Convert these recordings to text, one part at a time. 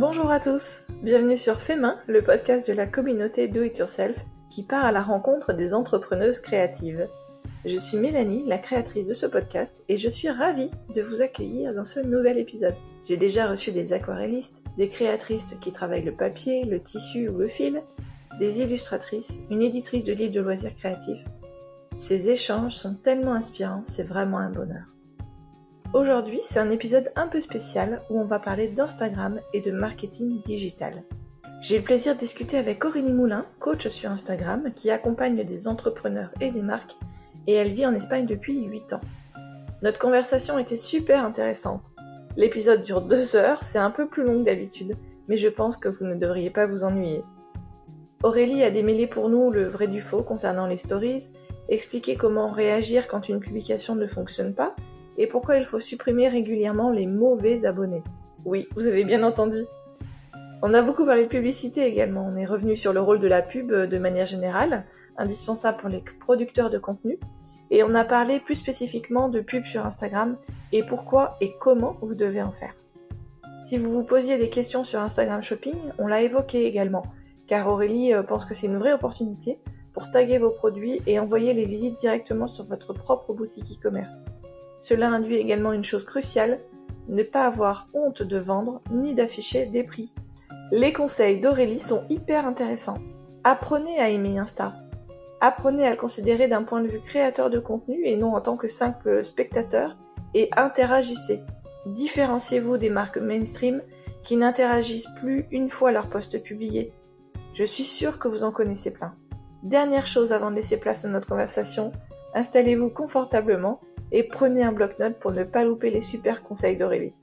Bonjour à tous, bienvenue sur Fait Main, le podcast de la communauté Do It Yourself qui part à la rencontre des entrepreneuses créatives. Je suis Mélanie, la créatrice de ce podcast, et je suis ravie de vous accueillir dans ce nouvel épisode. J'ai déjà reçu des aquarellistes, des créatrices qui travaillent le papier, le tissu ou le fil, des illustratrices, une éditrice de livres de loisirs créatifs. Ces échanges sont tellement inspirants, c'est vraiment un bonheur. Aujourd'hui, c'est un épisode un peu spécial où on va parler d'Instagram et de marketing digital. J'ai eu le plaisir de discuter avec Aurélie Moulin, coach sur Instagram, qui accompagne des entrepreneurs et des marques, et elle vit en Espagne depuis 8 ans. Notre conversation était super intéressante. L'épisode dure 2 heures, c'est un peu plus long que d'habitude, mais je pense que vous ne devriez pas vous ennuyer. Aurélie a démêlé pour nous le vrai du faux concernant les stories, expliqué comment réagir quand une publication ne fonctionne pas, et pourquoi il faut supprimer régulièrement les mauvais abonnés. Oui, vous avez bien entendu. On a beaucoup parlé de publicité également, on est revenu sur le rôle de la pub de manière générale, indispensable pour les producteurs de contenu, et on a parlé plus spécifiquement de pub sur Instagram, et pourquoi et comment vous devez en faire. Si vous vous posiez des questions sur Instagram Shopping, on l'a évoqué également, car Aurélie pense que c'est une vraie opportunité pour taguer vos produits et envoyer les visites directement sur votre propre boutique e-commerce. Cela induit également une chose cruciale, ne pas avoir honte de vendre ni d'afficher des prix. Les conseils d'Aurélie sont hyper intéressants. Apprenez à aimer Insta. Apprenez à le considérer d'un point de vue créateur de contenu et non en tant que simple spectateur et interagissez. Différenciez-vous des marques mainstream qui n'interagissent plus une fois leur post publié. Je suis sûre que vous en connaissez plein. Dernière chose avant de laisser place à notre conversation, installez-vous confortablement et prenez un bloc-notes pour ne pas louper les super conseils d'Aurélie.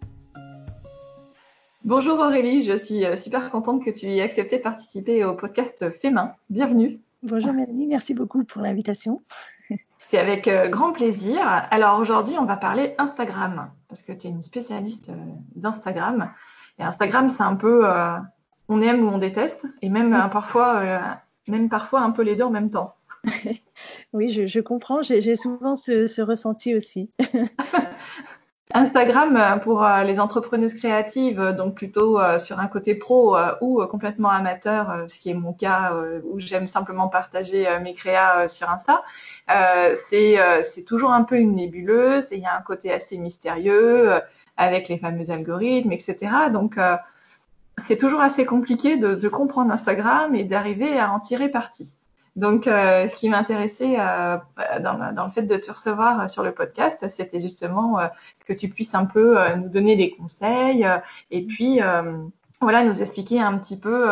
Bonjour Aurélie, je suis super contente que tu aies accepté de participer au podcast Fait Main. Bienvenue. Bonjour Mélanie, merci beaucoup pour l'invitation. C'est avec grand plaisir. Alors aujourd'hui, on va parler Instagram, parce que tu es une spécialiste d'Instagram. Et Instagram, c'est un peu on aime ou on déteste, et même parfois un peu les deux en même temps. Oui, je comprends, j'ai souvent ce ressenti aussi. Instagram, pour les entrepreneuses créatives, donc plutôt sur un côté pro ou complètement amateur, ce qui est mon cas, où j'aime simplement partager mes créas sur Insta, c'est toujours un peu une nébuleuse et il y a un côté assez mystérieux avec les fameux algorithmes, etc. Donc, c'est toujours assez compliqué de comprendre Instagram et d'arriver à en tirer parti. Donc, ce qui m'intéressait dans le fait de te recevoir sur le podcast, c'était justement que tu puisses un peu nous donner des conseils et puis voilà, nous expliquer un petit peu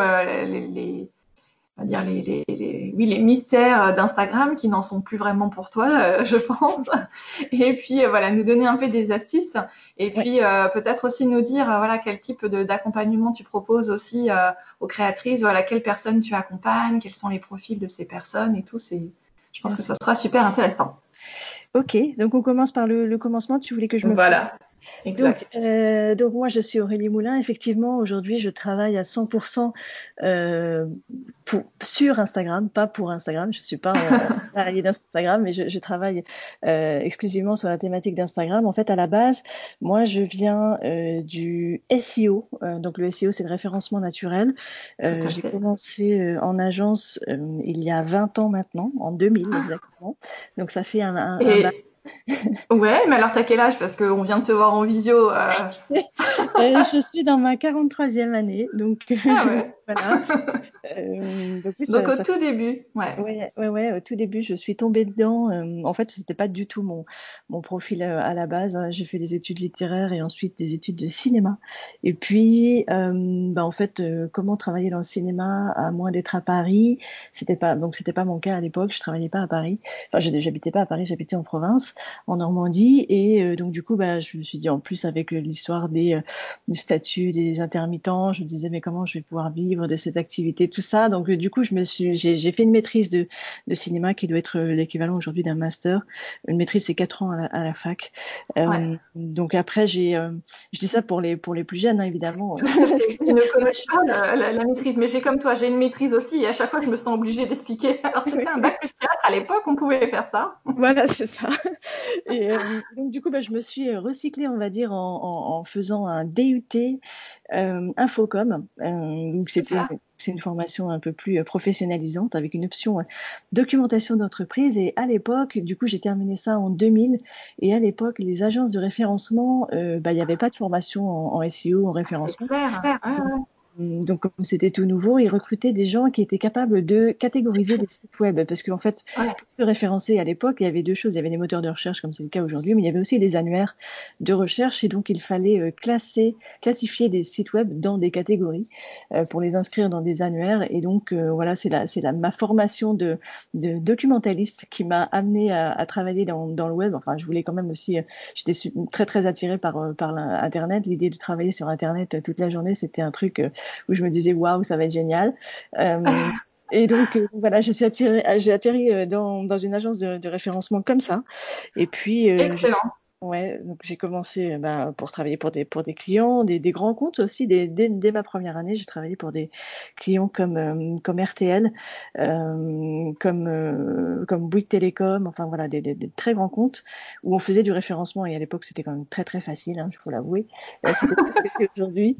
les mystères d'Instagram qui n'en sont plus vraiment pour toi, je pense. Et puis voilà, nous donner un peu des astuces et puis peut-être aussi nous dire voilà quel type d'accompagnement tu proposes aussi aux créatrices, voilà quelles personnes tu accompagnes, quels sont les profils de ces personnes et tout. Je pense que ça sera super intéressant. Ok, donc on commence par le commencement. Tu voulais que je me Voilà. Exact. Donc moi je suis Aurélie Moulin. Effectivement, aujourd'hui je travaille à 100% sur Instagram, pas pour Instagram. Je suis pas salariée d'Instagram, mais je travaille exclusivement sur la thématique d'Instagram. En fait, à la base, moi je viens du SEO. Donc le SEO, c'est le référencement naturel. J'ai commencé en agence il y a 20 ans maintenant, en 2000 exactement. Donc ça fait un Ouais, mais alors t'as quel âge? Parce qu'on vient de se voir en visio. Je suis dans ma 43e année, donc ouais. voilà. Donc, oui, donc au tout début, ouais, au tout début, je suis tombée dedans. En fait, c'était pas du tout mon profil à la base. J'ai fait des études littéraires et ensuite des études de cinéma. Et puis, en fait, comment travailler dans le cinéma à moins d'être à Paris, c'était pas mon cas à l'époque. Je travaillais pas à Paris. Enfin, j'habitais pas à Paris, j'habitais en province, en Normandie. Et donc du coup, je me suis dit, en plus avec l'histoire du statut des intermittents, je me disais mais comment je vais pouvoir vivre de cette activité, tout ça. Donc du coup, j'ai fait une maîtrise de cinéma qui doit être l'équivalent aujourd'hui d'un master. Une maîtrise, c'est 4 ans à la fac. Donc après, je dis ça pour les plus jeunes, hein, évidemment. Je ne connais pas la maîtrise, mais j'ai comme toi, j'ai une maîtrise aussi et à chaque fois, je me sens obligée d'expliquer. Alors, c'était un bac plus 4. À l'époque, on pouvait faire ça. Voilà, c'est ça. Donc du coup, je me suis recyclée, on va dire, en faisant un DUT Infocom. Donc Super. c'est une formation un peu plus professionnalisante avec une option documentation d'entreprise. Et à l'époque, du coup, j'ai terminé ça en 2000. Et à l'époque, les agences de référencement, il n'y avait pas de formation en SEO, en C'est référencement. clair. Ouais, ouais. Donc, comme c'était tout nouveau, ils recrutaient des gens qui étaient capables de catégoriser des sites web. Parce qu'en fait, Ouais. pour se référencer à l'époque, il y avait deux choses. Il y avait des moteurs de recherche, comme c'est le cas aujourd'hui, mais il y avait aussi des annuaires de recherche. Et donc, il fallait classifier des sites web dans des catégories pour les inscrire dans des annuaires. Et donc, voilà, ma formation de documentaliste qui m'a amené à travailler dans le web. Enfin, je voulais quand même aussi, j'étais très, très attirée par Internet. L'idée de travailler sur Internet toute la journée, c'était un truc où je me disais waouh, ça va être génial. Euh, et donc voilà, j'ai atterri dans une agence de référencement comme ça. Et puis Excellent. ouais, donc j'ai commencé pour travailler pour des clients, des grands comptes aussi. Dès ma première année, j'ai travaillé pour des clients comme RTL, comme Bouygues Télécom, enfin voilà, des très grands comptes où on faisait du référencement. Et à l'époque, c'était quand même très très facile, hein, il faut l'avouer. C'était pas ce que c'est aujourd'hui.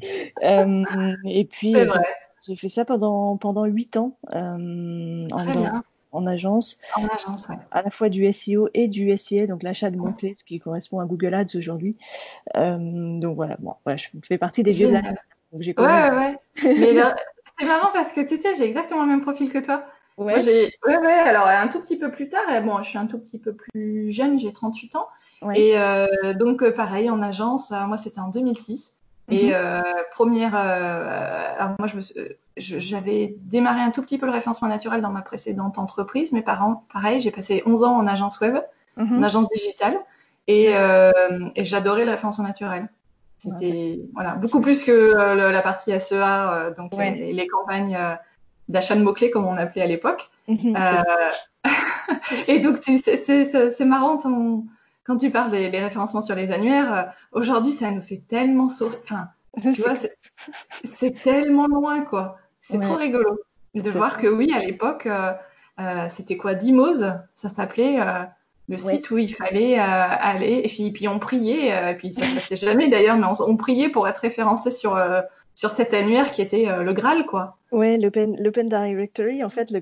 Et puis, C'est vrai. j'ai fait ça pendant 8 ans Très bien. en agence, En agence, ouais. à la fois du SEO et du SIA, donc l'achat de mots-clés, ce qui correspond à Google Ads aujourd'hui. Donc voilà, bon, ouais, je fais partie des vieux de la... Génial. Donc j'ai Ouais, connu... ouais, ouais. Mais là, c'est marrant parce que tu sais, j'ai exactement le même profil que toi. Moi, Ouais, ouais, ouais, alors un tout petit peu plus tard, et bon, je suis un tout petit peu plus jeune, j'ai 38 ans. ouais. Et donc, pareil, en agence, moi, c'était en 2006. Mhm. Et alors moi, j'avais démarré un tout petit peu le référencement naturel dans ma précédente entreprise. Mes parents, pareil, j'ai passé 11 ans en agence web, en Mhm. agence digitale, et j'adorais le référencement naturel. Ouais, C'était voilà beaucoup plus que la partie SEA, donc ouais. les campagnes d'achat de mots-clés comme on appelait à l'époque. Mhm, c'est Euh, ça. et donc c'est marrant quand tu parles des référencements sur les annuaires. Aujourd'hui, ça nous fait tellement sourire. Enfin, tu C'est vois, clair. c'est tellement loin, quoi. C'est trop Ouais, rigolo de c'est voir que oui, à l'époque, c'était quoi, Dimose, ça s'appelait le ouais. site où il fallait aller. Et puis on priait, et puis ça se passait jamais d'ailleurs, mais on priait pour être référencé sur cet annuaire qui était le Graal, quoi. Ouais, l'Open Directory, en fait,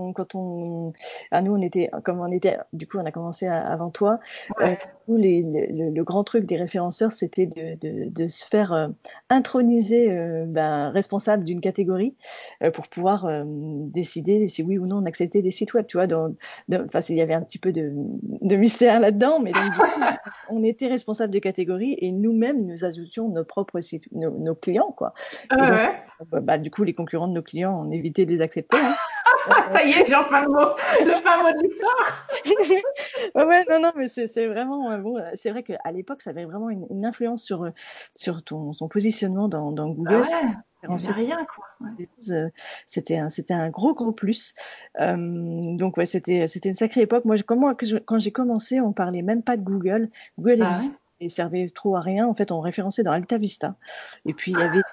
nous, du coup, on a commencé avant toi. Ouais. Nous, le grand truc des référenceurs, c'était de se faire introniser responsable d'une catégorie pour pouvoir décider si oui ou non on acceptait des sites web, tu vois. Enfin, il y avait un petit peu de mystère là-dedans, mais donc, du coup, on était responsable de catégorie et nous-mêmes, nous ajoutions nos propres sites, nos clients, quoi. Et donc, Ouais. du coup, les concurrents de nos clients, on évitait de les accepter. Hein. Ah, ça y est, j'ai enfin le fin mot de l'histoire. Ouais, non, non, mais c'est vraiment bon. C'est vrai qu'à l'époque, ça avait vraiment une influence sur ton positionnement dans Bah Google. ouais, il y avait Référencer rien, quoi. Ouais. des choses, c'était un gros plus. Donc ouais, c'était une sacrée époque. Moi, quand j'ai commencé, on parlait même pas de Google. Google Bah existait ouais. et servait trop à rien. En fait, on référençait dans Alta Vista. Et puis il y avait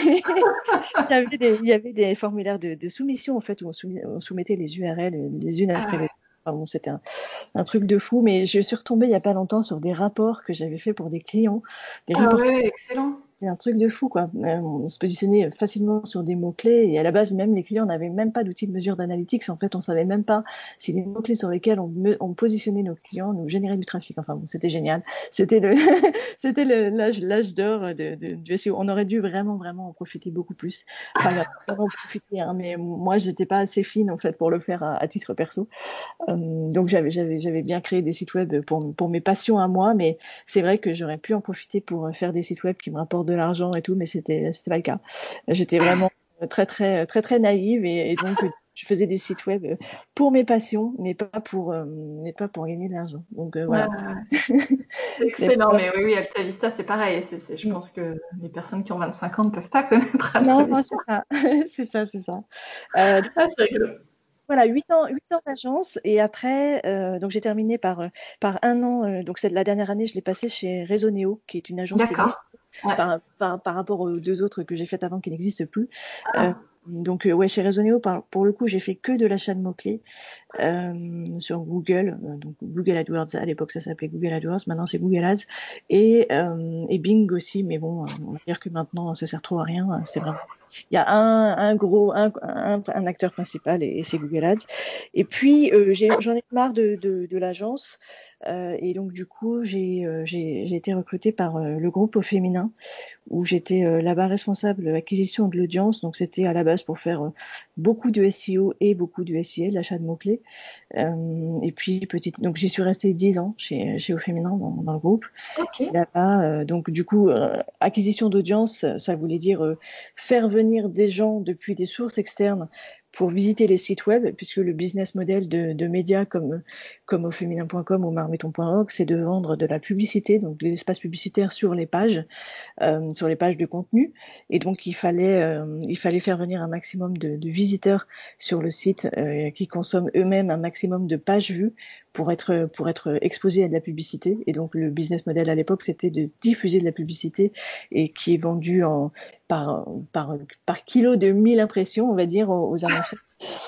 il y avait des formulaires de soumission en fait où on soumettait les URL les unes Ah après les ouais. autres. Enfin, bon, c'était un truc de fou, mais je suis retombée il y a pas longtemps sur des rapports que j'avais fait pour des clients, des Ah rapports. ouais, excellent. C'est un truc de fou, quoi. On se positionnait facilement sur des mots-clés et à la base, même les clients n'avaient même pas d'outils de mesure d'analytics. En fait, on savait même pas si les mots-clés sur lesquels on positionnait nos clients nous généraient du trafic. Enfin, bon, c'était génial. C'était c'était l'âge d'or du SEO. On aurait dû vraiment en profiter beaucoup plus. Enfin, il y en a vraiment en profité, hein, mais moi, j'étais pas assez fine, en fait, pour le faire à titre perso. Donc j'avais bien créé des sites web pour mes passions à moi, mais c'est vrai que j'aurais pu en profiter pour faire des sites web qui me rapportent de l'argent et tout, mais c'était pas le cas. J'étais vraiment très naïve et donc je faisais des sites web pour mes passions, mais pas pour gagner de l'argent. Donc Ouais, voilà. ouais, ouais. Mais Excellent. voilà. Mais oui, oui, Alta Vista, c'est pareil. Je pense que les personnes qui ont 25 ans ne peuvent pas connaître Alta Non, non, Vista. c'est ça, c'est ça. Euh, Ah, c'est rigolo. Voilà, 8 ans d'agence et après, donc j'ai terminé par un an. Donc c'est la dernière année, je l'ai passé chez Resoneo, qui est une agence qui D'accord. existe Ouais. par rapport aux deux autres que j'ai faites avant qui n'existent plus. Euh, Ah. Donc ouais, chez Resoneo, pour le coup, j'ai fait que de l'achat de mots-clés sur Google. Donc Google AdWords, à l'époque ça s'appelait Google AdWords, maintenant c'est Google Ads et Bing aussi. Mais bon, on va dire que maintenant ça sert trop à rien. C'est vraiment il y a un acteur principal et c'est Google Ads. Et puis j'en ai marre de l'agence. Et donc du coup j'ai été recrutée par le groupe Au Féminin où j'étais là-bas responsable de l'acquisition de l'audience. Donc c'était à la base pour faire beaucoup de SEO et beaucoup de SEA, de l'achat de mots-clés. Et puis donc j'y suis restée 10 ans chez Au Féminin dans le groupe. Ok. Et là-bas, donc du coup, acquisition d'audience, ça voulait dire faire venir des gens depuis des sources externes pour visiter les sites web, puisque le business model de médias comme auféminin.com ou marmiton.org, c'est de vendre de la publicité, donc de l'espace publicitaire sur les pages de contenu. Et donc, il fallait faire venir un maximum de visiteurs sur le site qui consomment eux-mêmes un maximum de pages vues pour être exposés à de la publicité. Et donc, le business model à l'époque, c'était de diffuser de la publicité et qui est vendue par kilo de 1000 impressions, on va dire, aux annonceurs.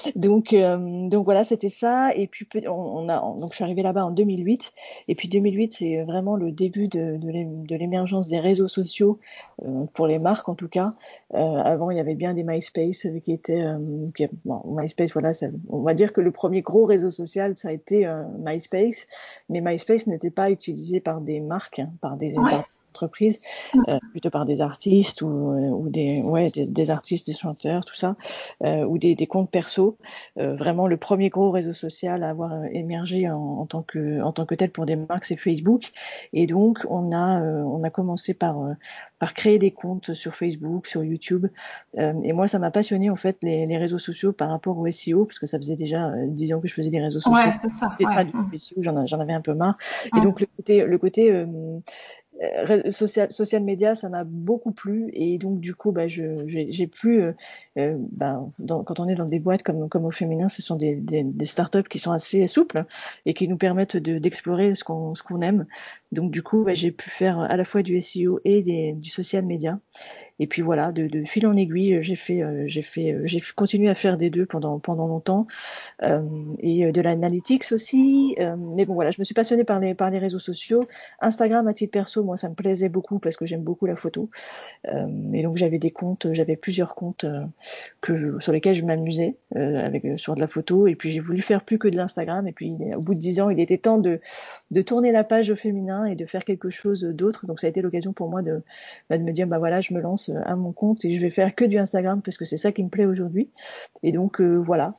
Donc voilà, c'était ça. Et puis donc je suis arrivée là-bas en 2008. Et puis 2008, c'est vraiment le début de l'émergence des réseaux sociaux pour les marques en tout cas. Avant, il y avait bien des MySpace bon, MySpace, voilà, on va dire que le premier gros réseau social, ça a été MySpace. Mais MySpace n'était pas utilisé par des marques, hein, par des entreprises, plutôt par des artistes ou des artistes, des chanteurs, tout ça, ou des comptes perso. Vraiment, le premier gros réseau social à avoir émergé en tant que tel pour des marques, c'est Facebook. Et donc, on a commencé par créer des comptes sur Facebook, sur YouTube. Et moi, ça m'a passionné en fait les réseaux sociaux par rapport au SEO, parce que ça faisait déjà 10 ans que je faisais des réseaux sociaux. Ouais, c'est ça. Et Ouais. du SEO, j'en avais un peu marre. Et donc le côté social media, ça m'a beaucoup plu et donc du coup, j'ai pu, quand on est dans des boîtes comme Au Féminin, ce sont des startups qui sont assez souples et qui nous permettent d'explorer ce qu'on aime. Donc du coup, j'ai pu faire à la fois du SEO et du social media. Et puis voilà, de fil en aiguille, j'ai continué à faire des deux pendant longtemps. Et de l'analytics aussi. Mais bon, voilà, je me suis passionnée par les réseaux sociaux. Instagram, à titre perso, moi, ça me plaisait beaucoup parce que j'aime beaucoup la photo. Et donc, j'avais plusieurs comptes sur lesquels je m'amusais sur de la photo. Et puis, j'ai voulu faire plus que de l'Instagram. Et puis, au bout de 10 ans, il était temps de tourner la page au féminin et de faire quelque chose d'autre. Donc, ça a été l'occasion pour moi de me dire, bah voilà, je me lance à mon compte et je vais faire que du Instagram parce que c'est ça qui me plaît aujourd'hui. Et donc, voilà,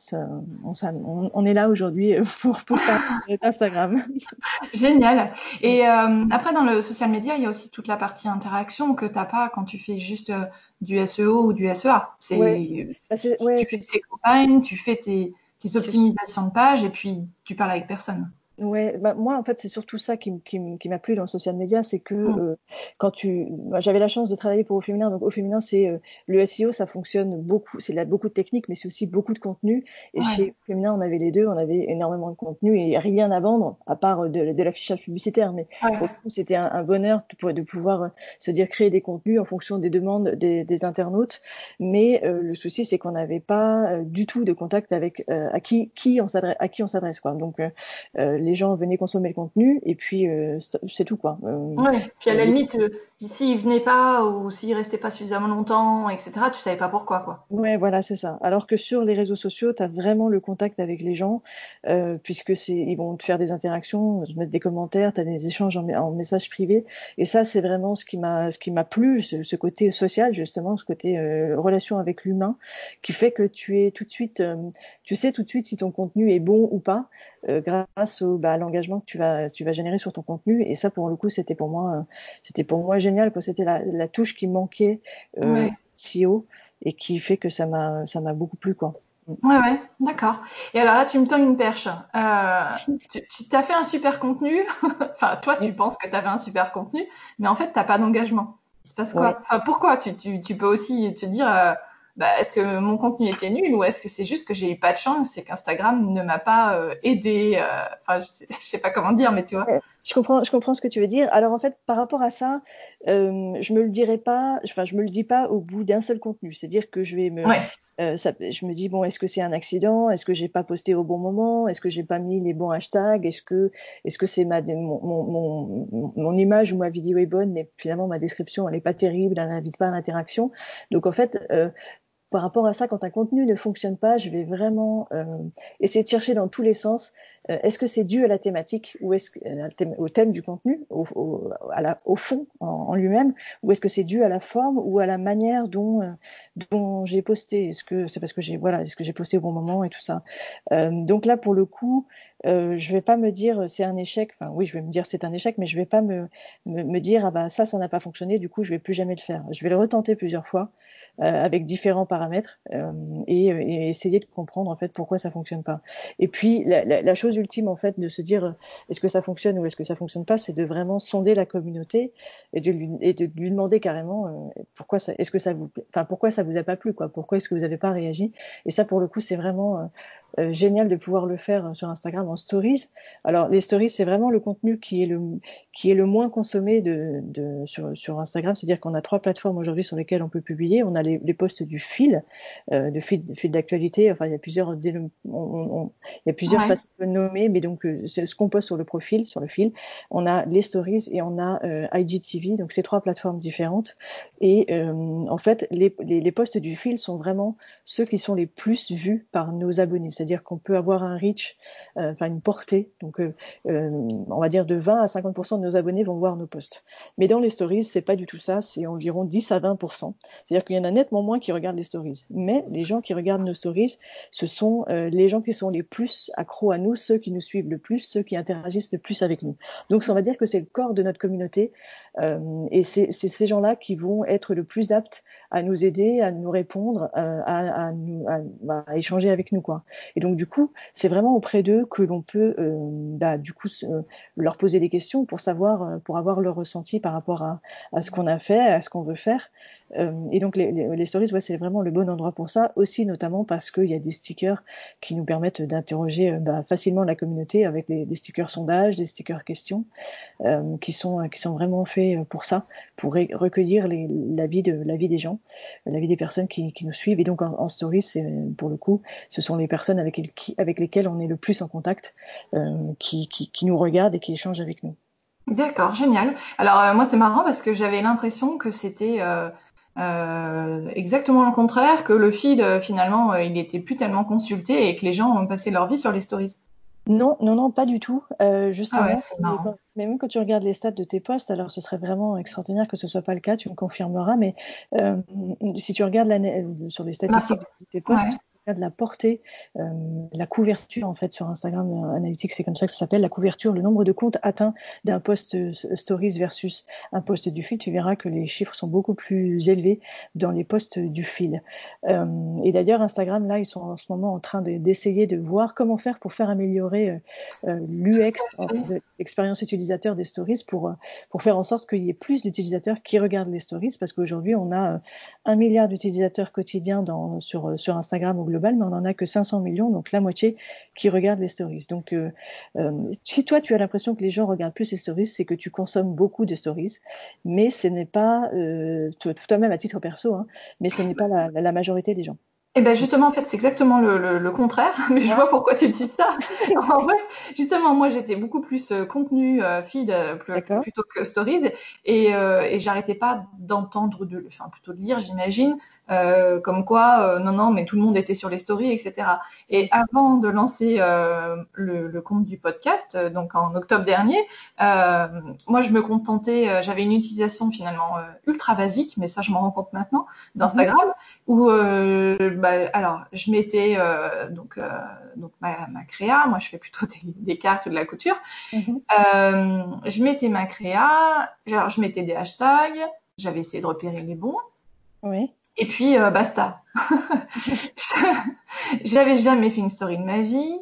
on est là aujourd'hui pour parler d'Instagram. Génial. Et après, dans le social media, il y a aussi toute la partie interaction que t'as pas quand tu fais juste du SEO ou du SEA. Ouais, Tu fais tes campagnes, tu fais tes c'est optimisations de page et puis tu parles avec personne. Ouais, moi en fait c'est surtout ça qui m'a plu dans le social media, c'est que Mm. j'avais la chance de travailler pour Au Féminin, donc Au Féminin c'est le SEO, ça fonctionne beaucoup, c'est là beaucoup de technique, mais c'est aussi beaucoup de contenu. Et Ouais, chez Au Féminin on avait les deux, on avait énormément de contenu et rien à vendre à part de l'affichage publicitaire. Mais pour le ouais. coup c'était un bonheur de pouvoir se dire créer des contenus en fonction des demandes des internautes. Mais le souci c'est qu'on n'avait pas du tout de contact avec à qui on s'adresse quoi. Donc les gens venaient consommer le contenu et puis c'est tout quoi. Ouais. Puis à la limite, s'ils venaient pas ou s'ils restaient pas suffisamment longtemps, etc., tu savais pas pourquoi, quoi. Ouais, voilà, c'est ça. Alors que sur les réseaux sociaux, tu as vraiment le contact avec les gens, puisque ils vont te faire des interactions, te mettre des commentaires, tu as des échanges en message privé. Et ça, c'est vraiment ce qui m'a plu, ce côté social, justement, ce côté relation avec l'humain, qui fait que tu sais tout de suite si ton contenu est bon ou pas, grâce à l'engagement que tu vas générer sur ton contenu. Et ça, pour le coup, c'était pour moi génial, quoi. C'était la touche qui manquait, Ouais. SEO et qui fait que ça m'a beaucoup plu, quoi. Ouais, ouais, d'accord. Et alors là, tu me tends une perche. Tu t'as fait un super contenu. Enfin, toi, tu Mm. penses que tu avais un super contenu, mais en fait, t'as pas d'engagement. Il se passe Ouais. quoi? Enfin, pourquoi? Tu peux aussi te dire, bah, est-ce que mon contenu était nul ou est-ce que c'est juste que j'ai eu pas de chance, c'est qu'Instagram ne m'a pas aidé. Enfin, je sais pas comment dire, mais tu vois. Ouais. Je comprends ce que tu veux dire. Alors en fait, par rapport à ça, je me le dirai pas, enfin je me le dis pas au bout d'un seul contenu. C'est-à-dire que je vais me, Ouais. Je me dis, bon, est-ce que c'est un accident? Est-ce que j'ai pas posté au bon moment? Est-ce que j'ai pas mis les bons hashtags? Est-ce que c'est mon image ou ma vidéo est bonne, mais finalement ma description elle est pas terrible, elle n'invite pas à l'interaction. Donc en fait, par rapport à ça, quand un contenu ne fonctionne pas, je vais vraiment essayer de chercher dans tous les sens. Est-ce que c'est dû à la thématique ou au thème du contenu, au fond en lui-même, ou est-ce que c'est dû à la forme ou à la manière dont j'ai posté? Est-ce que c'est parce que est-ce que j'ai posté au bon moment et tout ça? Donc là, pour le coup, je vais pas me dire c'est un échec. Enfin, oui, je vais me dire c'est un échec, mais je vais pas me dire ah bah ça n'a pas fonctionné, du coup je vais plus jamais le faire. Je vais le retenter plusieurs fois avec différents paramètres et essayer de comprendre en fait pourquoi ça fonctionne pas. Et puis la chose ultime en fait de se dire est-ce que ça fonctionne ou est-ce que ça fonctionne pas, c'est de vraiment sonder la communauté et de lui demander carrément pourquoi ça, est-ce que ça vous, enfin pourquoi ça vous a pas plu quoi, pourquoi est-ce que vous avez pas réagi. Et ça pour le coup c'est vraiment génial de pouvoir le faire sur Instagram en stories. Alors les stories c'est vraiment le contenu qui est le moins consommé sur Instagram, c'est-à-dire qu'on a 3 plateformes aujourd'hui sur lesquelles on peut publier. On a les posts du fil, fil d'actualité. Enfin, il y a plusieurs Ouais. façons de le nommer, mais donc c'est ce qu'on poste sur le profil, sur le fil. On a les stories et on a IGTV, donc c'est 3 plateformes différentes. Et en fait, les posts du fil sont vraiment ceux qui sont les plus vus par nos abonnés. C'est-à-dire qu'on peut avoir un reach, enfin une portée. Donc on va dire de 20 à 50% de nos abonnés vont voir nos posts. Mais dans les stories, c'est pas du tout ça, c'est environ 10 à 20%. C'est-à-dire qu'il y en a nettement moins qui regardent les stories. Mais les gens qui regardent nos stories, ce sont les gens qui sont les plus accros à nous, ceux qui nous suivent le plus, ceux qui interagissent le plus avec nous. Donc ça, on va dire que c'est le corps de notre communauté et c'est ces gens-là qui vont être le plus aptes à nous aider, à nous répondre, à échanger avec nous, quoi. Et donc du coup, c'est vraiment auprès d'eux que l'on peut du coup leur poser des questions pour savoir, pour avoir leur ressenti par rapport à ce qu'on a fait, à ce qu'on veut faire. Et donc les stories, ouais, c'est vraiment le bon endroit pour ça, aussi notamment parce qu'il y a des stickers qui nous permettent d'interroger facilement la communauté avec des stickers sondages, des stickers questions, qui sont vraiment faits pour ça, pour recueillir la vie des gens, la vie des personnes qui nous suivent. Et donc en stories, pour le coup, ce sont les personnes avec lesquelles on est le plus en contact, qui nous regardent et qui échangent avec nous. D'accord, génial. Alors moi c'est marrant parce que j'avais l'impression que c'était exactement le contraire, que le feed finalement il était plus tellement consulté et que les gens ont passé leur vie sur les stories. Non, non, non, pas du tout. Ah ouais, Justement, c'est marrant. mais même quand tu regardes les stats de tes posts, alors ce serait vraiment extraordinaire que ce soit pas le cas, tu me confirmeras, mais euh, si tu regardes sur les Ma statistiques foi- de tes posts, Ouais. tu regardes la portée, euh, la couverture en fait sur Instagram Analytics, c'est comme ça que ça s'appelle, la couverture, le nombre de comptes atteints d'un post Stories versus un post du fil, tu verras que les chiffres sont beaucoup plus élevés dans les posts du fil. Et d'ailleurs, Instagram, là, ils sont en ce moment en train d'essayer de voir comment faire pour faire améliorer l'UX, l'expérience utilisateur des stories, pour faire en sorte qu'il y ait plus d'utilisateurs qui regardent les stories, parce qu'aujourd'hui, on a 1 milliard d'utilisateurs quotidiens sur Instagram au global, mais on n'en a que 500 millions, donc la moitié qui regardent les stories. Donc, si toi, tu as l'impression que les gens regardent plus les stories, c'est que tu consommes beaucoup de stories, mais ce n'est pas, toi-même à titre perso, hein, mais ce n'est pas la majorité des gens. Et ben justement, en fait, c'est exactement le contraire, mais je Ah, vois pourquoi tu dis ça. En fait, justement, moi, j'étais beaucoup plus contenu feed d'accord. plutôt que stories, et j'arrêtais pas d'entendre, enfin plutôt de lire, j'imagine, comme quoi, non, non, mais tout le monde était sur les stories, etc. Et avant de lancer le compte du podcast, donc en octobre dernier, euh, moi, je me contentais, j'avais une utilisation finalement ultra basique, mais ça, je m'en rends compte maintenant, Mhm, d'Instagram où alors je mettais donc ma créa, moi je fais plutôt des cartes ou de la couture. mhm. Je mettais ma créa, alors je mettais des hashtags, j'avais essayé de repérer les bons, Oui. et puis basta. J'avais jamais fait une story de ma vie.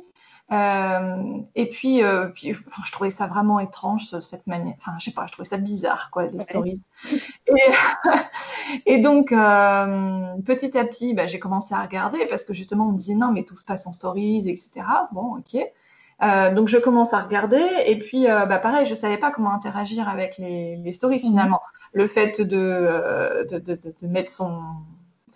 Et puis enfin, je trouvais ça vraiment étrange cette manière. Enfin, je sais pas, je trouvais ça bizarre quoi les Ouais. stories. Et, Et donc, petit à petit, bah, j'ai commencé à regarder parce que justement, on me disait non, mais tout se passe en stories, etc. Bon, ok. Donc, je commence à regarder et puis, pareil, je savais pas comment interagir avec les stories Mhm. finalement. Le fait de mettre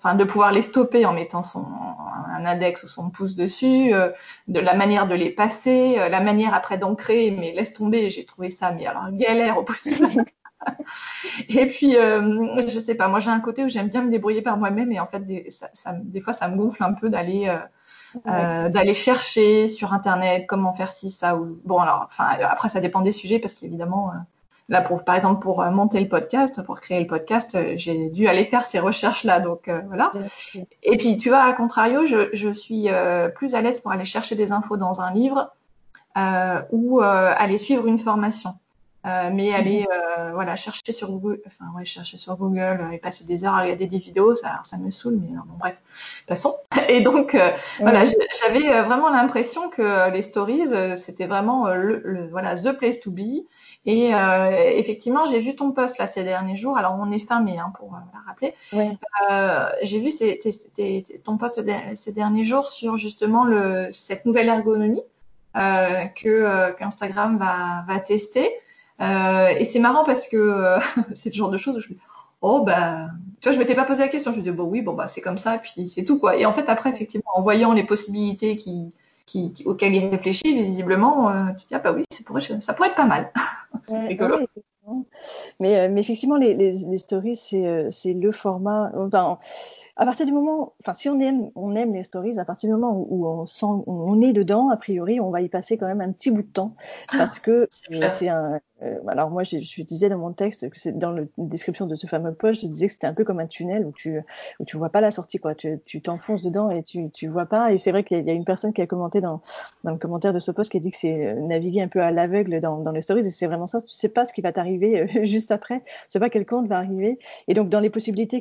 enfin de pouvoir les stopper en mettant un index ou son pouce dessus, de la manière de les passer, la manière après d'ancrer, mais laisse tomber, j'ai trouvé ça mais alors galère au possible. Et puis je sais pas, moi j'ai un côté où j'aime bien me débrouiller par moi-même et en fait des fois ça me gonfle un peu d'aller chercher sur internet comment faire ci ça ou bon alors enfin après ça dépend des sujets parce qu'évidemment là par exemple pour monter le podcast, pour créer le podcast, j'ai dû aller faire ces recherches là donc voilà. Bien sûr. Et puis tu vois à contrario je suis plus à l'aise pour aller chercher des infos dans un livre ou aller suivre une formation. Mais aller voilà chercher sur Google, enfin ouais chercher sur Google et passer des heures à regarder des vidéos, ça me saoule, mais bon bref, passons. Et donc voilà, j'avais vraiment l'impression que les stories c'était vraiment voilà the place to be. Et effectivement, j'ai vu ton post là ces derniers jours. Alors on est fin mai pour la rappeler. Ouais. J'ai vu ton post ces derniers jours sur justement cette nouvelle ergonomie qu'Instagram va tester. Et c'est marrant parce que c'est le genre de choses où je me dis oh bah tu vois je m'étais pas posé la question, je me disais bon oui bon bah c'est comme ça puis c'est tout quoi. Et en fait après effectivement en voyant les possibilités auxquelles il réfléchit visiblement tu te dis ah bah oui ça pourrait être pas mal. C'est rigolo. Ouais, effectivement. Mais effectivement, les stories, c'est le format. Enfin, à partir du moment, enfin, si on aime les stories, à partir du moment où on sent, on est dedans, a priori, on va y passer quand même un petit bout de temps parce que c'est un. Alors moi, je disais dans mon texte que c'est dans la description de ce fameux post, je disais que c'était un peu comme un tunnel où tu vois pas la sortie quoi. Tu t'enfonces dedans et tu vois pas. Et c'est vrai qu'il y a une personne qui a commenté dans le commentaire de ce post qui a dit que c'est naviguer un peu à l'aveugle dans les stories et c'est vraiment ça. Tu sais pas ce qui va t'arriver juste après. Tu sais pas quel compte va arriver. Et donc dans les possibilités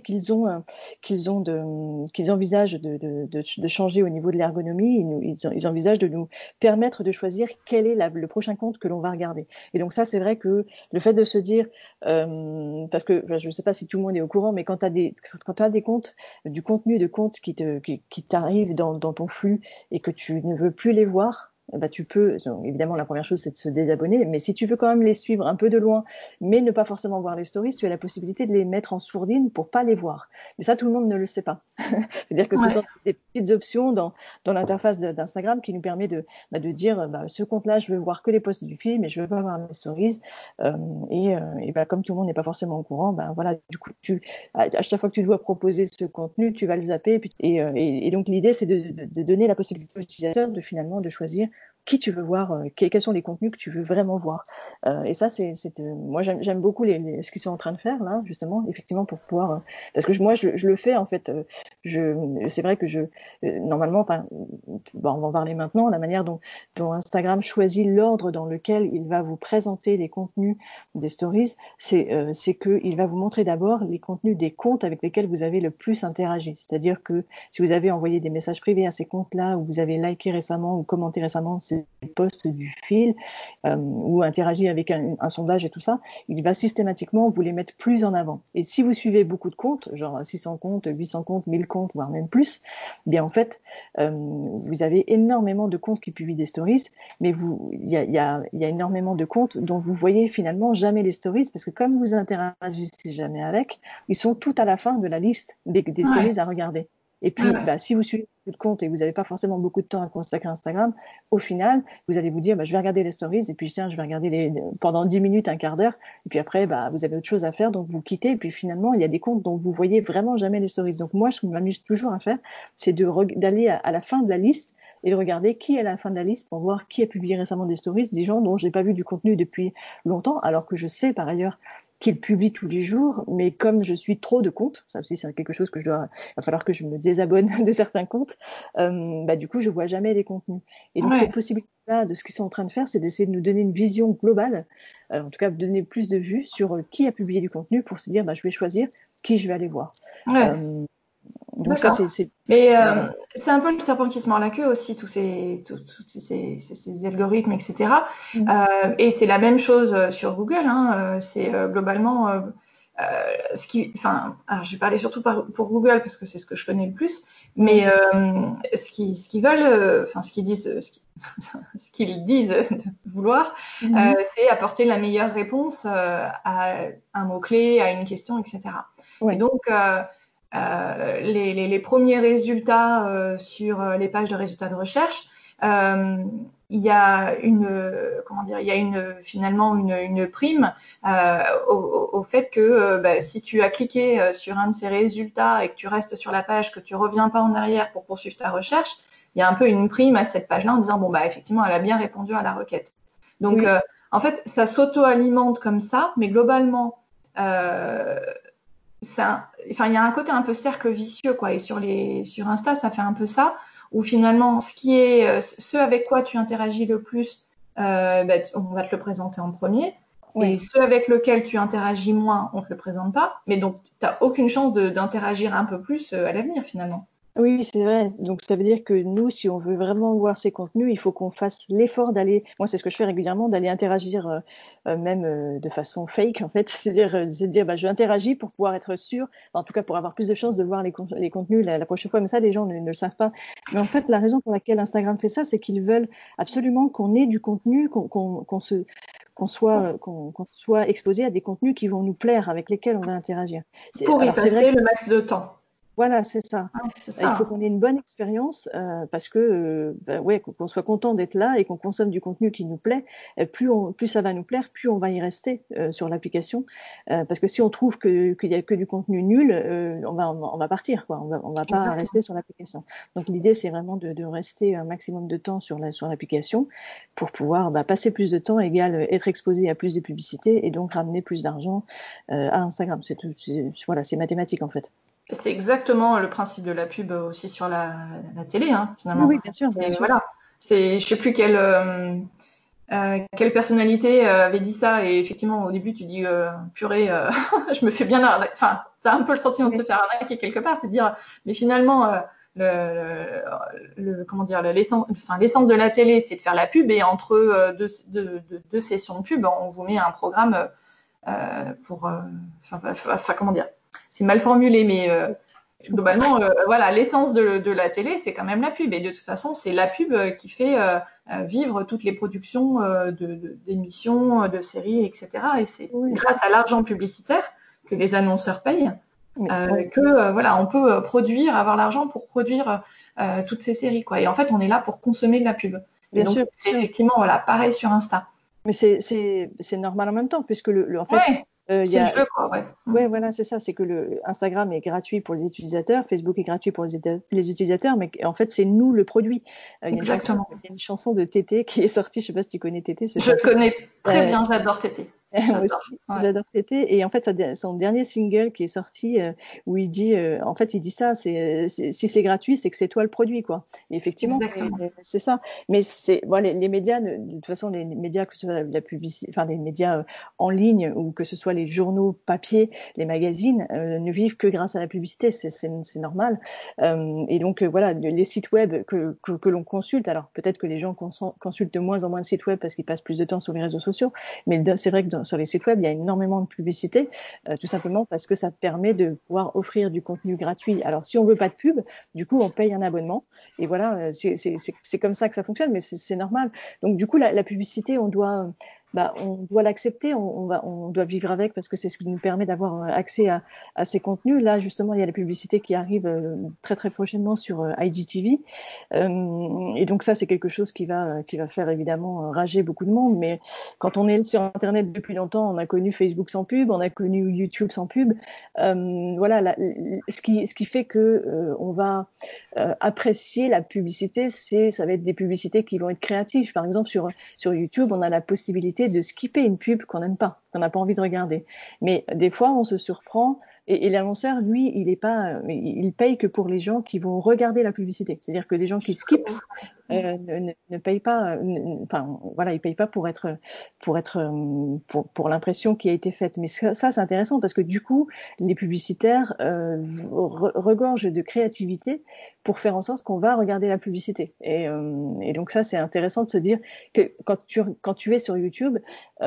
qu'ils envisagent de changer au niveau de l'ergonomie, ils envisagent de nous permettre de choisir quel est le prochain compte que l'on va regarder. Et donc ça, c'est vrai que le fait de se dire, parce que je ne sais pas si tout le monde est au courant, mais quand tu as des comptes, du contenu de comptes qui t'arrive dans ton flux et que tu ne veux plus les voir, bah tu peux, évidemment la première chose c'est de se désabonner, mais si tu veux quand même les suivre un peu de loin, mais ne pas forcément voir les stories, tu as la possibilité de les mettre en sourdine pour pas les voir. Mais ça, tout le monde ne le sait pas. C'est-à-dire que ce Ouais. sont des petites options dans l'interface d'Instagram qui nous permet de dire ce compte-là, je veux voir que les posts du film et je veux pas voir les stories. Et comme tout le monde n'est pas forcément au courant, voilà, du coup, à chaque fois que tu dois proposer ce contenu, tu vas le zapper. Et donc, l'idée, c'est de donner la possibilité aux utilisateurs de choisir qui tu veux voir, quels sont les contenus que tu veux vraiment voir. Et ça, moi, j'aime beaucoup ce qu'ils sont en train de faire là, justement, effectivement, pour pouvoir, parce que moi, je le fais en fait. C'est vrai que normalement, enfin, on va en parler maintenant, la manière dont Instagram choisit l'ordre dans lequel il va vous présenter les contenus des stories, c'est qu'il va vous montrer d'abord les contenus des comptes avec lesquels vous avez le plus interagi. C'est-à-dire que si vous avez envoyé des messages privés à ces comptes-là, ou vous avez liké récemment ou commenté récemment ces posts du fil, ou interagi avec un sondage et tout ça, il va systématiquement vous les mettre plus en avant. Et si vous suivez beaucoup de comptes, genre 600 comptes, 800 comptes, 1000 comptes, voire même plus, eh bien en fait, vous avez énormément de comptes qui publient des stories, mais il y a énormément de comptes dont vous voyez finalement jamais les stories, parce que comme vous interagissez jamais avec, ils sont tout à la fin de la liste des stories à regarder. Et puis, si vous suivez beaucoup de comptes et que vous n'avez pas forcément beaucoup de temps à consacrer à Instagram, au final, vous allez vous dire, je vais regarder les stories, et puis tiens, je vais regarder pendant 10 minutes, un quart d'heure, et puis après, vous avez autre chose à faire, donc vous quittez, et puis finalement, il y a des comptes dont vous voyez vraiment jamais les stories. Donc moi, ce que je m'amuse toujours à faire, c'est d'aller à la fin de la liste et de regarder qui est à la fin de la liste pour voir qui a publié récemment des stories, des gens dont je n'ai pas vu du contenu depuis longtemps, alors que je sais par ailleurs qu'ils publient tous les jours, mais comme je suis trop de comptes, ça aussi c'est quelque chose il va falloir que je me désabonne de certains comptes, du coup je vois jamais les contenus. Et donc cette possibilité-là de ce qu'ils sont en train de faire, c'est d'essayer de nous donner une vision globale, en tout cas de donner plus de vues sur qui a publié du contenu pour se dire je vais choisir qui je vais aller voir. Donc ça c'est mais c'est un peu le serpent qui se mord la queue aussi, tous ces algorithmes, etc. Et c'est la même chose sur Google. C'est globalement alors je vais parler surtout pour Google parce que c'est ce que je connais le plus. Mais ce qu'ils veulent, ce qu'ils disent de vouloir, c'est apporter la meilleure réponse à un mot-clé, à une question, etc. Et donc les premiers résultats sur les pages de résultats de recherche, il y a finalement une prime au fait que si tu as cliqué sur un de ces résultats et que tu restes sur la page, que tu reviens pas en arrière pour poursuivre ta recherche, il y a un peu une prime à cette page-là en disant bon bah effectivement elle a bien répondu à la requête. Donc Oui. en fait ça s'auto-alimente comme ça, mais globalement il y a un côté un peu cercle vicieux, quoi. Et sur Insta, ça fait un peu ça, où finalement, ce avec quoi tu interagis le plus, on va te le présenter en premier. Et Ouais. ceux avec lesquels tu interagis moins, on te le présente pas. Mais donc, tu n'as aucune chance d'interagir un peu plus à l'avenir, finalement. Oui, c'est vrai. Donc, ça veut dire que nous, si on veut vraiment voir ces contenus, il faut qu'on fasse l'effort d'aller, moi, c'est ce que je fais régulièrement, d'aller interagir, même de façon fake, en fait. C'est-à-dire, je interagis pour pouvoir être sûr, en tout cas pour avoir plus de chances de voir les contenus la prochaine fois. Mais ça, les gens ne le savent pas. Mais en fait, la raison pour laquelle Instagram fait ça, c'est qu'ils veulent absolument qu'on ait du contenu, qu'on soit exposé à des contenus qui vont nous plaire, avec lesquels on va interagir. Pour y Alors, c'est vrai. passer le max de temps. Voilà, c'est ça. Hein, c'est Il ça. faut qu'on ait une bonne expérience parce que ouais, qu'on soit content d'être là et qu'on consomme du contenu qui nous plaît. Plus ça va nous plaire, plus on va y rester sur l'application. Parce que si on trouve qu'il y a que du contenu nul, on va partir, quoi. On va pas Exactement. rester sur l'application. Donc l'idée, c'est vraiment de rester un maximum de temps sur l'application pour pouvoir passer plus de temps égale être exposé à plus de publicités et donc ramener plus d'argent à Instagram. Voilà, c'est mathématique en fait. C'est exactement le principe de la pub aussi sur la télé, hein, Oui, finalement. oui, bien sûr, bien sûr. Voilà. Je sais plus quelle personnalité avait dit ça, et effectivement, au début, tu dis, purée, je me fais bien arnaquer. Enfin, t'as un peu le sentiment de te Oui, faire arnaquer quelque part, c'est de dire, mais finalement, comment dire, l'essence de la télé, c'est de faire la pub, et entre deux sessions de pub, on vous met un programme comment dire, c'est mal formulé, mais je comprends. globalement, voilà, l'essence de la télé, c'est quand même la pub. Et de toute façon, c'est la pub qui fait vivre toutes les productions d'émissions, de séries, etc. Et c'est Oui, grâce à l'argent publicitaire que les annonceurs payent mais oui, que voilà, on peut avoir l'argent pour produire toutes ces séries, quoi. Et en fait, on est là pour consommer de la pub. Et bien donc, sûr, c'est bien sûr. effectivement voilà, pareil sur Insta. Mais c'est normal en même temps, puisque en fait, Ouais, il y c'est le a, jeu, quoi. Ouais. ouais, voilà, c'est ça, c'est que Instagram est gratuit pour les utilisateurs, Facebook est gratuit pour les utilisateurs, mais en fait, c'est nous le produit. Exactement. Il y a une chanson de Tété qui est sortie, je sais pas si tu connais Tété, ce Je chanteur. connais très Euh, bien, j'adore Tété. Moi J'adore. aussi, Ouais. j'adore Tété. Et en fait, son dernier single qui est sorti, où en fait, il dit ça, si c'est gratuit, c'est que c'est toi le produit, quoi. Et effectivement, Exactement. c'est ça. Mais les médias, de toute façon, les médias, que ce soit la publicité, enfin, les médias en ligne ou que ce soit les journaux papier, les magazines, ne vivent que grâce à la publicité. C'est normal. Et donc, voilà, les sites web que l'on consulte, alors peut-être que les gens consultent de moins en moins de sites web parce qu'ils passent plus de temps sur les réseaux sociaux, mais c'est vrai que sur les sites web, il y a énormément de publicité, tout simplement parce que ça permet de pouvoir offrir du contenu gratuit. Alors, si on veut pas de pub, du coup, on paye un abonnement. Et voilà, c'est comme ça que ça fonctionne, mais c'est normal. Donc, du coup, la publicité, on doit l'accepter, on doit vivre avec parce que c'est ce qui nous permet d'avoir accès à ces contenus. Là, justement, il y a la publicité qui arrive très très prochainement sur IGTV, et donc ça, c'est quelque chose qui va faire évidemment rager beaucoup de monde. Mais quand on est sur Internet depuis longtemps, on a connu Facebook sans pub, on a connu YouTube sans pub. Voilà, ce qui fait que on va apprécier la publicité, ça va être des publicités qui vont être créatives. Par exemple, sur YouTube, on a la possibilité de skipper une pub qu'on n'aime pas, qu'on n'a pas envie de regarder. Mais des fois, on se surprend et l'annonceur, lui, il paye que pour les gens qui vont regarder la publicité. C'est-à-dire que les gens qui skippent ne paye pas, enfin voilà, il paye pas pour l'impression qui a été faite. Mais ça c'est intéressant parce que du coup, les publicitaires regorgent de créativité pour faire en sorte qu'on va regarder la publicité. Et donc ça c'est intéressant de se dire que quand tu es sur YouTube,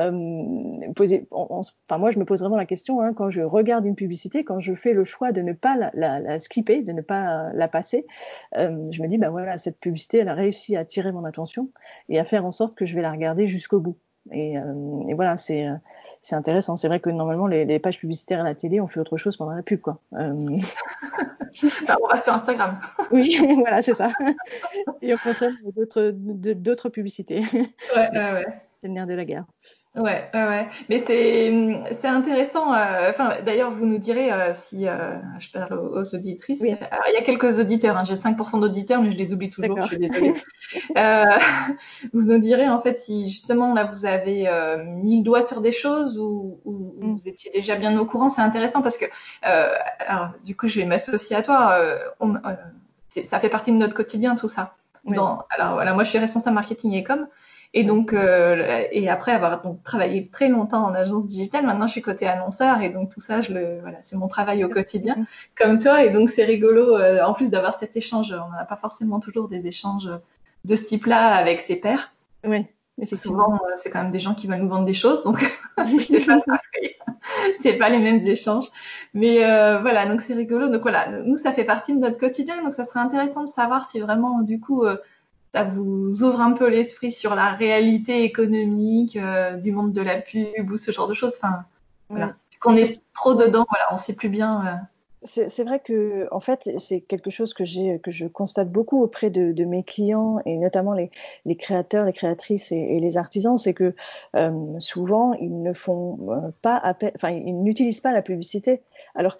enfin moi je me pose vraiment la question quand je regarde une publicité, quand je fais le choix de ne pas la skipper, de ne pas la passer. Je me dis, bah voilà, cette publicité, elle a réussi à attirer mon attention et à faire en sorte que je vais la regarder jusqu'au bout. Et voilà, c'est intéressant. C'est vrai que normalement, les pages publicitaires à la télé, on fait autre chose pendant la pub, quoi. Enfin, on va sur Instagram. Oui, voilà, c'est ça. Et on consomme d'autres publicités. Ouais, Mais ouais, ouais. c'est le nerf de la guerre. Ouais, ouais, ouais. Mais c'est intéressant. Enfin, d'ailleurs, vous nous direz si je parle aux auditrices. Oui, Alors, il y a quelques auditeurs. Hein, j'ai 5% d'auditeurs, mais je les oublie toujours. Je d'accord. suis désolée. Euh, vous nous direz en fait si justement là vous avez mis le doigt sur des choses ou Mm. vous étiez déjà bien au courant. C'est intéressant parce que alors du coup je vais m'associer à toi. Ça fait partie de notre quotidien tout ça. Ouais. Alors voilà, moi je suis responsable marketing et com. Et Ouais. donc, et après avoir donc travaillé très longtemps en agence digitale, maintenant je suis côté annonceur et donc tout ça, voilà, c'est mon travail au Sûr. quotidien, Mm. comme toi. Et donc c'est rigolo, en plus d'avoir cet échange, on n'a pas forcément toujours des échanges de ce type-là avec ses pairs. Ouais, effectivement. Souvent, c'est quand même des gens qui veulent nous vendre des choses, donc c'est pas c'est pas les mêmes échanges. Mais voilà, donc c'est rigolo. Donc voilà, nous ça fait partie de notre quotidien, donc ça serait intéressant de savoir si vraiment du coup ça vous ouvre un peu l'esprit sur la réalité économique du monde de la pub ou ce genre de choses. Enfin, Ouais. voilà. Qu'on C'est est trop dedans, voilà, on sait plus bien. c'est vrai que, en fait, c'est quelque chose que je constate beaucoup auprès de mes clients et notamment les créateurs, les créatrices et les artisans, c'est que souvent ils ne font pas appel, enfin ils n'utilisent pas la publicité, alors que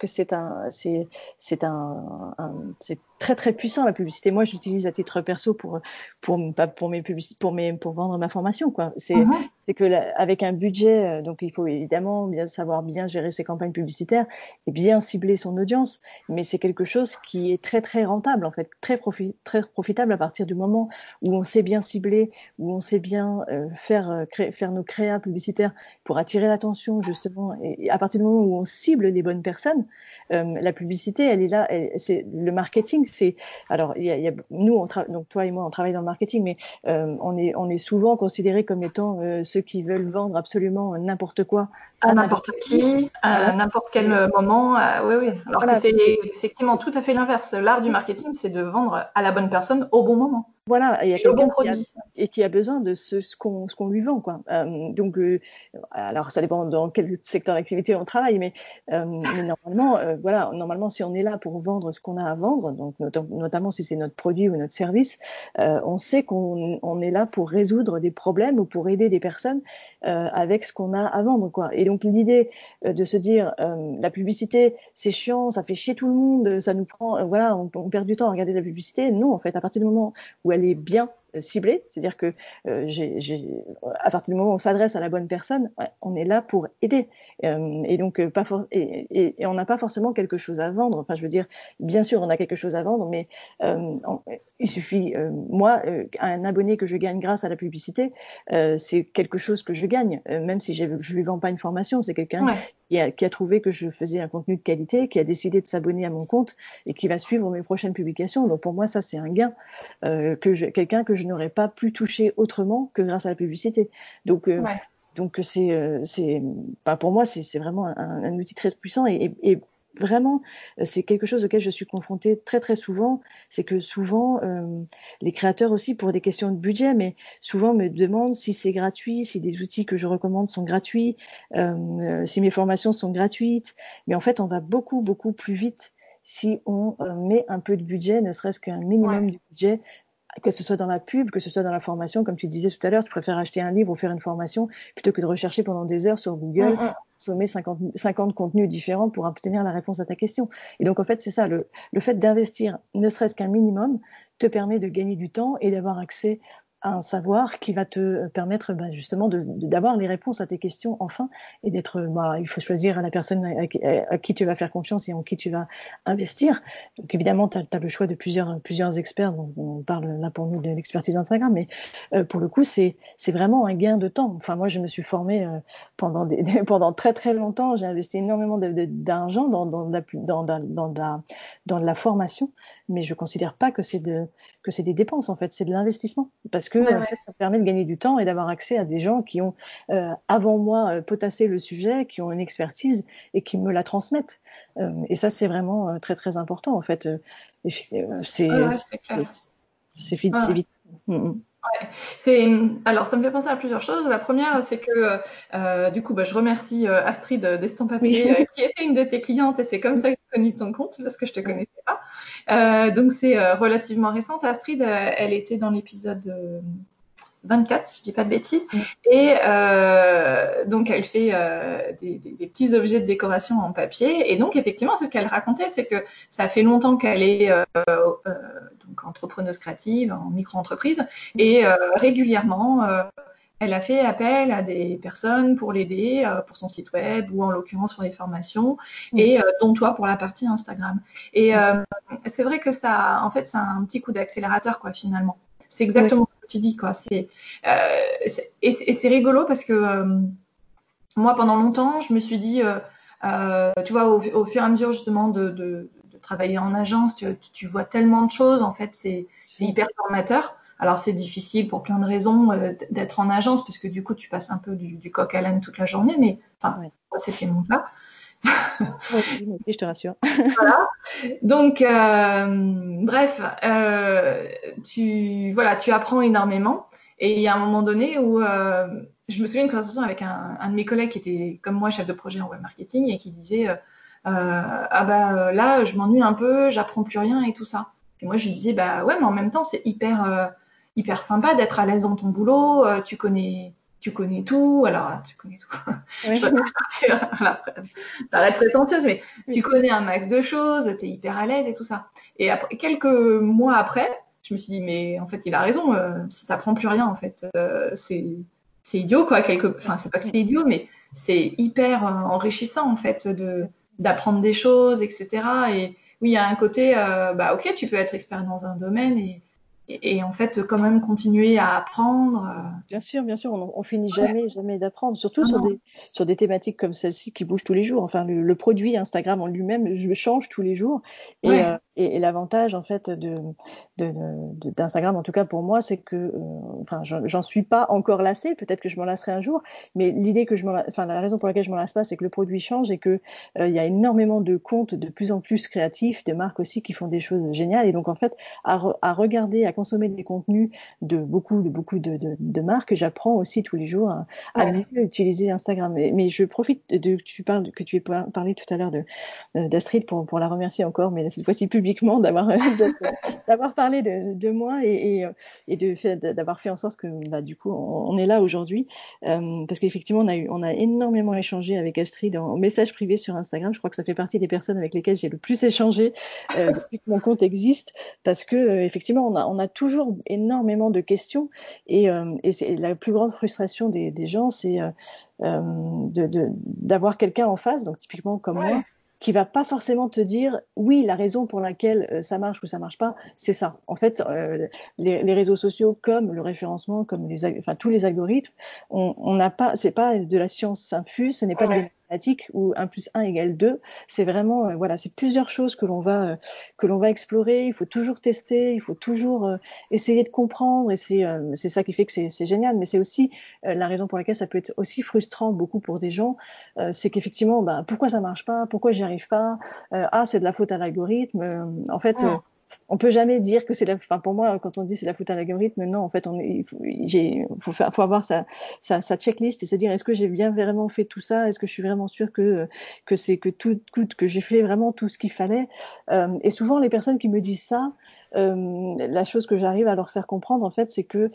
c'est très très puissant la publicité. Moi, j'utilise à titre perso pour mes pour vendre ma formation, quoi. Mhm. C'est que avec un budget, donc il faut évidemment bien savoir bien gérer ses campagnes publicitaires et bien cibler son audience, mais c'est quelque chose qui est très très rentable en fait, très profitable à partir du moment où on sait bien cibler, où on sait bien faire nos créas publicitaires pour attirer l'attention justement, et à partir du moment où on cible les bonnes personnes, la publicité elle est là, c'est le marketing, c'est alors nous donc toi et moi on travaille dans le marketing, mais on est souvent considérés comme étant ceux qui veulent vendre absolument n'importe quoi À à n'importe n'importe qui. qui, Voilà. à n'importe quel Et moment. Oui, oui. Alors que voilà, c'est effectivement tout à fait l'inverse. L'art du marketing, c'est de vendre à la bonne personne au bon moment voilà, il y a et le bon quelqu'un produit. qui a besoin de ce qu'on lui vend, quoi. Alors ça dépend dans quel secteur d'activité on travaille, mais normalement, voilà, normalement, si on est là pour vendre ce qu'on a à vendre, donc notamment si c'est notre produit ou notre service, on sait on est là pour résoudre des problèmes ou pour aider des personnes avec ce qu'on a à vendre, quoi. Et donc l'idée de se dire la publicité, c'est chiant, ça fait chier tout le monde, ça nous prend, voilà, on perd du temps à regarder la publicité. Non, en fait, à partir du moment où elle est bien ciblée, c'est-à-dire que à partir du moment où on s'adresse à la bonne personne, ouais, on est là pour aider. Et donc, et on n'a pas forcément quelque chose à vendre. Enfin, je veux dire, bien sûr, on a quelque chose à vendre, mais il suffit, moi, un abonné que je gagne grâce à la publicité, c'est quelque chose que je gagne, même si je lui vends pas une formation, c'est quelqu'un Ouais. qui a trouvé que je faisais un contenu de qualité, qui a décidé de s'abonner à mon compte et qui va suivre mes prochaines publications. Donc pour moi, ça c'est un gain, quelqu'un que je n'aurais pas pu toucher autrement que grâce à la publicité. Donc Ouais. bah, pour moi c'est vraiment un outil très puissant et vraiment c'est quelque chose auquel je suis confrontée très très souvent. C'est que souvent les créateurs aussi pour des questions de budget, mais souvent me demandent si c'est gratuit, si des outils que je recommande sont gratuits, si mes formations sont gratuites. Mais en fait, on va beaucoup beaucoup plus vite si on met un peu de budget, ne serait-ce qu'un Ouais. minimum de budget, que ce soit dans la pub, que ce soit dans la formation, comme tu disais tout à l'heure, tu préfères acheter un livre ou faire une formation plutôt que de rechercher pendant des heures sur Mm, Google, mm. sommer 50 contenus différents pour obtenir la réponse à ta question. Et donc, en fait, c'est ça, le fait d'investir ne serait-ce qu'un minimum te permet de gagner du temps et d'avoir accès à un savoir qui va te permettre justement d'avoir les réponses à tes questions enfin et d'être, il faut choisir la personne à qui tu vas faire confiance et en qui tu vas investir. Donc évidemment, tu as le choix de plusieurs experts, donc on parle là pour nous de l'expertise Instagram, mais pour le coup, c'est vraiment un gain de temps. Enfin, moi, je me suis formée pendant très très longtemps, j'ai investi énormément d'argent dans de la formation, mais je considère pas que c'est des dépenses en fait, c'est de l'investissement parce que Ouais, en ouais. fait, ça permet de gagner du temps et d'avoir accès à des gens qui ont avant moi potassé le sujet, qui ont une expertise et qui me la transmettent. Et ça, c'est vraiment très très important en fait. Ouais, ouais, c'est clair. C'est Ouais, vite. Mm, mm. Alors, ça me fait penser à plusieurs choses. La première, c'est que du coup, je remercie Astrid d'Estampes Oui. Papier, qui était une de tes clientes, et c'est comme ça que j'ai connu ton compte, parce que je te connaissais pas. Donc, c'est relativement récente. Astrid, elle était dans l'épisode 24, si je dis pas de bêtises. Et donc, elle fait des petits objets de décoration en papier. Et donc, effectivement, c'est ce qu'elle racontait, c'est que ça fait longtemps qu'elle est donc entrepreneuse créative, en micro-entreprise. Et régulièrement, elle a fait appel à des personnes pour l'aider pour son site web ou en l'occurrence pour des formations, et dont toi pour la partie Instagram. Et c'est vrai que ça, en fait, c'est un petit coup d'accélérateur, quoi, finalement. C'est exactement ce que tu dis, quoi. Et c'est rigolo parce que moi, pendant longtemps, je me suis dit, tu vois, au fur et à mesure justement de travailler en agence, tu vois tellement de choses. En fait, c'est hyper formateur. Alors, c'est difficile pour plein de raisons d'être en agence, parce que du coup, tu passes un peu du coq à l'âne toute la journée. Mais enfin, c'était mon cas. Moi aussi, je te rassure. Voilà. Donc, bref, tu apprends énormément. Et il y a un moment donné où je me souviens d'une conversation avec un de mes collègues qui était, comme moi, chef de projet en web marketing, et qui disait là, je m'ennuie un peu, j'apprends plus rien et tout ça. Et moi, je lui disais bah ouais, mais en même temps, c'est hyper sympa d'être à l'aise dans ton boulot. Tu connais tout. Alors, tu connais tout. Je dois pas paraître prétentieuse, mais tu connais un max de choses, tu es hyper à l'aise et tout ça. Et après, quelques mois après, je me suis dit, mais en fait, il a raison, si t'apprends plus rien, en fait, c'est idiot, quoi. Enfin, c'est pas que c'est idiot, mais c'est hyper enrichissant, en fait, d'apprendre des choses, etc. Et oui, il y a un côté, ok, tu peux être expert dans un domaine et en fait, quand même continuer à apprendre. Bien sûr, on finit jamais d'apprendre, surtout sur des thématiques comme celle-ci qui bougent tous les jours. Enfin, le produit Instagram en lui-même change tous les jours. Et l'avantage, en fait, d'Instagram, en tout cas pour moi, c'est que, enfin, j'en suis pas encore lassée. Peut-être que je m'en lasserai un jour, mais l'idée que la raison pour laquelle je m'en lasse pas, c'est que le produit change et que il y a énormément de comptes de plus en plus créatifs, des marques aussi qui font des choses géniales. Et donc, en fait, à regarder, à consommer des contenus de beaucoup de marques, que j'apprends aussi tous les jours à mieux utiliser Instagram. Mais je profite que tu aies parlé tout à l'heure d'Astrid pour la remercier encore, mais cette fois-ci publiquement d'avoir parlé de moi et d'avoir fait en sorte que du coup on est là aujourd'hui, parce qu'effectivement on a énormément échangé avec Astrid en message privé sur Instagram. Je crois que ça fait partie des personnes avec lesquelles j'ai le plus échangé depuis que mon compte existe, parce que effectivement on a toujours énormément de questions et c'est la plus grande frustration des gens, c'est d'avoir quelqu'un en face, donc typiquement comme moi, qui va pas forcément te dire oui, la raison pour laquelle ça marche ou ça marche pas, c'est ça. En fait, les réseaux sociaux, comme le référencement, comme tous les algorithmes, on n'a pas, c'est pas de la science infuse, ce n'est pas de la mathématique où 1 + 1 = 2. C'est vraiment, c'est plusieurs choses que l'on va explorer. Il faut toujours tester, il faut toujours essayer de comprendre, et c'est ça qui fait que c'est génial. Mais c'est aussi la raison pour laquelle ça peut être aussi frustrant beaucoup pour des gens, c'est qu'effectivement, pourquoi ça marche pas, pourquoi j'y arrive pas, c'est de la faute à l'algorithme. En fait, on peut jamais dire que c'est enfin, pour moi, quand on dit c'est la faute à l'algorithme, non, en fait, faut avoir sa checklist et se dire, est-ce que j'ai bien vraiment fait tout ça? Est-ce que je suis vraiment sûre que que j'ai fait vraiment tout ce qu'il fallait? Et souvent, les personnes qui me disent ça, la chose que j'arrive à leur faire comprendre, en fait, c'est que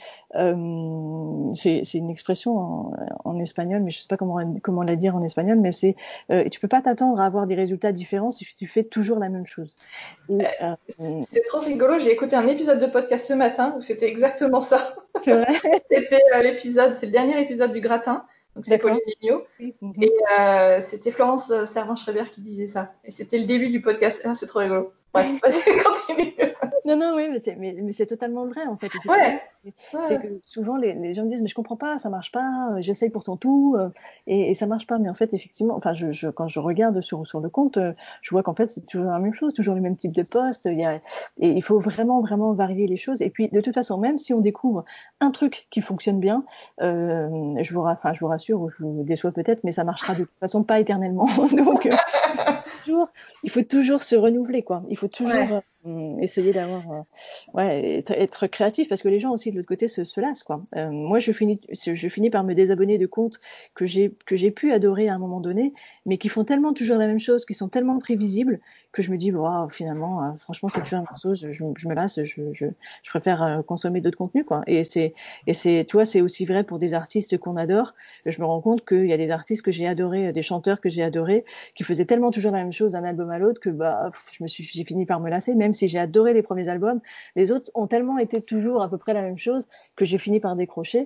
c'est une expression en espagnol, mais je sais pas comment la dire en espagnol, mais c'est tu peux pas t'attendre à avoir des résultats différents si tu fais toujours la même chose. C'est trop rigolo. J'ai écouté un épisode de podcast ce matin où c'était exactement ça. C'est vrai. C'était c'est le dernier épisode du Gratin. Donc c'est Pauline Mignot. Et c'était Florence Servan-Schreiber qui disait ça. Et c'était le début du podcast. Ah, c'est trop rigolo. Bref, vas-y, continue. Non, oui, mais c'est totalement vrai, en fait. C'est que souvent, les gens me disent, mais je comprends pas, ça marche pas, j'essaye pourtant tout, et ça marche pas. Mais en fait, effectivement, enfin, quand je regarde sur le compte, je vois qu'en fait, c'est toujours la même chose, toujours le même type de poste. Et il faut vraiment, vraiment varier les choses. Et puis, de toute façon, même si on découvre un truc qui fonctionne bien, je vous rassure, ou je vous déçois peut-être, mais ça marchera de toute façon pas éternellement. Donc, il faut toujours se renouveler, quoi. Il faut toujours essayer d'avoir, ouais, être créatif parce que les gens aussi de l'autre côté se lassent, quoi. Moi, je finis par me désabonner de comptes que j'ai pu adorer à un moment donné, mais qui font tellement toujours la même chose, qui sont tellement prévisibles que je me dis, waouh, finalement, franchement, c'est toujours la même chose. Je me lasse, je préfère consommer d'autres contenus, quoi. Tu vois, c'est aussi vrai pour des artistes qu'on adore. Je me rends compte qu'il y a des artistes que j'ai adorés, des chanteurs que j'ai adorés, qui faisaient tellement toujours la même chose d'un album à l'autre que j'ai fini par me lasser. Même si j'ai adoré les premiers albums, les autres ont tellement été toujours à peu près la même chose que j'ai fini par décrocher.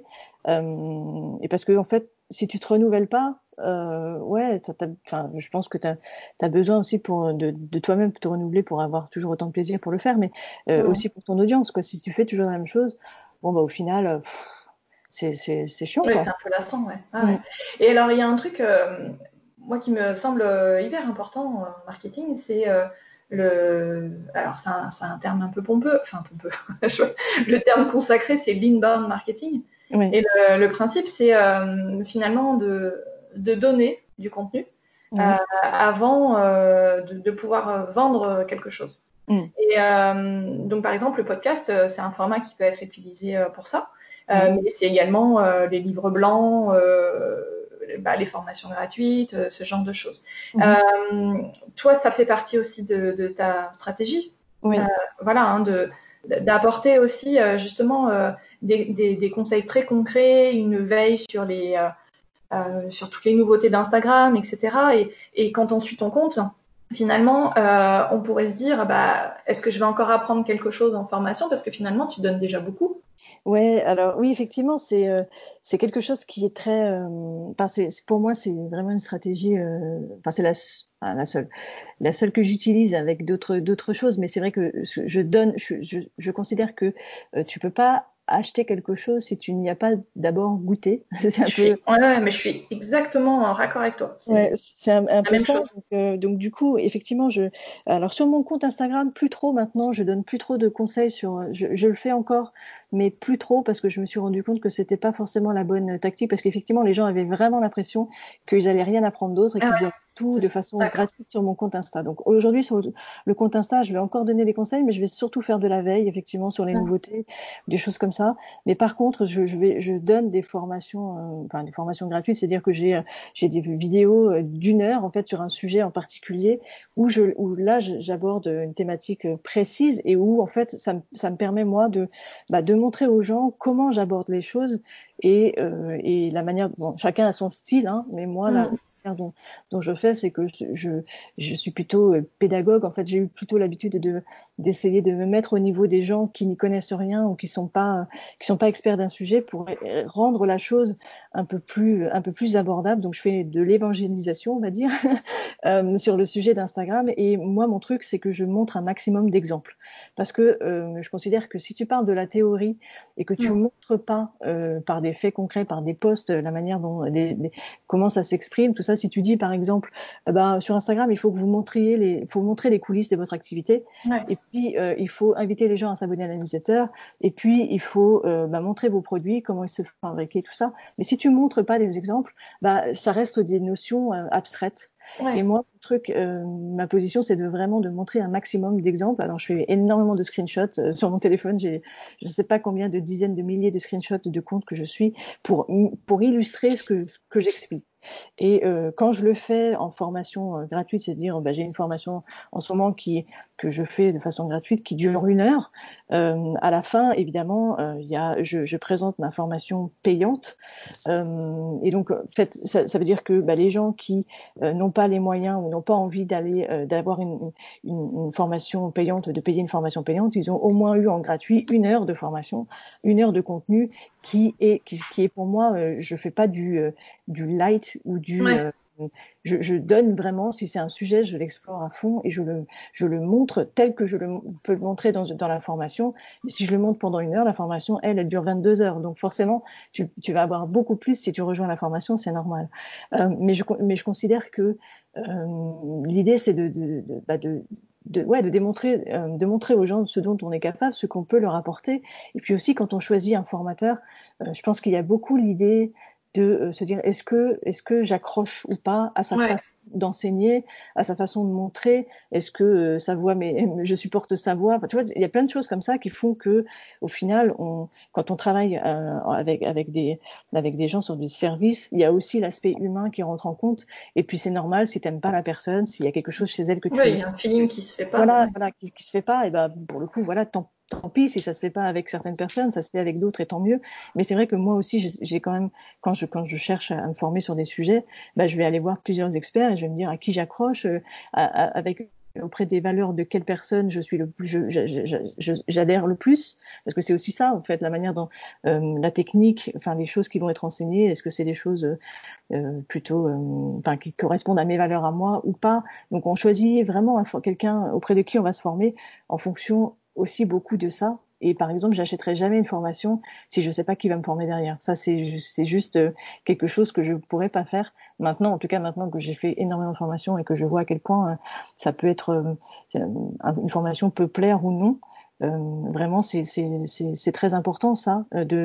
Et parce que en fait, si tu te renouvelles pas, ouais, je pense que tu as besoin aussi de toi-même te renouveler pour avoir toujours autant de plaisir pour le faire, mais Ouais. aussi pour ton audience, quoi. Si tu fais toujours la même chose, bon bah au final, c'est chiant, Ouais, quoi. c'est un peu lassant, ouais. Ah, Mm. ouais. Et alors, il y a un truc, moi, qui me semble hyper important en marketing, c'est Alors, c'est un terme un peu pompeux, enfin pompeux. Le terme consacré, c'est l'inbound marketing. Oui, Et le principe, c'est finalement de donner du contenu oui. avant de pouvoir vendre quelque chose. Mm. Et donc, par exemple, le podcast, c'est un format qui peut être utilisé pour ça. Oui. Mais c'est également les livres blancs, les formations gratuites, ce genre de choses. Mhm. Toi, ça fait partie aussi de ta stratégie. Euh, Oui. voilà, hein, d'apporter aussi justement des conseils très concrets, une veille sur toutes les nouveautés d'Instagram, etc. Et quand on suit ton compte, finalement, on pourrait se dire, bah, est-ce que je vais encore apprendre quelque chose en formation? Parce que finalement, tu donnes déjà beaucoup. Ouais, alors oui, effectivement, c'est quelque chose qui est très, enfin, pour moi, c'est vraiment une stratégie. Enfin, la seule que j'utilise avec d'autres choses. Mais c'est vrai que je donne, je considère que tu peux pas acheter quelque chose si tu n'y as pas d'abord goûté. C'est un peu. Ouais, mais je suis exactement en raccord avec toi. Ouais, C'est c'est un la peu même ça. chose. Donc du coup, effectivement, alors sur mon compte Instagram, plus trop maintenant, je donne plus trop de conseils je le fais encore, mais plus trop parce que je me suis rendu compte que c'était pas forcément la bonne tactique parce qu'effectivement, les gens avaient vraiment l'impression qu'ils allaient rien apprendre d'autre et Ah qu'ils ouais, auraient tout c'est de ça. façon D'accord. gratuite sur mon compte Insta. Donc aujourd'hui, sur le compte Insta, je vais encore donner des conseils, mais je vais surtout faire de la veille, effectivement, sur les Mm. nouveautés, des choses comme ça. Mais par contre, je donne des formations, enfin des formations gratuites, c'est-à-dire que j'ai des vidéos d'1 heure en fait sur un sujet en particulier où là j'aborde une thématique précise et où en fait ça me permet moi de montrer aux gens comment j'aborde les choses et la manière, bon, chacun a son style, hein, mais moi la Mm. manière dont je fais, c'est que je suis plutôt pédagogue. En fait, j'ai eu plutôt l'habitude d'essayer de me mettre au niveau des gens qui n'y connaissent rien ou qui sont pas experts d'un sujet pour rendre la chose un peu plus abordable. Donc, je fais de l'évangélisation, on va dire, sur le sujet d'Instagram. Et moi, mon truc, c'est que je montre un maximum d'exemples. Parce que je considère que si tu parles de la théorie et que tu Mm. montres pas par des faits concrets, par des posts, la manière dont, comment ça s'exprime, tout ça, si tu dis, par exemple, sur Instagram, il faut que faut montrer les coulisses de votre activité. Ouais. Et puis, il faut inviter les gens à s'abonner à la newsletter. Et puis, il faut montrer vos produits, comment ils se font fabriquer, tout ça. Mais si tu montres pas des exemples, ça reste des notions abstraites. Et Ouais. moi, ma position, c'est de vraiment de montrer un maximum d'exemples. Alors, je fais énormément de screenshots sur mon téléphone. J'ai, je ne sais pas combien de dizaines de milliers de screenshots de comptes que je suis pour illustrer ce que j'explique. Et quand je le fais en formation gratuite, c'est-à-dire j'ai une formation en ce moment que je fais de façon gratuite qui dure 1 heure. À la fin, évidemment, je présente ma formation payante. Et donc, en fait, ça veut dire que les gens qui n'ont pas les moyens ou n'ont pas envie d'avoir une formation payante, de payer une formation payante, ils ont au moins eu en gratuit 1 heure de formation, 1 heure de contenu qui est pour moi, je fais pas du light ou Ouais. je donne vraiment, si c'est un sujet, je l'explore à fond et je le montre tel que peux le montrer dans la formation. Et si je le montre pendant 1 heure, la formation, elle dure 22 heures. Donc forcément, tu vas avoir beaucoup plus si tu rejoins la formation, c'est normal. Mais je considère que l'idée, c'est ouais, de montrer aux gens ce dont on est capable, ce qu'on peut leur apporter. Et puis aussi, quand on choisit un formateur, je pense qu'il y a beaucoup l'idée de se dire est-ce que j'accroche ou pas à sa façon d'enseigner, à sa façon de montrer, est-ce que sa voix, mais je supporte sa voix. Enfin, tu vois, il y a plein de choses comme ça qui font que, au final, quand on travaille avec des gens sur du service, il y a aussi l'aspect humain qui rentre en compte. Et puis c'est normal si t'aimes pas la personne, s'il y a quelque chose chez elle que tu il y a un feeling qui se fait pas. voilà, qui se fait pas, et ben pour le coup, voilà, tant pis si ça se fait pas avec certaines personnes, ça se fait avec d'autres et tant mieux. Mais c'est vrai que moi aussi, j'ai quand même, quand je cherche à me former sur des sujets, bah, je vais aller voir plusieurs experts et je vais me dire à qui j'accroche, avec auprès des valeurs de quelle personne je suis le plus, j'adhère le plus, parce que c'est aussi ça, en fait, la manière dont la technique, enfin les choses qui vont être enseignées, est-ce que c'est des choses plutôt, enfin qui correspondent à mes valeurs à moi ou pas. Donc on choisit vraiment quelqu'un auprès de qui on va se former en fonction aussi beaucoup de ça. Et par exemple, j'achèterai jamais une formation si je sais pas qui va me former derrière. Ça, c'est juste quelque chose que je pourrais pas faire maintenant. En tout cas, maintenant que j'ai fait énormément de formations et que je vois à quel point ça peut être, une formation peut plaire ou non. Vraiment, c'est très important ça,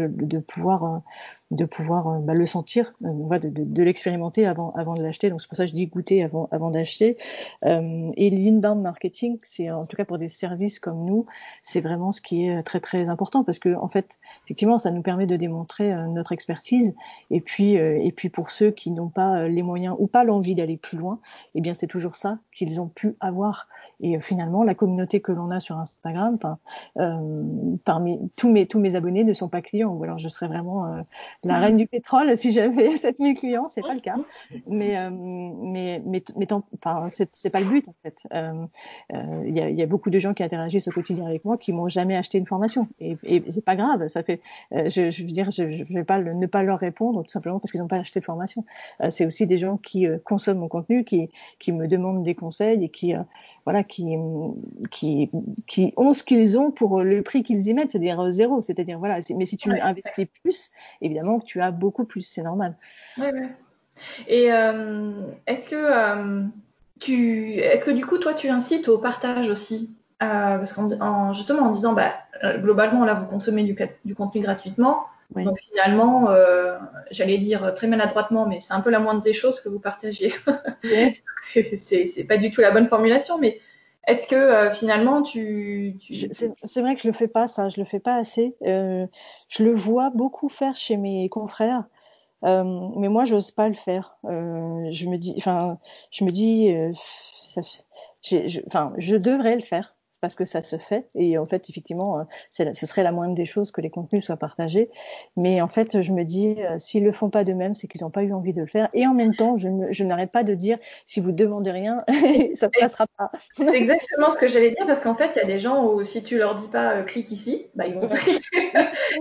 de pouvoir bah, le sentir, de l'expérimenter avant de l'acheter. Donc c'est pour ça que je dis goûter avant d'acheter. Et l'inbound marketing, c'est en tout cas pour des services comme nous, c'est vraiment ce qui est très très important parce que en fait, effectivement, ça nous permet de démontrer notre expertise. Et puis pour ceux qui n'ont pas les moyens ou pas l'envie d'aller plus loin, eh bien c'est toujours ça qu'ils ont pu avoir. Et finalement, la communauté que l'on a sur Instagram, parmi tous mes abonnés ne sont pas clients, ou alors je serais vraiment la reine du pétrole si j'avais 7000 clients, c'est pas le cas. Enfin, c'est pas le but en fait. Il y a beaucoup de gens qui interagissent au quotidien avec moi qui m'ont jamais acheté une formation, et c'est pas grave. Ça fait, je veux dire, je vais pas ne pas leur répondre tout simplement parce qu'ils n'ont pas acheté de formation. C'est aussi des gens qui consomment mon contenu, qui me demandent des conseils et voilà, qui ont ce qu'ils ont pour le prix qu'ils y mettent, c'est-à-dire zéro. C'est-à-dire voilà. Mais si tu investis plus, évidemment que tu as beaucoup plus, c'est normal. Ouais. Et est-ce que du coup, toi, tu incites au partage aussi parce justement en disant, bah, globalement, là, vous consommez du contenu gratuitement. Oui. Donc finalement, j'allais dire très maladroitement, mais c'est un peu la moindre des choses que vous partagez. Oui. c'est pas du tout la bonne formulation, mais est-ce que finalement C'est vrai que je le fais pas, ça, je le fais pas assez. Je le vois beaucoup faire chez mes confrères, mais moi, j'ose pas le faire. Je me dis, enfin, je devrais le faire parce que ça se fait. Et en fait, effectivement, ce serait la moindre des choses que les contenus soient partagés. Mais en fait, je me dis, s'ils le font pas d'eux-mêmes, c'est qu'ils n'ont pas eu envie de le faire. Et en même temps, je n'arrête pas de dire, si vous demandez rien, ça se passera pas. C'est exactement ce que j'allais dire parce qu'en fait, il y a des gens où si tu leur dis pas clique ici, bah ils vont cliquer.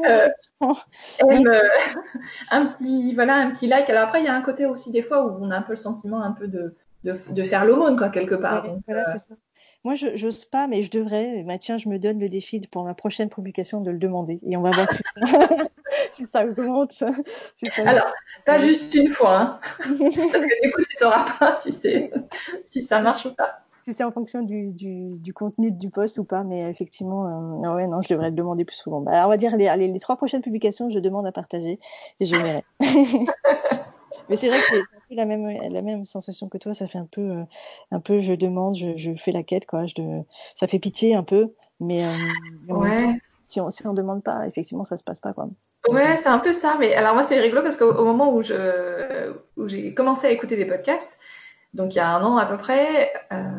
Un petit like. Alors après, il y a un côté aussi des fois où on a un peu le sentiment un peu de faire l'aumône quoi quelque part. Donc, voilà, c'est ça. Moi, je n'ose pas, mais je devrais. Bah, tiens, je me donne le défi pour ma prochaine publication de le demander. Et on va voir si ça augmente. Alors, pas juste une fois, hein, parce que du coup, tu ne sauras pas si ça marche ou pas. Si c'est en fonction du contenu du post ou pas, mais effectivement, ouais, non, je devrais le demander plus souvent. Bah, on va dire les 3 prochaines publications, je demande à partager et je verrai. Mais c'est vrai que j'ai un peu la même sensation que toi. Ça fait un peu, je demande, je fais la quête, quoi. Ça fait pitié un peu, mais en même temps, si on demande pas, effectivement, ça se passe pas, quoi. Ouais, c'est un peu ça. Mais alors moi, c'est rigolo parce qu'au moment où j'ai commencé à écouter des podcasts, donc il y a un an à peu près,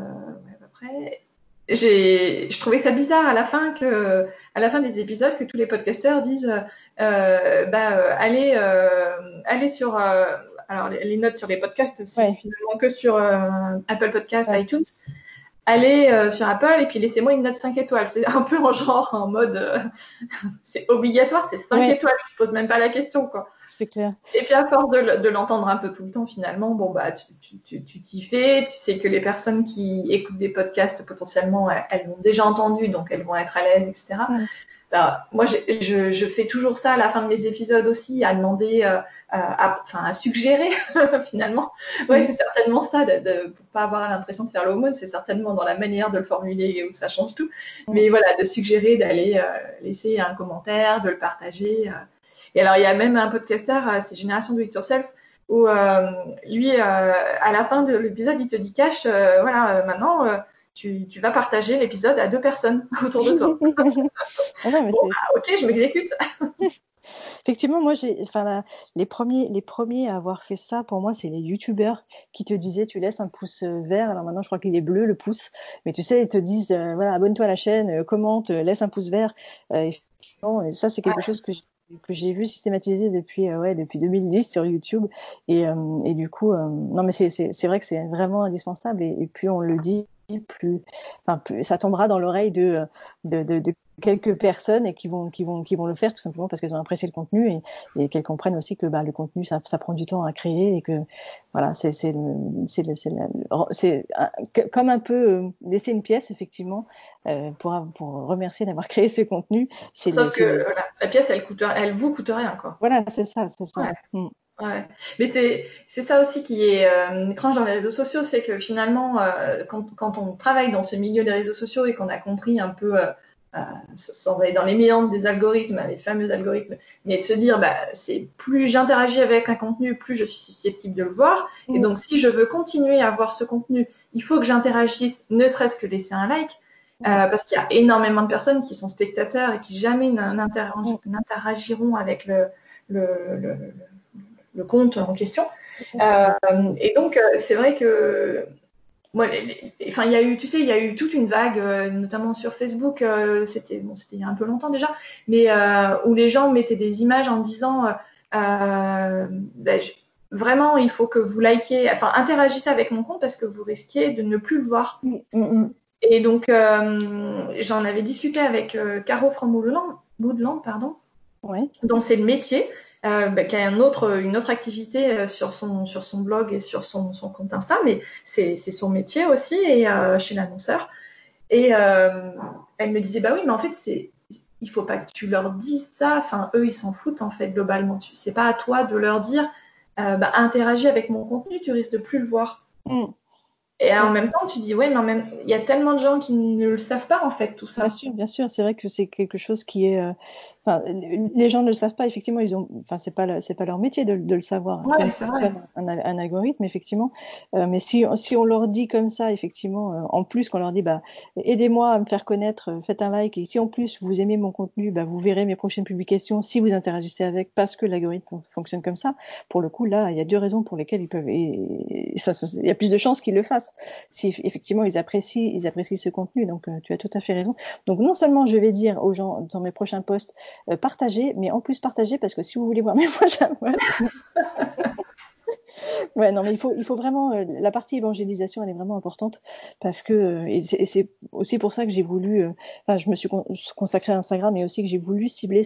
je trouvais ça bizarre à la fin des épisodes, que tous les podcasteurs disent, allez sur, alors les notes sur les podcasts, c'est finalement que sur Apple Podcasts, iTunes. Allez sur Apple et puis laissez-moi une note 5 étoiles. C'est un peu en mode, c'est obligatoire, c'est 5 étoiles. Je pose même pas la question, quoi. C'est clair. Et puis à force de l'entendre un peu tout le temps, finalement, bon bah tu t'y fais. Tu sais que les personnes qui écoutent des podcasts potentiellement, elles l'ont déjà entendu, donc elles vont être à l'aise, etc. Alors, moi, je fais toujours ça à la fin de mes épisodes aussi, à demander, à suggérer finalement. Ouais, c'est certainement ça, pour pas avoir l'impression de faire l'aumône, c'est certainement dans la manière de le formuler où ça change tout. Mais voilà, de suggérer d'aller laisser un commentaire, de le partager. Et alors, il y a même un podcaster, c'est Génération Do It Yourself, où lui, à la fin de l'épisode, il te dit cash, voilà, maintenant, tu vas partager l'épisode à 2 personnes autour de toi. Ah non, mais Bon, bah, ok, je m'exécute. effectivement, moi, les premiers à avoir fait ça, pour moi, c'est les youtubeurs qui te disaient, tu laisses un pouce vert. Alors maintenant, je crois qu'il est bleu, le pouce. Mais tu sais, ils te disent, voilà, abonne-toi à la chaîne, commente, laisse un pouce vert. Effectivement, et ça, c'est quelque chose que j'ai vu systématiser depuis 2010 sur YouTube. Et du coup, non, mais c'est vrai que c'est vraiment indispensable. Et plus on le dit, plus ça tombera dans l'oreille de quelques personnes et qui vont le faire tout simplement parce qu'elles ont apprécié le contenu et qu'elles comprennent aussi que le contenu ça prend du temps à créer et que voilà comme un peu laisser une pièce effectivement pour remercier d'avoir créé ce contenu. Sauf que voilà, la pièce, elle vous coûte rien, quoi. Voilà, c'est ça. Ouais. Ouais. Mais c'est ça aussi qui est étrange dans les réseaux sociaux, c'est que finalement, quand on travaille dans ce milieu des réseaux sociaux et qu'on a compris un peu, sans aller dans les méandres des algorithmes, les fameux algorithmes, mais de se dire, c'est plus j'interagis avec un contenu, plus je suis susceptible de le voir. Et donc, si je veux continuer à voir ce contenu, il faut que j'interagisse, ne serait-ce que laisser un like. Parce qu'il y a énormément de personnes qui sont spectateurs et qui jamais n'interagiront avec le compte en question. Et donc, c'est vrai que moi, enfin, il y a eu, tu sais, il y a eu toute une vague, notamment sur Facebook. C'était il y a un peu longtemps déjà, mais où les gens mettaient des images en disant, vraiment, il faut que vous likiez, enfin, interagissez avec mon compte parce que vous risquez de ne plus le voir. Et donc, j'en avais discuté avec Caro from Woodland, pardon, dont c'est le métier. Qui a une autre activité sur son blog et sur son compte Insta, mais c'est son métier aussi et chez l'annonceur. Et elle me disait oui, mais en fait il faut pas que tu leur dises ça. Enfin, eux ils s'en foutent en fait globalement. C'est pas à toi de leur dire interagis avec mon contenu, tu risques de plus le voir. Et en même temps, tu dis, ouais, mais il y a tellement de gens qui ne le savent pas, en fait, tout ça. Bien sûr, c'est vrai que c'est quelque chose qui est. Les gens ne le savent pas, effectivement, c'est pas leur métier de le savoir, Ouais, comment c'est vrai. fonctionne un algorithme, effectivement. Mais si on leur dit comme ça, effectivement, en plus qu'on leur dit, aidez-moi à me faire connaître, faites un like, et si en plus vous aimez mon contenu, vous verrez mes prochaines publications si vous interagissez avec, parce que l'algorithme fonctionne comme ça. Pour le coup, là, il y a 2 raisons pour lesquelles ils peuvent, et ça, il y a plus de chances qu'ils le fassent, si effectivement ils apprécient ce contenu. Donc, tu as tout à fait raison. Donc, non seulement je vais dire aux gens dans mes prochains posts, partagez, mais en plus partagez parce que si vous voulez voir mes prochains posts, ouais, non, mais il faut vraiment la partie évangélisation, elle est vraiment importante parce que et c'est aussi pour ça que j'ai voulu, je me suis consacrée à Instagram et aussi que j'ai voulu cibler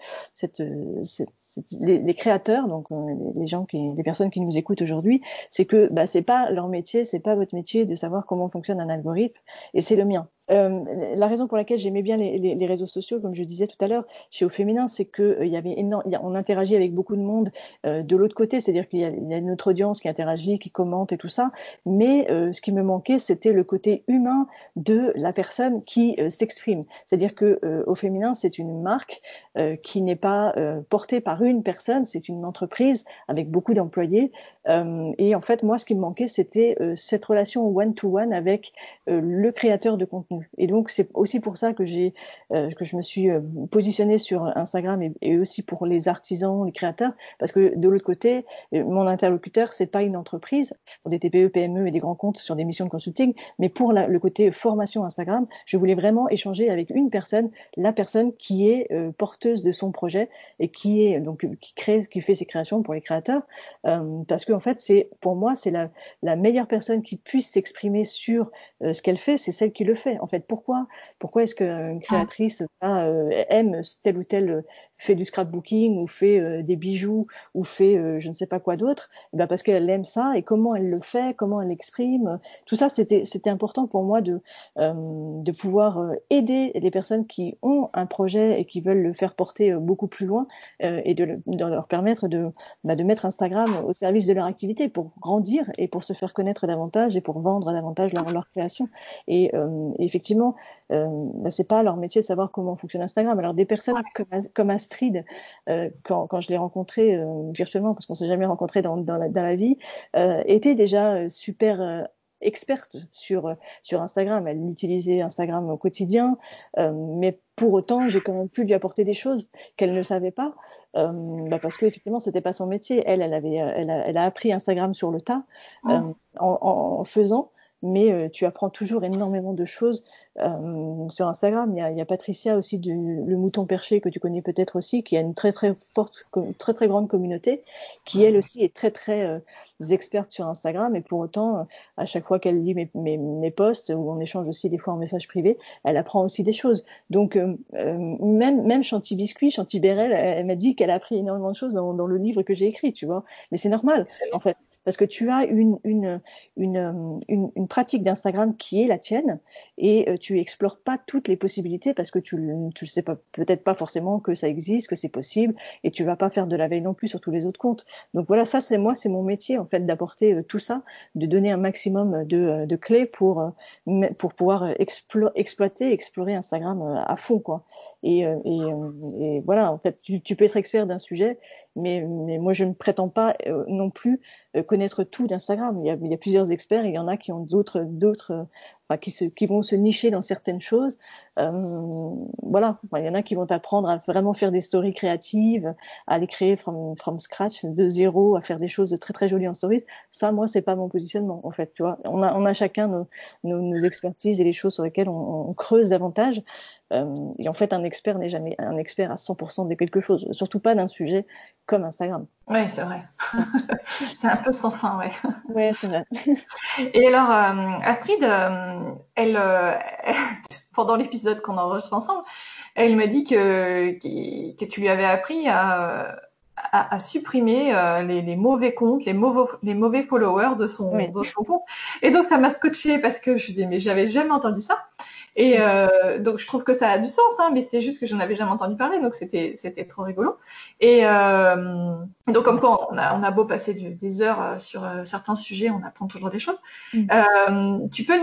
les créateurs, donc les personnes qui nous écoutent aujourd'hui, c'est que c'est pas leur métier, c'est pas votre métier de savoir comment fonctionne un algorithme et c'est le mien. La raison pour laquelle j'aimais bien les réseaux sociaux, comme je disais tout à l'heure, chez Au Féminin, c'est que on interagit avec beaucoup de monde de l'autre côté, c'est-à-dire qu'il y a notre audience qui interagit, qui commente et tout ça, mais ce qui me manquait, c'était le côté humain de la personne qui s'exprime. C'est-à-dire que Au Féminin, c'est une marque qui n'est pas portée par une personne, c'est une entreprise avec beaucoup d'employés. Et en fait, moi, ce qui me manquait, c'était cette relation one-to-one avec le créateur de contenu. Et donc, c'est aussi pour ça que je me suis positionnée sur Instagram et aussi pour les artisans, les créateurs, parce que de l'autre côté, mon interlocuteur, c'est pas une entreprise, pour des TPE, PME et des grands comptes sur des missions de consulting, mais pour le côté formation Instagram, je voulais vraiment échanger avec une personne, la personne qui est porteuse de son projet et qui fait ses créations pour les créateurs, parce que en fait, pour moi, c'est la meilleure personne qui puisse s'exprimer sur ce qu'elle fait, c'est celle qui le fait. En fait, pourquoi est-ce qu'une créatrice aime tel ou tel fait du scrapbooking ou fait des bijoux ou fait je ne sais pas quoi d'autre? Parce qu'elle aime ça et comment elle le fait, comment elle l'exprime. Tout ça, c'était important pour moi de pouvoir aider les personnes qui ont un projet et qui veulent le faire porter beaucoup plus loin et de leur permettre de mettre Instagram au service de leur activité pour grandir et pour se faire connaître davantage et pour vendre davantage leur création. Et effectivement, c'est pas leur métier de savoir comment fonctionne Instagram. Alors des personnes comme Astrid, quand je l'ai rencontrée virtuellement, parce qu'on s'est jamais rencontrés dans la vie, était déjà super experte sur Instagram. Elle utilisait Instagram au quotidien, mais pour autant, j'ai quand même pu lui apporter des choses qu'elle ne savait pas, parce que effectivement, c'était pas son métier. Elle a appris Instagram sur le tas, Oh, en faisant. Mais tu apprends toujours énormément de choses sur Instagram. Il y a Patricia aussi le Mouton Perché que tu connais peut-être aussi, qui a une très très forte, très très grande communauté, qui elle aussi est très très experte sur Instagram. Et pour autant, à chaque fois qu'elle lit mes posts, ou on échange aussi des fois en message privé, elle apprend aussi des choses. Donc même Chanty Biscuit, Chanty Bérel, elle m'a dit qu'elle a appris énormément de choses dans le livre que j'ai écrit, tu vois. Mais c'est normal en excellent. fait. Parce que tu as une pratique d'Instagram qui est la tienne et tu explores pas toutes les possibilités parce que tu le sais pas, peut-être pas forcément que ça existe, que c'est possible et tu vas pas faire de la veille non plus sur tous les autres comptes. Donc voilà, ça c'est mon métier en fait d'apporter tout ça, de donner un maximum de clés pour pouvoir explorer Instagram à fond quoi. Et voilà, en fait, tu peux être expert d'un sujet, mais moi je ne prétends pas non plus connaître tout d'Instagram. Il y a plusieurs experts, et il y en a qui ont enfin, qui vont se nicher dans certaines choses. Voilà, enfin, il y en a qui vont apprendre à vraiment faire des stories créatives, à les créer from scratch, de zéro, à faire des choses très très jolies en stories. Ça, moi, c'est pas mon positionnement, en fait. Tu vois, on a chacun nos expertises et les choses sur lesquelles on creuse davantage. Et en fait, un expert n'est jamais un expert à 100% de quelque chose, surtout pas d'un sujet comme Instagram. Ouais, c'est vrai. C'est un peu sans fin, ouais. Ouais, c'est vrai. Et alors, Astrid, elle, pendant l'épisode qu'on enregistre ensemble, elle m'a dit que tu lui avais appris à supprimer les mauvais comptes, les mauvais followers Oui. de son compte. Et donc, ça m'a scotché parce que je disais, mais j'avais jamais entendu ça. Et donc, je trouve que ça a du sens, hein, mais c'est juste que j'en avais jamais entendu parler, donc c'était trop rigolo. Et donc, comme quoi, on a beau passer des heures sur certains sujets, on apprend toujours des choses. Mm. Tu peux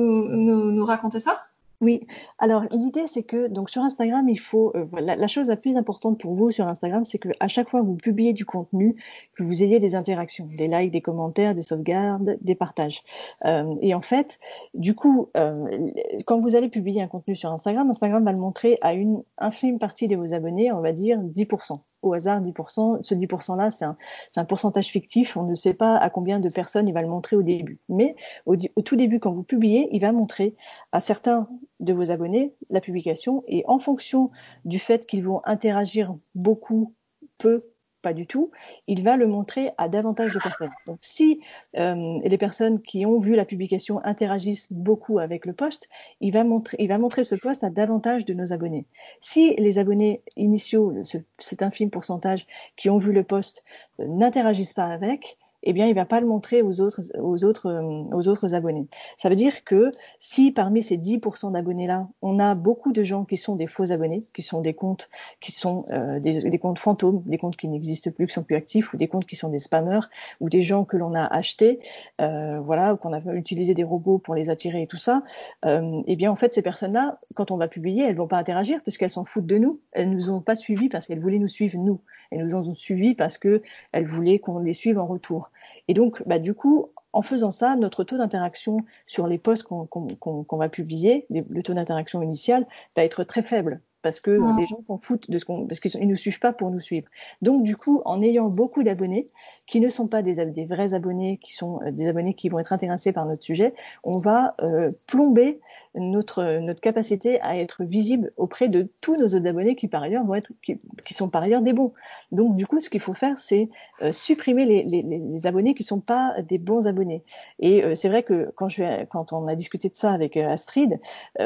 nous raconter ça? Oui, alors l'idée c'est que donc sur Instagram, il faut voilà, la chose la plus importante pour vous sur Instagram, c'est que à chaque fois que vous publiez du contenu, que vous ayez des interactions, des likes, des commentaires, des sauvegardes, des partages. Et en fait, du coup, quand vous allez publier un contenu sur Instagram, Instagram va le montrer à une infime partie de vos abonnés, on va dire 10%. Au hasard, 10%. Ce 10%-là, c'est un pourcentage fictif. On ne sait pas à combien de personnes il va le montrer au début. Mais au tout début, quand vous publiez, il va montrer à certains de vos abonnés la publication, et en fonction du fait qu'ils vont interagir beaucoup, peu, pas du tout, il va le montrer à davantage de personnes. Donc si les personnes qui ont vu la publication interagissent beaucoup avec le post, il va montrer ce post à davantage de nos abonnés. Si les abonnés initiaux, cet infime pourcentage qui ont vu le post, n'interagissent pas avec, eh bien, il va pas le montrer aux autres abonnés. Ça veut dire que si parmi ces 10% d'abonnés-là, on a beaucoup de gens qui sont des faux abonnés, qui sont des comptes qui sont des comptes fantômes, des comptes qui n'existent plus, qui sont plus actifs, ou des comptes qui sont des spammers, ou des gens que l'on a achetés, voilà, ou qu'on a utilisé des robots pour les attirer et tout ça, eh bien, en fait, ces personnes-là, quand on va publier, elles vont pas interagir parce qu'elles s'en foutent de nous. Elles nous ont pas suivis parce qu'elles voulaient nous suivre, nous. Elles nous ont suivis parce que elles voulaient qu'on les suive en retour. Et donc, du coup, en faisant ça, notre taux d'interaction sur les posts qu'on va publier, le taux d'interaction initial, va être très faible. Parce que les gens s'en foutent parce qu'ils nous suivent pas pour nous suivre. Donc, du coup, en ayant beaucoup d'abonnés qui ne sont pas des vrais abonnés, qui sont des abonnés qui vont être intéressés par notre sujet, on va plomber notre capacité à être visible auprès de tous nos autres abonnés qui par ailleurs qui sont par ailleurs des bons. Donc, du coup, ce qu'il faut faire, c'est supprimer les abonnés qui sont pas des bons abonnés. Et c'est vrai que quand on a discuté de ça avec Astrid,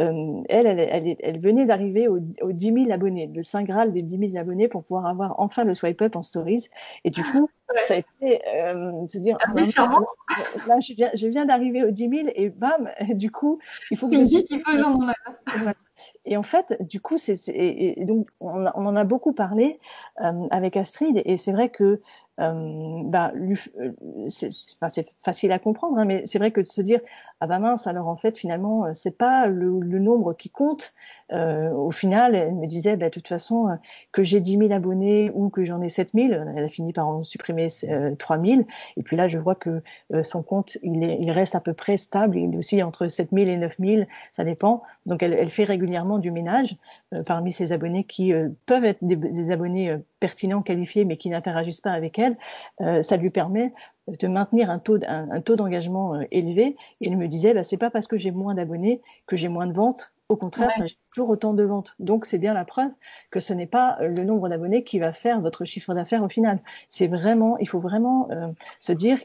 elle venait d'arriver aux 10 000 abonnés, le saint graal des 10 000 abonnés pour pouvoir avoir enfin le swipe up en stories. Et du coup, ça a Ouais. été se dire, Un déchirement. là, je viens d'arriver aux 10 000 et bam, du coup, il faut que Tu je me dis suis. qu'il faut que j'en enlève. Voilà. Et en fait, du coup, et donc on en a beaucoup parlé avec Astrid, et c'est vrai que c'est facile à comprendre, hein, mais c'est vrai que de se dire ah bah mince, alors en fait finalement c'est pas le nombre qui compte. Au final, elle me disait bah, de toute façon que j'ai 10 000 abonnés ou que j'en ai 7 000, elle a fini par en supprimer 3 000. Et puis là, je vois que son compte il reste à peu près stable, il est aussi entre 7 000 et 9 000, ça dépend. Donc elle fait régulièrement du ménage parmi ses abonnés qui peuvent être des abonnés pertinents, qualifiés, mais qui n'interagissent pas avec elle. Ça lui permet de maintenir un taux d'engagement élevé. Et elle me disait, bah, c'est pas parce que j'ai moins d'abonnés que j'ai moins de ventes. Au contraire, Ouais. j'ai toujours autant de ventes. Donc, c'est bien la preuve que ce n'est pas le nombre d'abonnés qui va faire votre chiffre d'affaires au final. C'est vraiment, il faut vraiment se dire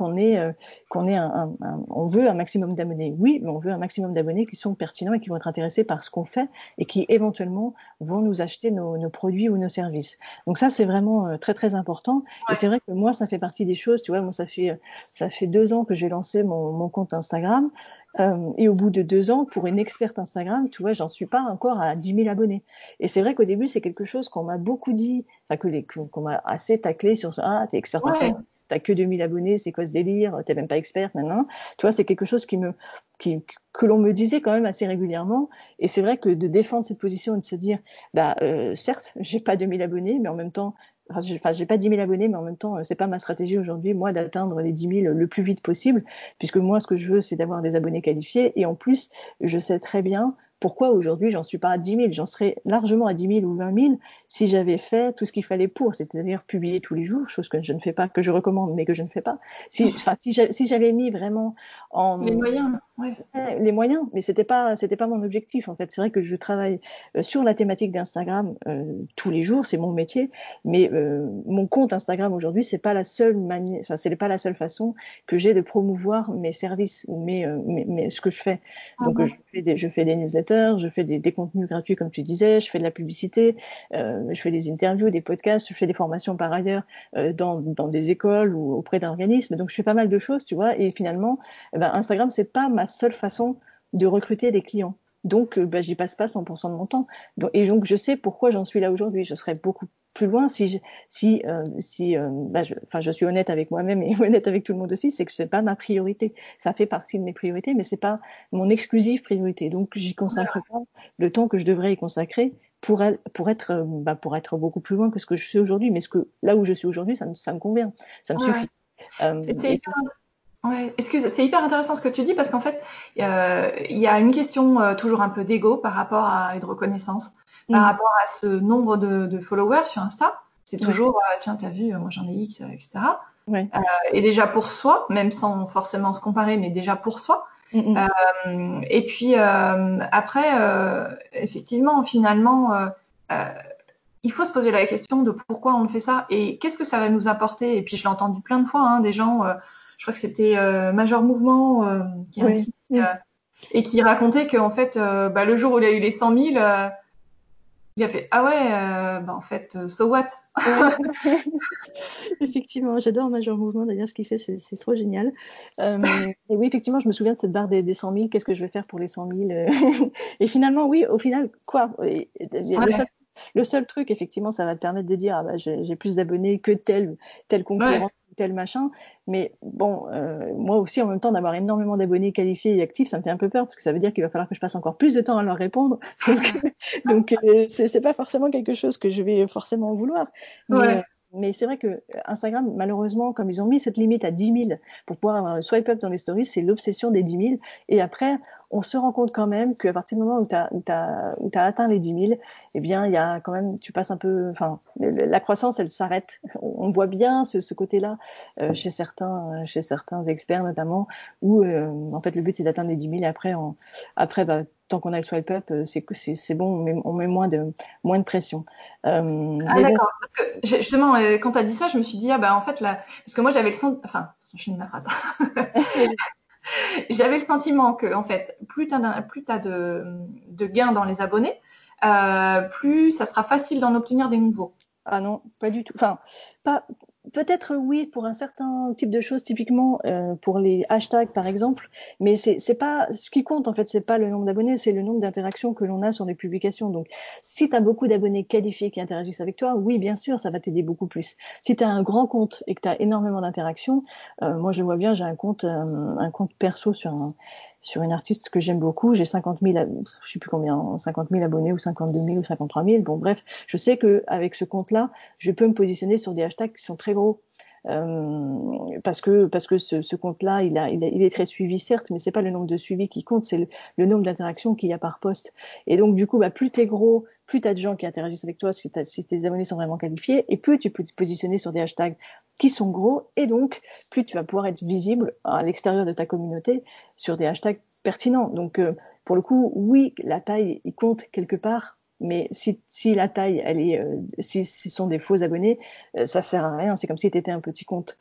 on veut un maximum d'abonnés. Oui, mais on veut un maximum d'abonnés qui sont pertinents et qui vont être intéressés par ce qu'on fait et qui éventuellement vont nous acheter nos produits ou nos services. Donc ça, c'est vraiment très très important. Et c'est vrai que moi, ça fait partie des choses. Tu vois, moi, ça fait 2 ans que j'ai lancé mon compte Instagram. Et au bout de 2 ans, pour une experte Instagram, tu vois, j'en suis pas encore à 10 000 abonnés. Et c'est vrai qu'au début, c'est quelque chose qu'on m'a beaucoup dit, enfin qu'on m'a assez taclé sur ah, t'es experte Ouais. Instagram, t'as que 2 000 abonnés, c'est quoi ce délire, t'es même pas experte, maintenant. Tu vois, c'est quelque chose que l'on me disait quand même assez régulièrement. Et c'est vrai que de défendre cette position et de se dire, bah, certes, j'ai pas 2 000 abonnés, mais en même temps, j'ai pas 10 000 abonnés, mais en même temps, c'est pas ma stratégie aujourd'hui, moi, d'atteindre les 10 000 le plus vite possible, puisque moi, ce que je veux, c'est d'avoir des abonnés qualifiés. Et en plus, je sais très bien pourquoi aujourd'hui, j'en suis pas à 10 000. J'en serais largement à 10 000 ou 20 000 si j'avais fait tout ce qu'il fallait pour, c'est-à-dire publier tous les jours, chose que je ne fais pas, que je recommande, mais que je ne fais pas. Si j'avais mis vraiment Les en, moyens, ouais. les moyens, mais c'était pas mon objectif en fait. C'est vrai que je travaille sur la thématique d'Instagram tous les jours, c'est mon métier, mais mon compte Instagram aujourd'hui, c'est pas la seule manière, enfin c'est pas la seule façon que j'ai de promouvoir mes services ou ce que je fais. Donc je fais des newsletters, je fais des contenus gratuits comme tu disais, je fais de la publicité, je fais des interviews, des podcasts, je fais des formations par ailleurs dans des écoles ou auprès d'organismes. Donc je fais pas mal de choses, tu vois, et finalement eh ben, Instagram, c'est pas ma seule façon de recruter des clients. Donc, ben, j'y passe pas 100% de mon temps. Et donc, je sais pourquoi j'en suis là aujourd'hui. Je serais beaucoup plus loin enfin, je suis honnête avec moi-même et honnête avec tout le monde aussi, c'est que c'est pas ma priorité. Ça fait partie de mes priorités, mais c'est pas mon exclusive priorité. Donc, j'y consacre pas le temps que je devrais y consacrer pour être beaucoup plus loin que ce que je suis aujourd'hui. Mais là où je suis aujourd'hui, ça me convient. Ça me Ouais, ouais. suffit. C'est Et hyper, ouais. Excuse, c'est hyper intéressant ce que tu dis parce qu'en fait, il y a une question toujours un peu d'ego par rapport à et de reconnaissance, par Mm. rapport à ce nombre de followers sur Insta. C'est Ouais, toujours, tiens, t'as vu, moi j'en ai X, etc. ouais. Et déjà pour soi, même sans forcément se comparer, mais déjà pour soi. Mm, Et puis après, effectivement, finalement, euh, il faut se poser la question de pourquoi on fait ça et qu'est-ce que ça va nous apporter. Et puis je l'ai entendu plein de fois, hein, des gens, je crois que c'était Major Mouvement ouais. Mm. et qui racontait qu'en fait, bah, le jour où il a eu les 100 000, il a fait ah ouais, bah en fait, so what? Ouais. Effectivement, j'adore Major Mouvement, d'ailleurs, ce qu'il fait, c'est trop génial. Et oui, effectivement, je me souviens de cette barre des 100 000, qu'est-ce que je vais faire pour les 100 000 Et finalement, oui, au final, quoi? Ouais, Le seul truc, effectivement, ça va te permettre de dire, ah bah, j'ai plus d'abonnés que tel ouais, concurrent, tel machin. Mais bon, moi aussi, en même temps, d'avoir énormément d'abonnés qualifiés et actifs, ça me fait un peu peur, parce que ça veut dire qu'il va falloir que je passe encore plus de temps à leur répondre. Donc, c'est pas forcément quelque chose que je vais forcément vouloir. Mais, ouais, euh, mais c'est vrai que Instagram, malheureusement, comme ils ont mis cette limite à 10 000 pour pouvoir avoir un swipe up dans les stories, c'est l'obsession des 10 000. Et après, on se rend compte quand même qu'à partir du moment où t'as atteint les 10 000, eh bien, il y a quand même, tu passes un peu, enfin, la croissance, elle s'arrête. On voit bien ce côté-là chez certains experts notamment, où en fait le but c'est d'atteindre les 10 000 et après bah, tant qu'on a le swipe up, c'est bon, on met moins de pression. ah Mais bon, d'accord. Parce que justement, quand tu as dit ça, je me suis dit ah bah en fait là, parce que moi j'avais le sentiment, enfin, je finis ma phrase. J'avais le sentiment que, en fait, plus t'as de gains dans les abonnés, plus ça sera facile d'en obtenir des nouveaux. ah non, pas du tout. Enfin, pas. Peut-être oui pour un certain type de choses, typiquement pour les hashtags par exemple, mais c'est pas ce qui compte en fait, c'est pas le nombre d'abonnés, c'est le nombre d'interactions que l'on a sur les publications. Donc si tu as beaucoup d'abonnés qualifiés qui interagissent avec toi, oui bien sûr, ça va t'aider beaucoup plus. Si tu as un grand compte et que tu as énormément d'interactions, moi je le vois bien, j'ai un compte perso sur une artiste que j'aime beaucoup, j'ai 50 000, je sais plus combien, 50 000 abonnés ou 52 000 ou 53 000. Bon bref, je sais que avec ce compte-là, je peux me positionner sur des hashtags qui sont très gros. Parce que ce compte-là, il est très suivi certes, mais c'est pas le nombre de suivis qui compte, c'est le nombre d'interactions qu'il y a par poste. Et donc du coup, bah, plus t'es gros, plus t'as de gens qui interagissent avec toi, si tes abonnés sont vraiment qualifiés, et plus tu peux te positionner sur des hashtags qui sont gros, et donc plus tu vas pouvoir être visible à l'extérieur de ta communauté sur des hashtags pertinents. Donc pour le coup, oui, la taille, il compte quelque part. Mais si la taille, si ce sont des faux abonnés, ça sert à rien. C'est comme si tu étais un petit compte.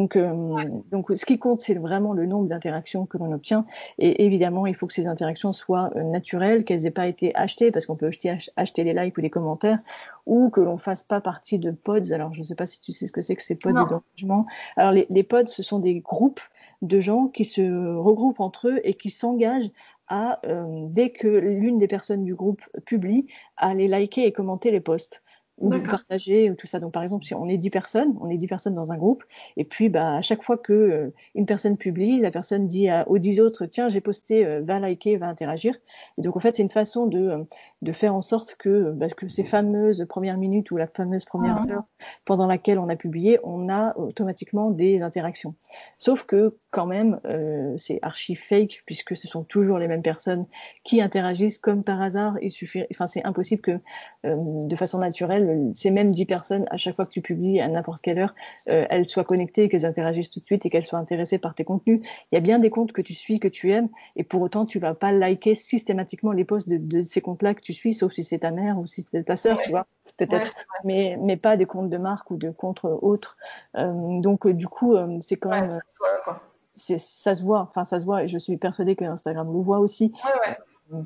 Donc, ce qui compte, c'est vraiment le nombre d'interactions que l'on obtient. Et évidemment, il faut que ces interactions soient naturelles, qu'elles aient pas été achetées, parce qu'on peut acheter les likes ou les commentaires, ou que l'on fasse pas partie de pods. Alors, je ne sais pas si tu sais ce que c'est que ces pods Non. d'engagement. Alors, les pods, ce sont des groupes de gens qui se regroupent entre eux et qui s'engagent à, dès que l'une des personnes du groupe publie, à aller liker et commenter les posts ou D'accord. partager ou tout ça. Donc par exemple, si on est 10 personnes dans un groupe, et puis bah à chaque fois que une personne publie, la personne dit aux 10 autres, tiens, j'ai posté, va liker, va interagir. Et donc en fait, c'est une façon de faire en sorte que ces fameuses premières minutes ou la fameuse première Mhm. heure pendant laquelle on a publié, on a automatiquement des interactions. Sauf que quand même, c'est archi fake puisque ce sont toujours les mêmes personnes qui interagissent comme par hasard. Enfin, c'est impossible que de façon naturelle, ces mêmes 10 personnes, à chaque fois que tu publies à n'importe quelle heure, elles soient connectées, qu'elles interagissent tout de suite et qu'elles soient intéressées par tes contenus. Il y a bien des comptes que tu suis, que tu aimes, et pour autant, tu vas pas liker systématiquement les posts de ces comptes-là que tu suis, sauf si c'est ta mère ou si c'est ta sœur, tu Ouais, vois, ouais, peut-être. Mais pas des comptes de marque ou de comptes autres. Donc, du coup, c'est quand ouais, même, ça se voit, quoi. ça se voit, enfin, ça se voit, et je suis persuadée que Instagram le voit aussi. Ouais, ouais.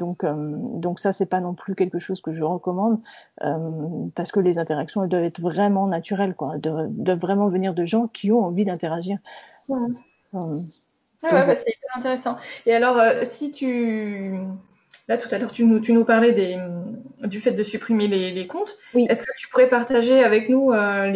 Donc ça, c'est pas non plus quelque chose que je recommande, parce que les interactions, elles doivent être vraiment naturelles, quoi. Elles doivent vraiment venir de gens qui ont envie d'interagir. Mhm. Euh, Ouais, donc ouais, bah, voilà. c'est hyper intéressant. Et alors, si tu... Là, tout à l'heure, tu nous parlais du fait de supprimer les comptes. Oui. Est-ce que tu pourrais partager avec nous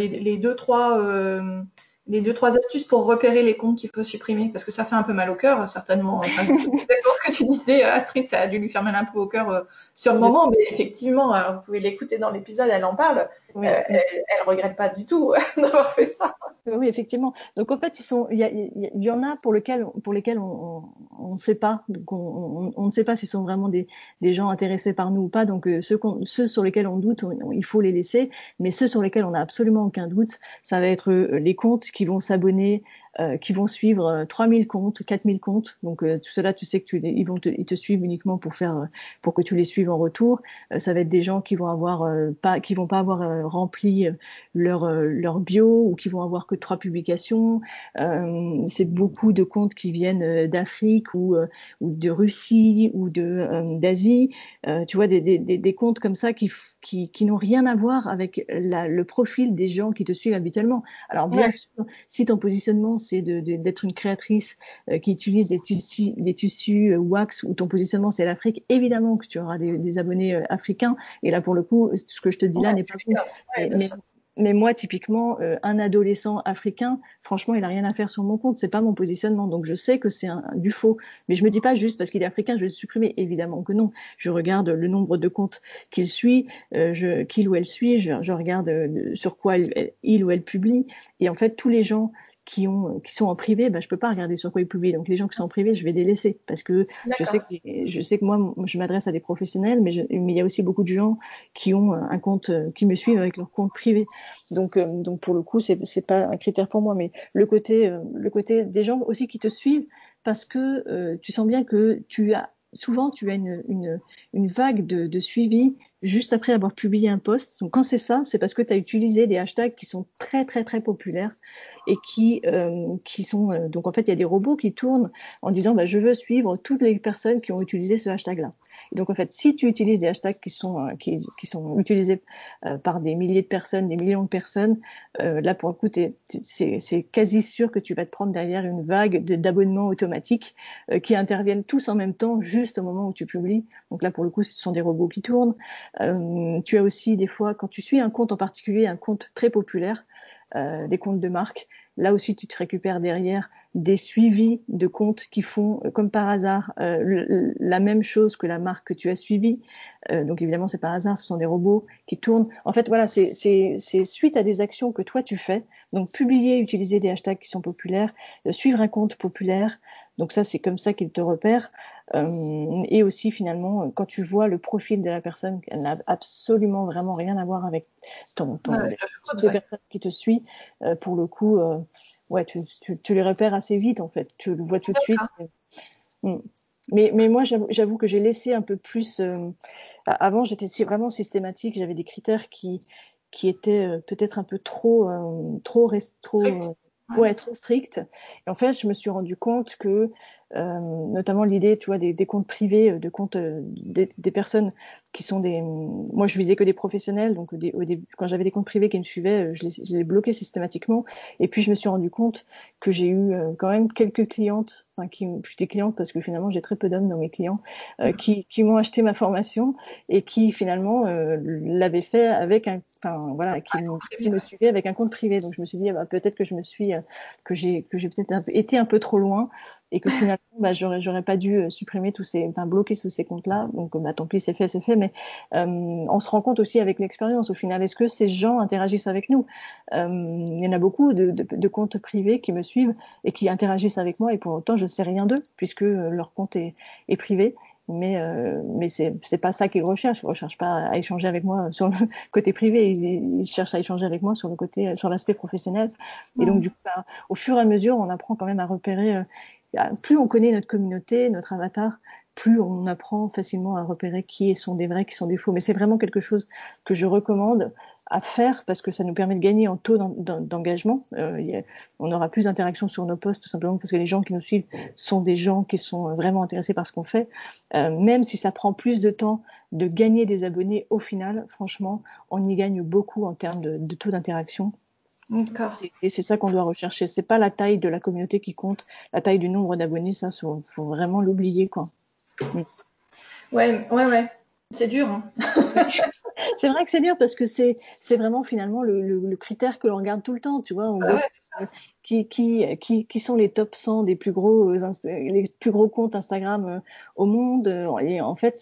les deux, trois astuces pour repérer les comptes qu'il faut supprimer? Parce que ça fait un peu mal au cœur, certainement. Enfin, d'accord, ce que tu disais, Astrid, ça a dû lui faire mal un peu au cœur sur le De- moment, mais effectivement, vous pouvez l'écouter dans l'épisode, elle en parle. oui, oui. Elle regrette pas du tout d'avoir fait ça. Oui, effectivement. Donc en fait, il y en a pour lesquels on ne sait pas. Donc on ne sait pas s'ils sont vraiment des gens intéressés par nous ou pas. Donc ceux sur lesquels on doute, il faut les laisser. Mais ceux sur lesquels on n'a absolument aucun doute, ça va être les comptes qui vont s'abonner, qui vont suivre 3000 comptes, 4000 comptes. Donc tout cela, tu sais que ils te suivent uniquement pour que tu les suives en retour. Ça va être des gens qui vont qui vont pas avoir rempli leur bio, ou qui vont avoir que 3 publications. C'est beaucoup de comptes qui viennent d'Afrique ou de Russie ou d'Asie. Tu vois, des comptes comme ça qui n'ont rien à voir avec le profil des gens qui te suivent habituellement. Alors bien Ouais, sûr, si ton positionnement c'est d'être une créatrice qui utilise des tissus wax, ou ton positionnement c'est l'Afrique, évidemment que tu auras des abonnés africains. Et là pour le coup, ce que je te dis là ouais, n'est tu pas bon. regardes. Ouais, Mais, bien mais, sûr. mais moi, typiquement, un adolescent africain, franchement, il a rien à faire sur mon compte. C'est pas mon positionnement. Donc, je sais que c'est du faux. Mais je me dis pas juste parce qu'il est africain, je vais le supprimer. Évidemment que non. Je regarde le nombre de comptes qu'il suit, qu'il ou elle suit. Je regarde sur quoi il ou elle publie. Et en fait, tous les gens qui sont en privé, bah, je peux pas regarder sur quoi ils publient. Donc, les gens qui sont en privé, je vais les laisser parce que D'accord. je sais que moi, je m'adresse à des professionnels, mais il y a aussi beaucoup de gens qui ont un compte, qui me suivent avec leur compte privé. Donc pour le coup, c'est pas un critère pour moi, mais le côté des gens aussi qui te suivent parce que tu sens bien que souvent tu as une vague de suivi juste après avoir publié un post. Donc quand c'est ça, c'est parce que tu as utilisé des hashtags qui sont très très très populaires et qui sont donc en fait il y a des robots qui tournent en disant bah, je veux suivre toutes les personnes qui ont utilisé ce hashtag-là. Et donc en fait si tu utilises des hashtags qui sont utilisés par des milliers de personnes, des millions de personnes, là pour le coup c'est quasi sûr que tu vas te prendre derrière une vague d'abonnements automatiques qui interviennent tous en même temps juste au moment où tu publies. Donc là pour le coup ce sont des robots qui tournent. Tu as aussi des fois quand tu suis un compte en particulier, un compte très populaire, des comptes de marque. Là aussi, tu te récupères derrière des suivis de comptes qui font, comme par hasard, la même chose que la marque que tu as suivie. Donc évidemment, c'est par hasard, ce sont des robots qui tournent. En fait, voilà, c'est suite à des actions que toi tu fais. Donc publier, utiliser des hashtags qui sont populaires, suivre un compte populaire. Donc ça, c'est comme ça qu'ils te repèrent. Et aussi finalement, quand tu vois le profil de la personne, elle n'a absolument vraiment rien à voir avec le type de personne qui te suit, pour le coup, ouais, tu les repères assez vite en fait. Tu le vois tout de suite. Mm. Mais moi, j'avoue que j'ai laissé un peu plus. Avant, j'étais vraiment systématique. J'avais des critères qui étaient peut-être un peu trop stricts. Et en fait, je me suis rendu compte que, notamment l'idée, tu vois, des comptes privés, de comptes des personnes qui sont des. Moi, je visais que des professionnels, donc au début, quand j'avais des comptes privés qui me suivaient, je les bloquais systématiquement. Et puis, je me suis rendu compte que j'ai eu quand même quelques clientes, enfin, je dis clientes parce que finalement, j'ai très peu d'hommes dans mes clients, qui m'ont acheté ma formation et qui finalement l'avaient fait avec enfin voilà, qui me suivaient avec un compte privé. Donc je me suis dit peut-être que que j'ai peut-être été un peu trop loin et que finalement j'aurais pas dû supprimer bloquer tous ces comptes-là. Donc tant pis, c'est fait. Mais on se rend compte aussi avec l'expérience au final. Est-ce que ces gens interagissent avec nous? Il y en a beaucoup de comptes privés qui me suivent et qui interagissent avec moi et pour autant je ne sais rien d'eux puisque leur compte est privé. Mais c'est pas ça qu'ils recherchent. Ils recherchent pas à échanger avec moi sur le côté privé. Ils cherchent à échanger avec moi sur l'aspect professionnel. Et donc, du coup, au fur et à mesure, on apprend quand même à repérer. Plus on connaît notre communauté, notre avatar, plus on apprend facilement à repérer qui sont des vrais, qui sont des faux. Mais c'est vraiment quelque chose que je recommande à faire parce que ça nous permet de gagner en taux d'engagement. On aura plus d'interactions sur nos posts tout simplement parce que les gens qui nous suivent sont des gens qui sont vraiment intéressés par ce qu'on fait. Même si ça prend plus de temps de gagner des abonnés, au final, franchement, on y gagne beaucoup en termes de taux d'interaction. Et c'est ça qu'on doit rechercher. C'est pas la taille de la communauté qui compte, la taille du nombre d'abonnés, ça, faut vraiment l'oublier, quoi. Ouais. C'est dur, hein. C'est vrai que c'est dur parce que c'est vraiment finalement le critère que l'on regarde tout le temps, tu vois. On voit qui sont les top 100 des plus gros les plus gros comptes Instagram au monde, et en fait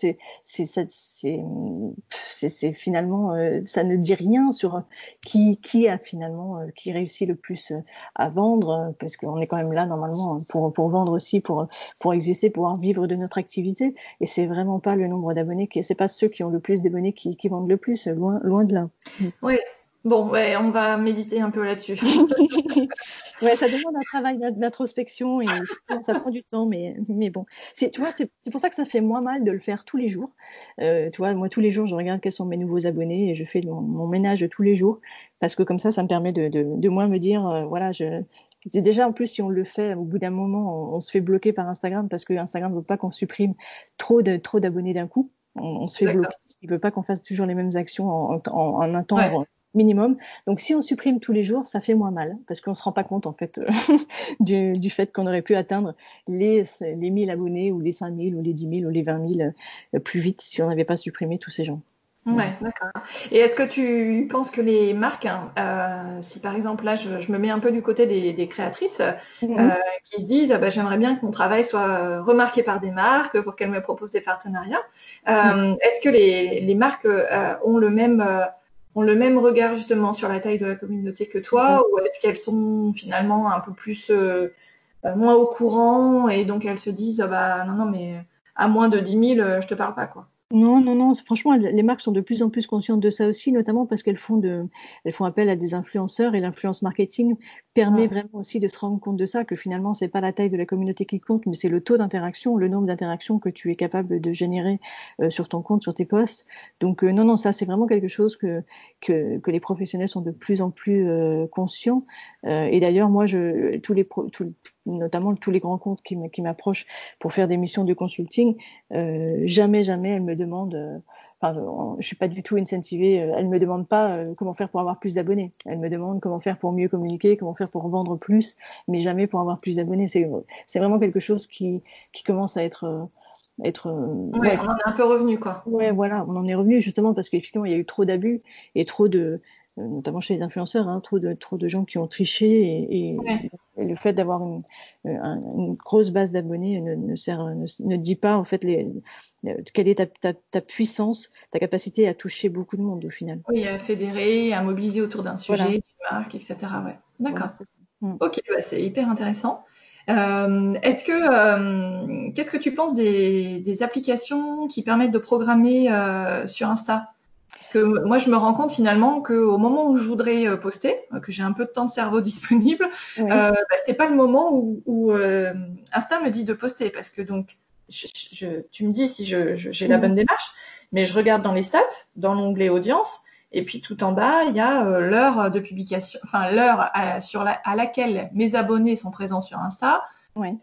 c'est finalement ça ne dit rien sur qui a finalement qui réussit le plus à vendre, parce qu'on est quand même là normalement pour vendre aussi, pour exister, pouvoir vivre de notre activité, et c'est vraiment pas le nombre d'abonnés c'est pas ceux qui ont le plus d'abonnés qui vendent le plus, loin de là. Oui. Bon, ouais, on va méditer un peu là-dessus. Ouais, ça demande un travail d'introspection et ça prend du temps, mais bon. Tu vois, c'est pour ça que ça fait moins mal de le faire tous les jours. Tu vois, moi, tous les jours, je regarde quels sont mes nouveaux abonnés et je fais mon ménage tous les jours parce que comme ça me permet de moins me dire, voilà, déjà, en plus, si on le fait, au bout d'un moment, on se fait bloquer par Instagram parce que Instagram ne veut pas qu'on supprime trop d'abonnés d'un coup. On se fait bloquer. Il ne veut pas qu'on fasse toujours les mêmes actions en un temps minimum. Donc, si on supprime tous les jours, ça fait moins mal parce qu'on se rend pas compte, en fait, du fait qu'on aurait pu atteindre les 1000 abonnés ou les 5000 ou les 10 000 ou les 20 000 plus vite si on n'avait pas supprimé tous ces gens. Ouais, d'accord. Et est-ce que tu penses que les marques, si par exemple là je me mets un peu du côté des créatrices qui se disent j'aimerais bien que mon travail soit remarqué par des marques pour qu'elles me proposent des partenariats, est-ce que les marques ont le même regard justement sur la taille de la communauté que toi, ou est-ce qu'elles sont finalement un peu plus moins au courant et donc elles se disent non mais à moins de 10 000 je te parle pas, quoi. Non, non, non. Franchement, les marques sont de plus en plus conscientes de ça aussi, notamment parce elles font appel à des influenceurs et l'influence marketing permet Mm. vraiment aussi de se rendre compte de ça, que finalement, c'est pas la taille de la communauté qui compte, mais c'est le taux d'interaction, le nombre d'interactions que tu es capable de générer sur ton compte, sur tes posts. Donc, non, non, ça, c'est vraiment quelque chose que les professionnels sont de plus en plus conscients. Et d'ailleurs, moi, notamment tous les grands comptes qui m'approchent pour faire des missions de consulting, jamais, jamais elle me demande. Enfin, je suis pas du tout incentivée. Elle me demande pas comment faire pour avoir plus d'abonnés. Elle me demande comment faire pour mieux communiquer, comment faire pour vendre plus, mais jamais pour avoir plus d'abonnés. C'est vraiment quelque chose qui commence à être Ouais, ouais, on en est un peu revenu, quoi. ouais, voilà, on en est revenu justement parce qu'effectivement, il y a eu trop d'abus et trop notamment chez les influenceurs, hein, trop de gens qui ont triché Ouais. et le fait d'avoir une grosse base d'abonnés ne dit pas en fait quelle est ta puissance, ta capacité à toucher beaucoup de monde au final. Oui, à fédérer, à mobiliser autour d'un Voilà, sujet, d'une marque, etc. Ouais. D'accord. voilà, c'est ça. Mm. Ok, bah, c'est hyper intéressant. Qu'est-ce que tu penses des applications qui permettent de programmer sur Insta? Parce que moi, je me rends compte finalement qu'au moment où je voudrais poster, que j'ai un peu de temps de cerveau disponible, Oui, bah, c'est pas le moment où Insta me dit de poster. Parce que donc, tu me dis si j'ai la mhm. bonne démarche, mais je regarde dans les stats, dans l'onglet audience, et puis tout en bas, il y a l'heure de publication, enfin l'heure à laquelle mes abonnés sont présents sur Insta. Ouais,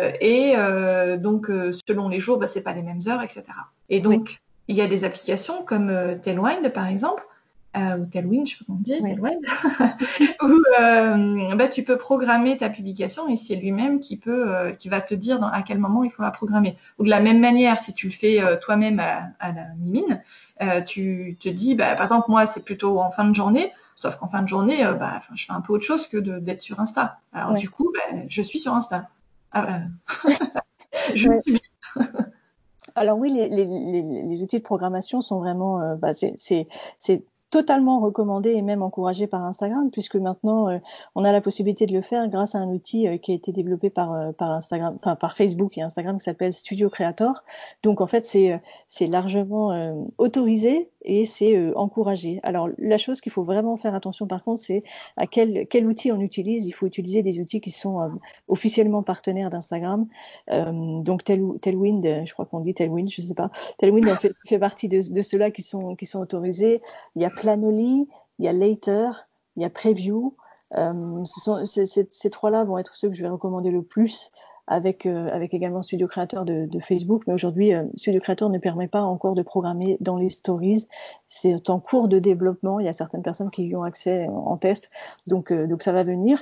Donc, selon les jours, bah, c'est pas les mêmes heures, etc. Et oui, donc, il y a des applications comme Tailwind, par exemple, ou Tailwind, je sais pas comment on dit, oui, Tailwind, où bah, tu peux programmer ta publication et c'est lui-même qui va te dire à quel moment il faut la programmer. Ou de la même manière, si tu le fais toi-même à la mimine, tu te dis, bah, par exemple, moi, c'est plutôt en fin de journée, sauf qu'en fin de journée, bah, je fais un peu autre chose que d'être sur Insta. Alors, ouais. du coup, bah, je suis sur Insta. Ah, je Ouais. publie. Alors oui, les outils de programmation sont vraiment, c'est totalement recommandé et même encouragé par Instagram, puisque maintenant on a la possibilité de le faire grâce à un outil qui a été développé par Instagram, enfin par Facebook et Instagram qui s'appelle Studio Creator. Donc en fait c'est largement autorisé et c'est encouragé. Alors la chose qu'il faut vraiment faire attention par contre, c'est à quel outil on utilise. Il faut utiliser des outils qui sont officiellement partenaires d'Instagram, donc Tailwind, je crois qu'on dit Tailwind, je sais pas. Tailwind fait partie de ceux-là qui sont autorisés. Il y a Planoly, il y a Later, il y a Preview. Ces trois-là vont être ceux que je vais recommander le plus, avec également Studio Creator de Facebook. Mais aujourd'hui, Studio Creator ne permet pas encore de programmer dans les stories. C'est en cours de développement. Il y a certaines personnes qui y ont accès en test, donc ça va venir.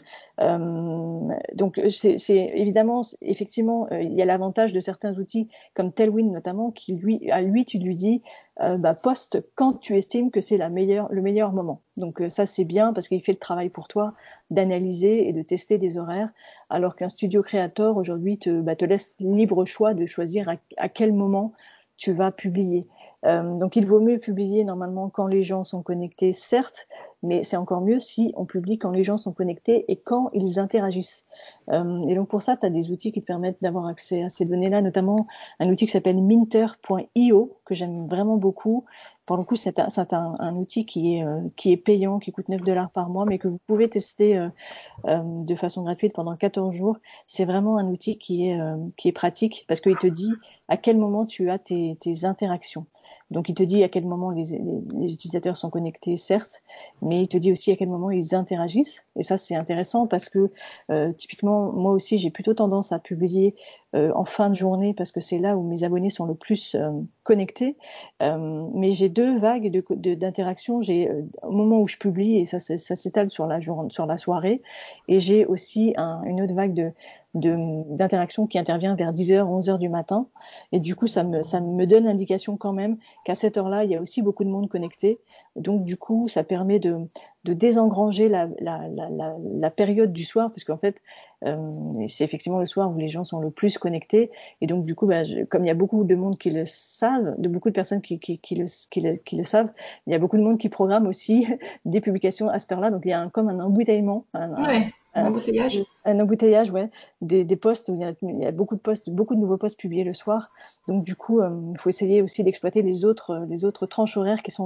Donc c'est évidemment, effectivement, il y a l'avantage de certains outils comme Tailwind notamment, à lui tu lui dis bah, poste quand tu estimes que c'est le meilleur moment. Donc ça c'est bien parce qu'il fait le travail pour toi d'analyser et de tester des horaires, alors qu'un studio créateur aujourd'hui te laisse libre choix de choisir à quel moment tu vas publier. Donc il vaut mieux publier normalement quand les gens sont connectés, certes, mais c'est encore mieux si on publie quand les gens sont connectés et quand ils interagissent. Et donc pour ça, tu as des outils qui te permettent d'avoir accès à ces données-là, notamment un outil qui s'appelle Minter.io, que j'aime vraiment beaucoup. Pour le coup, c'est un outil qui est payant, qui coûte 9 $ par mois, mais que vous pouvez tester de façon gratuite pendant 14 jours. C'est vraiment un outil qui est pratique parce qu'il te dit à quel moment tu as tes interactions. Donc, il te dit à quel moment les utilisateurs sont connectés, certes, mais il te dit aussi à quel moment ils interagissent. Et ça, c'est intéressant parce que typiquement, moi aussi, j'ai plutôt tendance à publier en fin de journée parce que c'est là où mes abonnés sont le plus connectés. Mais j'ai deux vagues d'interactions. J'ai au moment où je publie, et ça s'étale sur sur la soirée, et j'ai aussi une autre vague d'interaction qui intervient vers 10h, 11h du matin. Et du coup, ça me donne l'indication quand même qu'à cette heure-là, il y a aussi beaucoup de monde connecté. Donc, du coup, ça permet de désengranger la période du soir, parce qu'en fait, c'est effectivement le soir où les gens sont le plus connectés. Et donc, du coup, bah, comme il y a beaucoup de monde qui le savent, de beaucoup de personnes qui le savent, il y a beaucoup de monde qui programme aussi des publications à cette heure-là. Donc, il y a comme un embouteillement, Ouais, un embouteillage. Un embouteillage, ouais, des posts où il y a beaucoup de posts, beaucoup de nouveaux posts publiés le soir. Donc du coup, il faut essayer aussi d'exploiter les autres tranches horaires qui sont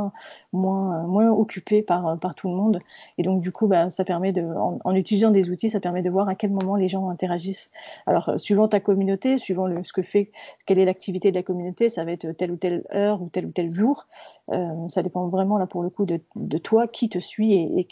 moins occupées par tout le monde. Et donc du coup, bah, ça permet en utilisant des outils, ça permet de voir à quel moment les gens interagissent. Alors, suivant ta communauté, suivant quelle est l'activité de la communauté, ça va être telle ou telle heure ou tel jour. Ça dépend vraiment là pour le coup de toi, qui te suit et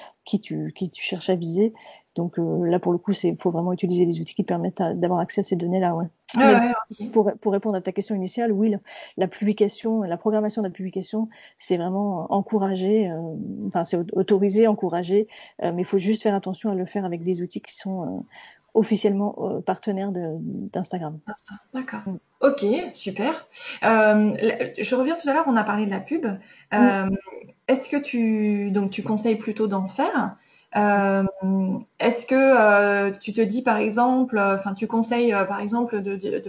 qui tu cherches à viser. Donc là, pour le coup, faut vraiment utiliser les outils qui permettent d'avoir accès à ces données-là. Ouais. Ouais, Mais ouais, ok. pour répondre à ta question initiale, oui, la publication, la programmation de la publication, c'est vraiment encouragé, enfin c'est autorisé, encouragé, mais il faut juste faire attention à le faire avec des outils qui sont officiellement partenaires d'Instagram. D'accord. Mm. Ok, super. Je reviens tout à l'heure, on a parlé de la pub. Mm. Euh, Est-ce que tu conseilles plutôt d'en faire? Euh, Est-ce que tu te dis par exemple, enfin tu conseilles par exemple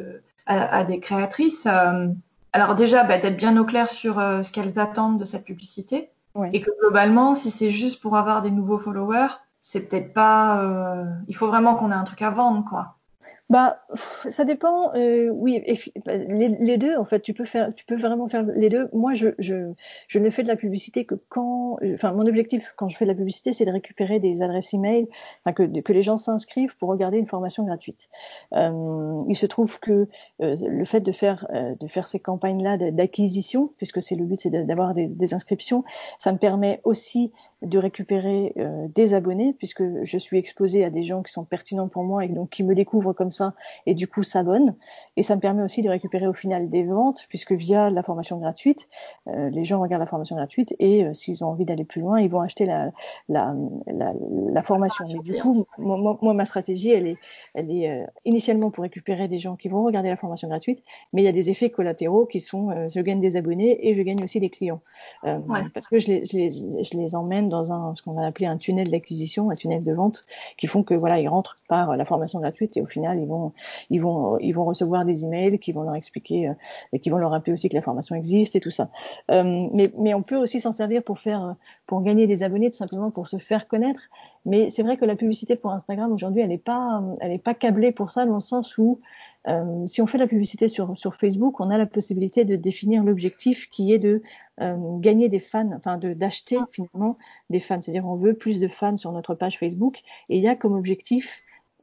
à des créatrices, alors déjà bah, d'être bien au clair sur ce qu'elles attendent de cette publicité Ouais. et que globalement, si c'est juste pour avoir des nouveaux followers, c'est peut-être pas. Il faut vraiment qu'on ait un truc à vendre, quoi. Bah, ça dépend. Oui, bah, les deux, en fait, tu peux vraiment faire les deux. Moi, je ne fais de la publicité que enfin, mon objectif quand je fais de la publicité, c'est de récupérer des adresses email, enfin, que les gens s'inscrivent pour regarder une formation gratuite. Il se trouve que le fait de faire ces campagnes-là d'acquisition, puisque c'est le but, c'est d'avoir des inscriptions, ça me permet aussi de récupérer des abonnés, puisque je suis exposée à des gens qui sont pertinents pour moi et donc qui me découvrent comme ça et du coup s'abonnent. Et ça me permet aussi de récupérer au final des ventes, puisque via la formation gratuite, les gens regardent la formation gratuite et s'ils ont envie d'aller plus loin, ils vont acheter la, la formation. Mais du coup, moi, ma stratégie, elle est initialement pour récupérer des gens qui vont regarder la formation gratuite, mais il y a des effets collatéraux qui sont je gagne des abonnés et je gagne aussi des clients. Ouais. Parce que je les emmène dans ce qu'on a appelé un tunnel d'acquisition, un tunnel de vente, qui font que voilà, ils rentrent par la formation gratuite et au final, ils vont recevoir des emails qui vont leur expliquer et qui vont leur rappeler aussi que la formation existe et tout ça. Mais on peut aussi s'en servir pour gagner des abonnés, tout simplement pour se faire connaître. Mais c'est vrai que la publicité pour Instagram aujourd'hui, elle est pas câblée pour ça, dans le sens où si on fait de la publicité sur Facebook, on a la possibilité de définir l'objectif qui est de gagner des fans, enfin d'acheter finalement des fans. C'est-à-dire on veut plus de fans sur notre page Facebook et il y a comme objectif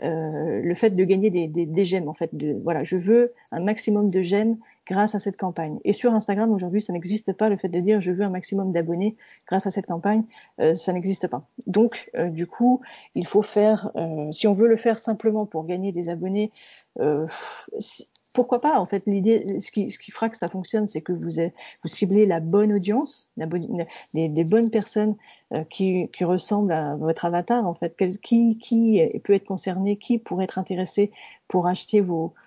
le fait de gagner des j'aime en fait. Voilà, je veux un maximum de j'aime grâce à cette campagne. Et sur Instagram aujourd'hui, ça n'existe pas. Le fait de dire je veux un maximum d'abonnés grâce à cette campagne, ça n'existe pas. Donc du coup, il faut faire, si on veut le faire simplement pour gagner des abonnés, euh, pourquoi pas en fait. L'idée, ce qui fera que ça fonctionne, c'est que vous ciblez la bonne audience, les bonnes personnes qui ressemblent à votre avatar en fait. Qui peut être concerné, qui pourrait être intéressé pour acheter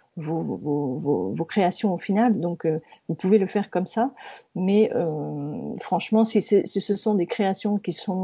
vos créations au final. Donc vous pouvez le faire comme ça, mais franchement, si ce sont des créations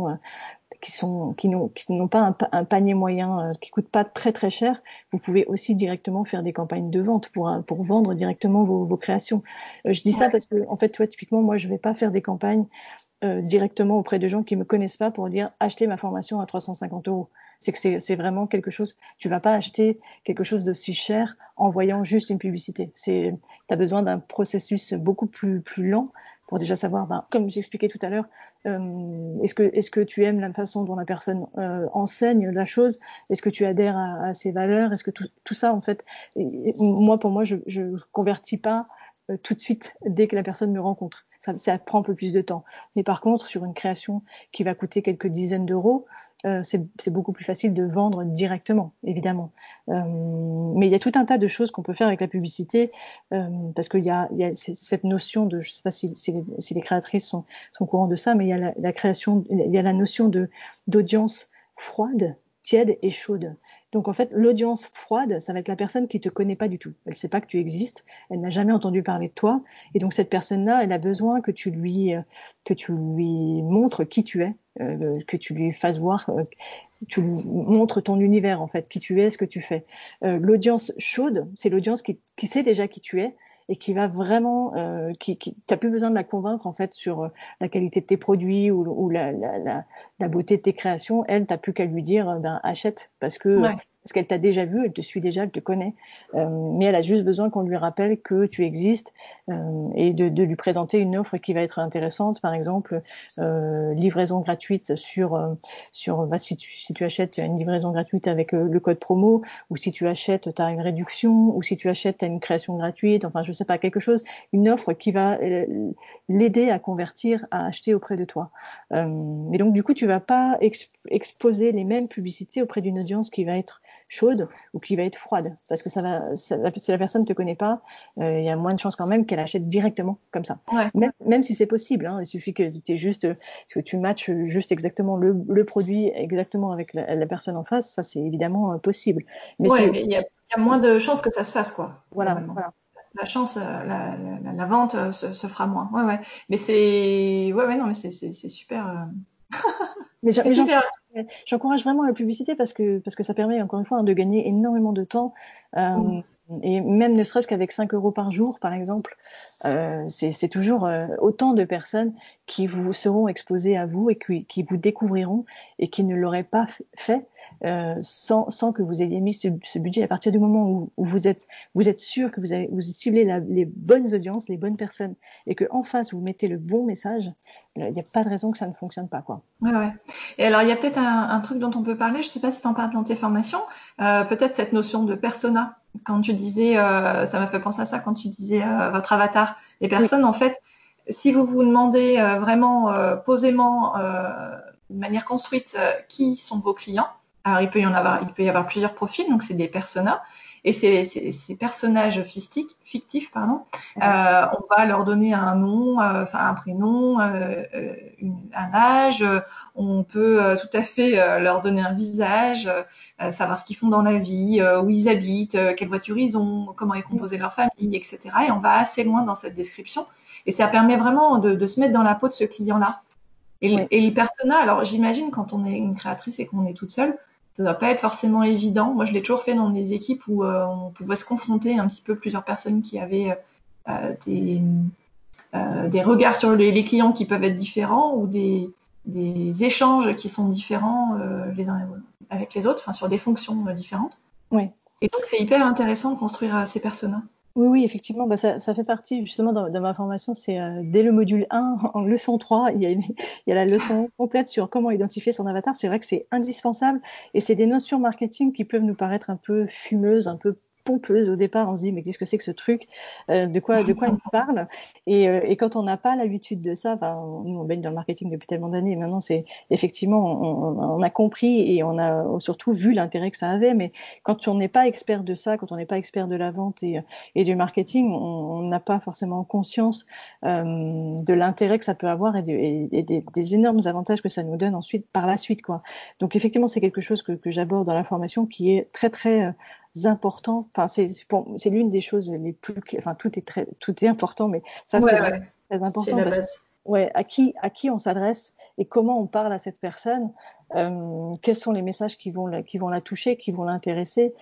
qui n'ont pas un panier moyen, qui coûte pas très très cher, vous pouvez aussi directement faire des campagnes de vente pour vendre directement vos créations. Je dis ça Ouais. parce que en fait, toi, typiquement, moi, je vais pas faire des campagnes directement auprès de gens qui me connaissent pas pour dire achetez ma formation à 350 euros. C'est que c'est vraiment quelque chose. Tu vas pas acheter quelque chose d'aussi cher en voyant juste une publicité. T'as besoin d'un processus beaucoup plus lent pour déjà savoir, ben, comme j'expliquais tout à l'heure, est-ce que tu aimes la façon dont la personne enseigne la chose? Est-ce que tu adhères à ses valeurs? Est-ce que tout ça, en fait, moi, pour moi, je convertis pas tout de suite dès que la personne me rencontre. Ça prend un peu plus de temps. Mais par contre, sur une création qui va coûter quelques dizaines d'euros, c'est beaucoup plus facile de vendre directement, évidemment. Mais il y a tout un tas de choses qu'on peut faire avec la publicité, parce il y a cette notion de, je sais pas si les créatrices sont au courant de ça, mais il y a la création, il y a la notion d'audience froide, tiède et chaude. Donc en fait, l'audience froide, ça va être la personne qui te connaît pas du tout. Elle sait pas que tu existes, elle n'a jamais entendu parler de toi, et donc cette personne-là, elle a besoin que tu lui montres qui tu es, que tu lui fasses voir, tu lui montres ton univers en fait, qui tu es, ce que tu fais. L'audience chaude, c'est l'audience qui sait déjà qui tu es et qui va vraiment, t'as plus besoin de la convaincre en fait sur la qualité de tes produits ou la beauté de tes créations. Elle, t'as plus qu'à lui dire, ben achète Ouais. parce qu'elle t'a déjà vu, elle te suit déjà, elle te connaît. Mais elle a juste besoin qu'on lui rappelle que tu existes et de lui présenter une offre qui va être intéressante. Par exemple, livraison gratuite si tu achètes, tu as une livraison gratuite avec le code promo, ou si tu achètes, tu as une réduction, ou si tu achètes, tu as une création gratuite. Enfin, je sais pas, quelque chose, une offre qui va l'aider à convertir, à acheter auprès de toi. Et donc, du coup, tu vas pas exposer les mêmes publicités auprès d'une audience qui va être chaude ou qui va être froide, parce que si la personne ne te connaît pas, il y a moins de chances quand même qu'elle achète directement comme ça. Ouais. Même si c'est possible, hein, il suffit que tu matches juste exactement le produit exactement avec la personne en face, ça c'est évidemment possible. Mais Ouais, c'est mais il y a moins de chances que ça se fasse, quoi, voilà, globalement. voilà. La chance, la vente se fera moins. Ouais, ouais. Mais c'est, ouais, ouais, non, mais c'est super, c'est Mais super. j'encourage vraiment la publicité parce que ça permet encore une fois hein, de gagner énormément de temps. Mm. Et même ne serait-ce qu'avec 5 euros par jour, par exemple, c'est toujours autant de personnes qui vous seront exposées à vous et qui vous découvriront et qui ne l'auraient pas fait sans que vous ayez mis ce budget. À partir du moment où vous êtes sûr que vous ciblez les bonnes audiences, les bonnes personnes et que en face vous mettez le bon message, il n'y a pas de raison que ça ne fonctionne pas, quoi. Ouais, ouais. Et alors, il y a peut-être un truc dont on peut parler, je sais pas si tu en parles dans tes formations, peut-être cette notion de persona. Quand tu disais, ça m'a fait penser à ça quand tu disais votre avatar. Les Oui, personnes, en fait, si vous vous demandez vraiment posément, de manière construite, qui sont vos clients, alors il peut y avoir plusieurs profils, donc c'est des personas. Et ces personnages fictifs, pardon, ouais. on va leur donner un nom, enfin un prénom, un âge. On peut tout à fait leur donner un visage, savoir ce qu'ils font dans la vie, où ils habitent, quelle voiture ils ont, comment est composée leur famille, etc. Et on va assez loin dans cette description. Et ça permet vraiment de se mettre dans la peau de ce client-là. Oui. Et les personas, alors j'imagine quand on est une créatrice et qu'on est toute seule, ça ne doit pas être forcément évident. Moi, je l'ai toujours fait dans des équipes où on pouvait se confronter un petit peu plusieurs personnes qui avaient des, des regards sur les clients qui peuvent être différents ou des échanges qui sont différents les uns avec les autres, enfin sur des fonctions différentes. Oui. Et donc c'est hyper intéressant de construire ces personas. Oui, oui, effectivement, bah ça fait partie justement de ma formation, c'est dès le module 1, en leçon 3, il y a la leçon complète sur comment identifier son avatar. C'est vrai que c'est indispensable et c'est des notions marketing qui peuvent nous paraître un peu fumeuses, un peu pompeuses au départ. On se dit, mais qu'est-ce que c'est que ce truc? De quoi il me parle? Et quand on n'a pas l'habitude de ça, enfin, nous on baigne dans le marketing depuis tellement d'années, et maintenant c'est effectivement, on a compris et on a surtout vu l'intérêt que ça avait, mais quand on n'est pas expert de ça, quand on n'est pas expert de la vente et du marketing, on n'a pas forcément conscience de l'intérêt que ça peut avoir et des énormes avantages que ça nous donne ensuite par la suite, quoi. Donc effectivement, c'est quelque chose que j'aborde dans la formation qui est très très important. Enfin, c'est l'une des choses les plus, enfin tout est important, mais ça Ouais, c'est vraiment ouais, très c'est important la parce que base. ouais, à qui on s'adresse et comment on parle à cette personne. Quels sont les messages qui vont la toucher, qui vont l'intéresser.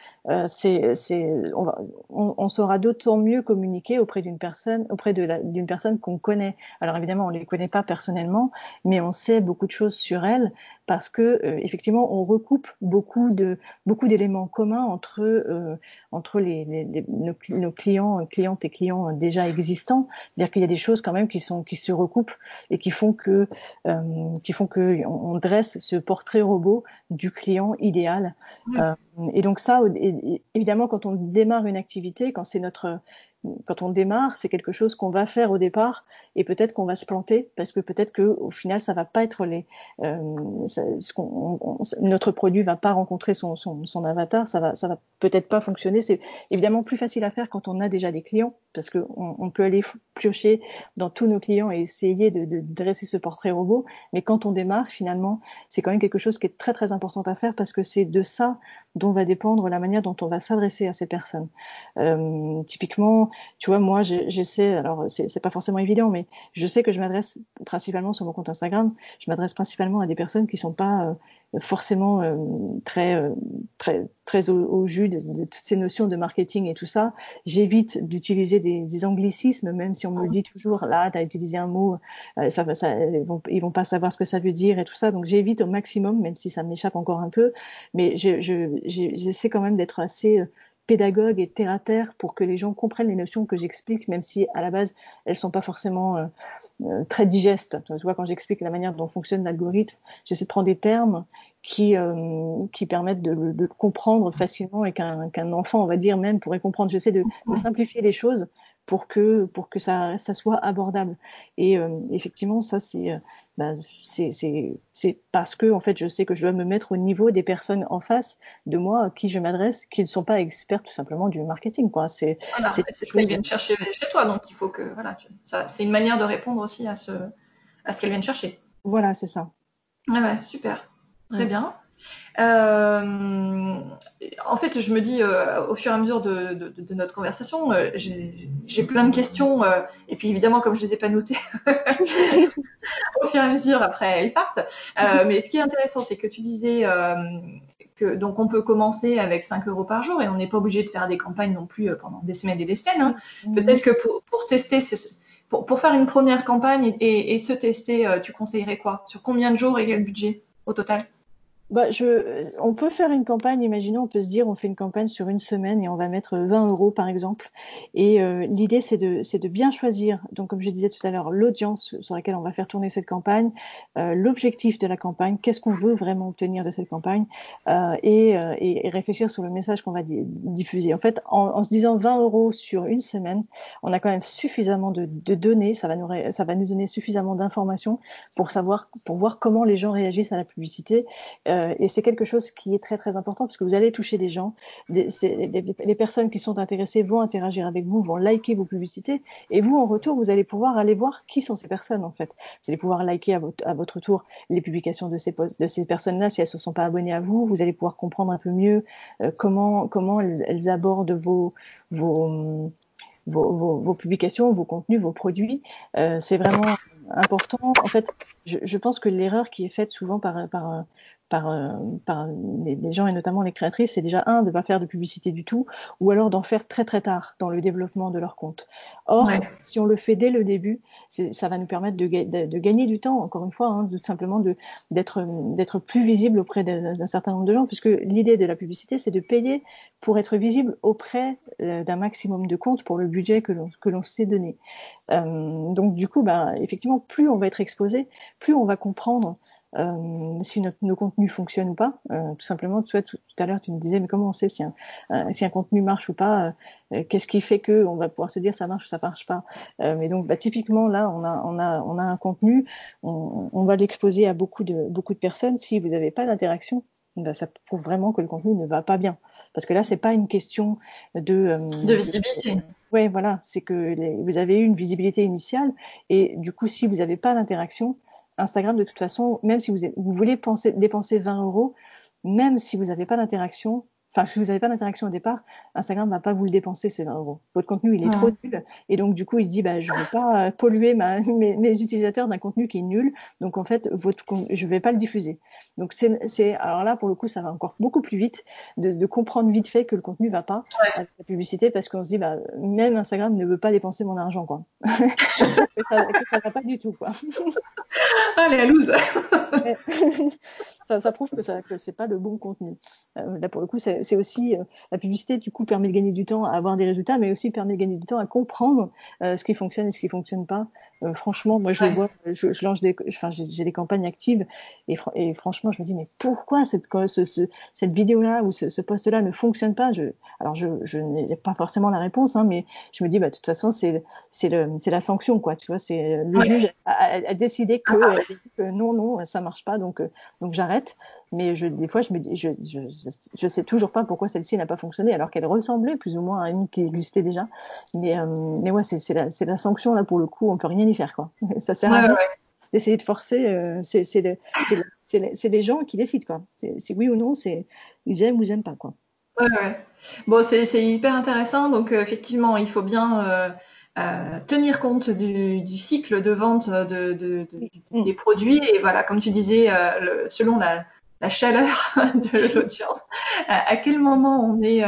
On saura d'autant mieux communiquer d'une personne qu'on connaît. Alors évidemment, on les connaît pas personnellement, mais on sait beaucoup de choses sur elle parce que effectivement, on recoupe beaucoup d'éléments communs entre nos clientes et clients déjà existants. C'est-à-dire qu'il y a des choses quand même qui se recoupent et qui font que on dresse ce portrait robot du client idéal. Ouais. Euh, et donc ça, évidemment, quand on démarre une activité, quand on démarre, c'est quelque chose qu'on va faire au départ et peut-être qu'on va se planter parce que peut-être que au final ça va pas être notre produit va pas rencontrer son avatar, ça va peut-être pas fonctionner. C'est évidemment plus facile à faire quand on a déjà des clients parce que on peut aller piocher dans tous nos clients et essayer de dresser ce portrait robot. Mais quand on démarre, finalement, c'est quand même quelque chose qui est très très important à faire parce que c'est de ça dont va dépendre la manière dont on va s'adresser à ces personnes. Typiquement, tu vois, moi, j'essaie, alors c'est pas forcément évident, mais je sais que je m'adresse principalement sur mon compte Instagram, je m'adresse principalement à des personnes qui sont pas forcément très au jus de toutes ces notions de marketing et tout ça. J'évite d'utiliser des anglicismes, même si on me le dit toujours, là, tu as utilisé un mot, ils vont pas savoir ce que ça veut dire et tout ça. Donc j'évite au maximum, même si ça m'échappe encore un peu, mais j'essaie quand même d'être assez pédagogue et terre à terre pour que les gens comprennent les notions que j'explique, même si à la base elles sont pas forcément très digestes. Tu vois, quand j'explique la manière dont fonctionne l'algorithme, j'essaie de prendre des termes qui permettent de le comprendre facilement et qu'un enfant, on va dire, même pourrait comprendre. J'essaie de simplifier les choses pour que ça soit abordable. Et effectivement, ça c'est parce que en fait, je sais que je dois me mettre au niveau des personnes en face de moi à qui je m'adresse, qui ne sont pas experts tout simplement du marketing, quoi. Voilà, c'est ce qu'elles viennent chercher chez toi, donc il faut que voilà, c'est une manière de répondre aussi à ce qu'elles viennent chercher. Voilà, c'est ça. Ah ouais, super, très Ouais. bien. En fait, je me dis, au fur et à mesure de notre conversation, j'ai plein de questions, et puis évidemment, comme je les ai pas notées, au fur et à mesure, après, elles partent. Mais ce qui est intéressant, c'est que tu disais que donc on peut commencer avec 5 euros par jour, et on n'est pas obligé de faire des campagnes non plus pendant des semaines et des semaines. Hein. Peut-être que pour tester, pour faire une première campagne et se tester, tu conseillerais quoi? Sur combien de jours et quel budget au total? Bah, on peut faire une campagne, imaginons, on peut se dire, on fait une campagne sur une semaine et on va mettre 20 euros par exemple. Et l'idée, c'est de bien choisir, donc comme je disais tout à l'heure, l'audience sur laquelle on va faire tourner cette campagne, l'objectif de la campagne, qu'est-ce qu'on veut vraiment obtenir de cette campagne, et réfléchir sur le message qu'on va diffuser. En fait, en se disant 20 euros sur une semaine, on a quand même suffisamment de données, ça va nous donner suffisamment d'informations pour voir comment les gens réagissent à la publicité. Et c'est quelque chose qui est très très important parce que vous allez toucher des gens. Les personnes qui sont intéressées vont interagir avec vous, vont liker vos publicités, et vous en retour, vous allez pouvoir aller voir qui sont ces personnes en fait. Vous allez pouvoir liker à votre tour les publications de ces personnes-là si elles ne se sont pas abonnées à vous. Vous allez pouvoir comprendre un peu mieux comment elles abordent vos publications, vos contenus, vos produits. C'est vraiment important. En fait, je pense que l'erreur qui est faite souvent par, par les gens et notamment les créatrices, c'est déjà de ne pas faire de publicité du tout, ou alors d'en faire très très tard dans le développement de leur compte. Or, si on le fait dès le début, ça va nous permettre de gagner du temps, encore une fois, hein, tout simplement d'être plus visible auprès d'un certain nombre de gens, puisque l'idée de la publicité, c'est de payer pour être visible auprès d'un maximum de comptes pour le budget que l'on s'est donné. Donc du coup, effectivement, plus on va être exposé, plus on va comprendre si nos contenus fonctionnent ou pas. Tout simplement, tu vois, tout à l'heure, tu me disais, mais comment on sait si un contenu marche ou pas, qu'est-ce qui fait que on va pouvoir se dire ça marche ou ça marche pas. Mais donc, typiquement, là, on a un contenu, on va l'exposer à beaucoup de personnes. Si vous n'avez pas d'interaction, ça prouve vraiment que le contenu ne va pas bien. Parce que là, c'est pas une question de visibilité. Ouais, voilà, c'est que vous avez eu une visibilité initiale et du coup, si vous n'avez pas d'interaction, Instagram, de toute façon, même si vous voulez dépenser 20 euros, même si vous n'avez pas d'interaction, enfin, si vous n'avez pas d'interaction au départ, Instagram ne va pas vous le dépenser, ces 20 euros. Votre contenu, il est trop nul. Et donc, du coup, il se dit, je ne veux pas polluer mes utilisateurs d'un contenu qui est nul. Donc, en fait, je ne vais pas le diffuser. Donc, alors là, pour le coup, ça va encore beaucoup plus vite de comprendre vite fait que le contenu ne va pas avec la publicité parce qu'on se dit, même Instagram ne veut pas dépenser mon argent, quoi. que ça va pas du tout, quoi. Allez, à loose. Ça prouve que c'est pas le bon contenu. Là, pour le coup, c'est aussi la publicité, du coup, permet de gagner du temps à avoir des résultats, mais aussi permet de gagner du temps à comprendre ce qui fonctionne et ce qui fonctionne pas. Franchement, moi, je le vois, je lance j'ai des campagnes actives et franchement, je me dis, mais pourquoi cette vidéo-là ou ce post-là ne fonctionne pas? Alors, je n'ai pas forcément la réponse, hein, mais je me dis, de toute façon, c'est la sanction, quoi. Tu vois, c'est le juge a décidé que non, ça marche pas, donc j'arrête. Mais des fois, je me dis, je sais toujours pas pourquoi celle-ci n'a pas fonctionné, alors qu'elle ressemblait plus ou moins à une qui existait déjà. Mais ouais, c'est la sanction là pour le coup, on peut rien y faire, quoi. Ça sert à rien d'essayer de forcer. C'est les gens qui décident, quoi. C'est oui ou non. ils aiment ou ils aiment pas, quoi. Ouais, ouais. Bon, c'est hyper intéressant. Donc, effectivement, il faut bien tenir compte du cycle de vente des Mm. produits. Et voilà, comme tu disais, selon la chaleur de l'audience, à quel moment on est,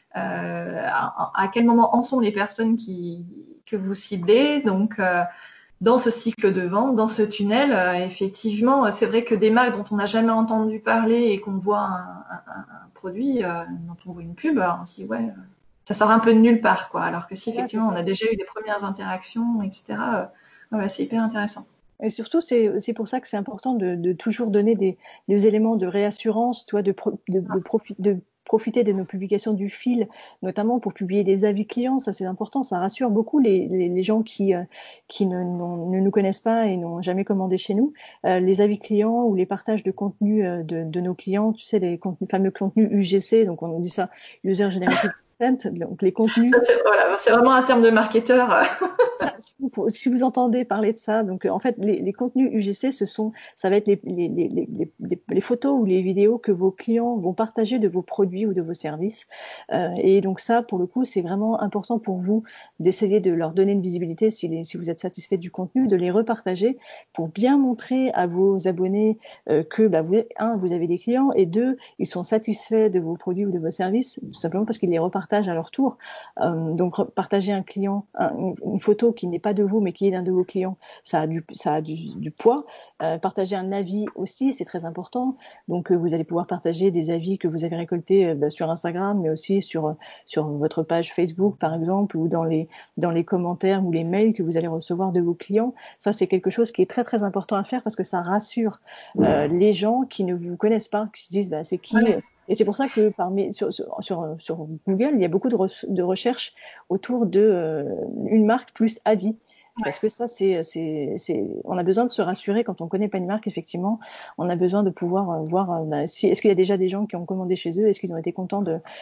à quel moment en sont les personnes que vous ciblez. Donc, dans ce cycle de vente, dans ce tunnel, effectivement, c'est vrai que des marques dont on n'a jamais entendu parler et qu'on voit un produit, dont on voit une pub, on se dit ouais, ça sort un peu de nulle part, quoi. Alors que si Voilà, c'est effectivement on ça. a déjà eu des premières interactions, etc., ouais, c'est hyper intéressant. Et surtout, c'est aussi pour ça que c'est important de toujours donner des éléments de réassurance, toi, de profiter de nos publications du fil, notamment pour publier des avis clients. Ça, c'est important. Ça rassure beaucoup les gens qui ne nous connaissent pas et n'ont jamais commandé chez nous. Les avis clients ou les partages de contenu de nos clients, tu sais, les fameux contenus UGC, donc on dit ça, User Generated Content, donc les contenus. Ça, voilà, c'est vraiment un terme de marketeur. Ça, si vous entendez parler de ça, donc en fait, les contenus UGC, ça va être les photos ou les vidéos que vos clients vont partager de vos produits ou de vos services. Et donc ça, pour le coup, c'est vraiment important pour vous d'essayer de leur donner une visibilité si vous êtes satisfait du contenu, de les repartager pour bien montrer à vos abonnés que bah, vous avez des clients et deux, ils sont satisfaits de vos produits ou de vos services, tout simplement parce qu'ils les repartagent à leur tour. Donc partager une photo qui n'est pas de vous mais qui est d'un de vos clients, ça a du poids. Partager un avis aussi, c'est très important. Donc vous allez pouvoir partager des avis que vous avez récoltés sur Instagram, mais aussi sur votre page Facebook par exemple, ou dans les commentaires ou les mails que vous allez recevoir de vos clients. Ça, c'est quelque chose qui est très très important à faire parce que ça rassure les gens qui ne vous connaissent pas, qui se disent bah, c'est qui. Ouais. Et c'est pour ça que sur Google, il y a beaucoup de recherches autour de une marque plus avis. Parce que ça, on a besoin de se rassurer quand on connaît pas une marque, effectivement. On a besoin de pouvoir voir bah, est-ce qu'il y a déjà des gens qui ont commandé chez eux, est-ce qu'ils ont été contents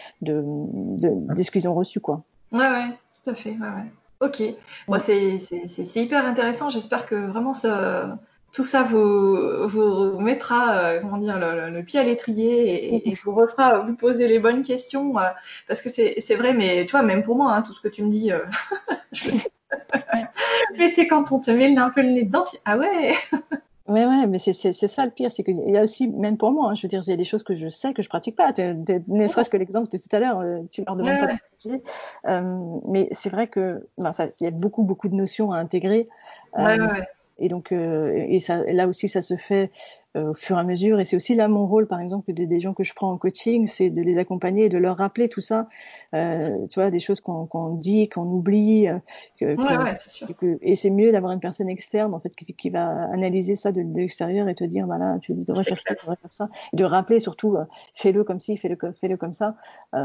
de ce qu'ils ont reçu, quoi. Ouais, ouais, tout à fait. Ouais, ouais. Ok. Bon, Mm. c'est hyper intéressant. J'espère que vraiment tout ça vous mettra, comment dire, le pied à l'étrier et vous refera vous poser les bonnes questions. Parce que c'est vrai, mais tu vois, même pour moi, hein, tout ce que tu me dis, je le sais. Ouais. Mais c'est quand on te met un peu le nez dedans, ah ouais! Ouais, ouais, mais c'est ça le pire, c'est qu'il y a aussi, même pour moi, hein, je veux dire, il y a des choses que je sais que je pratique pas. Ne serait-ce que l'exemple de tout à l'heure, tu leur demandes Ouais, pas de ouais, partager. Mais c'est vrai que ben, il y a beaucoup, beaucoup de notions à intégrer. ouais, Euh, ouais. et donc, et ça, là aussi, ça se fait au fur et à mesure. Et c'est aussi là mon rôle, par exemple, des gens que je prends en coaching, c'est de les accompagner et de leur rappeler tout ça. Tu vois, des choses qu'on dit, qu'on oublie, Ouais, ouais, c'est sûr. et c'est mieux d'avoir une personne externe en fait qui va analyser ça de l'extérieur et te dire voilà tu devrais C'est faire ci, clair. tu devrais faire ça et de rappeler surtout fais-le comme ci, fais-le comme ça. euh,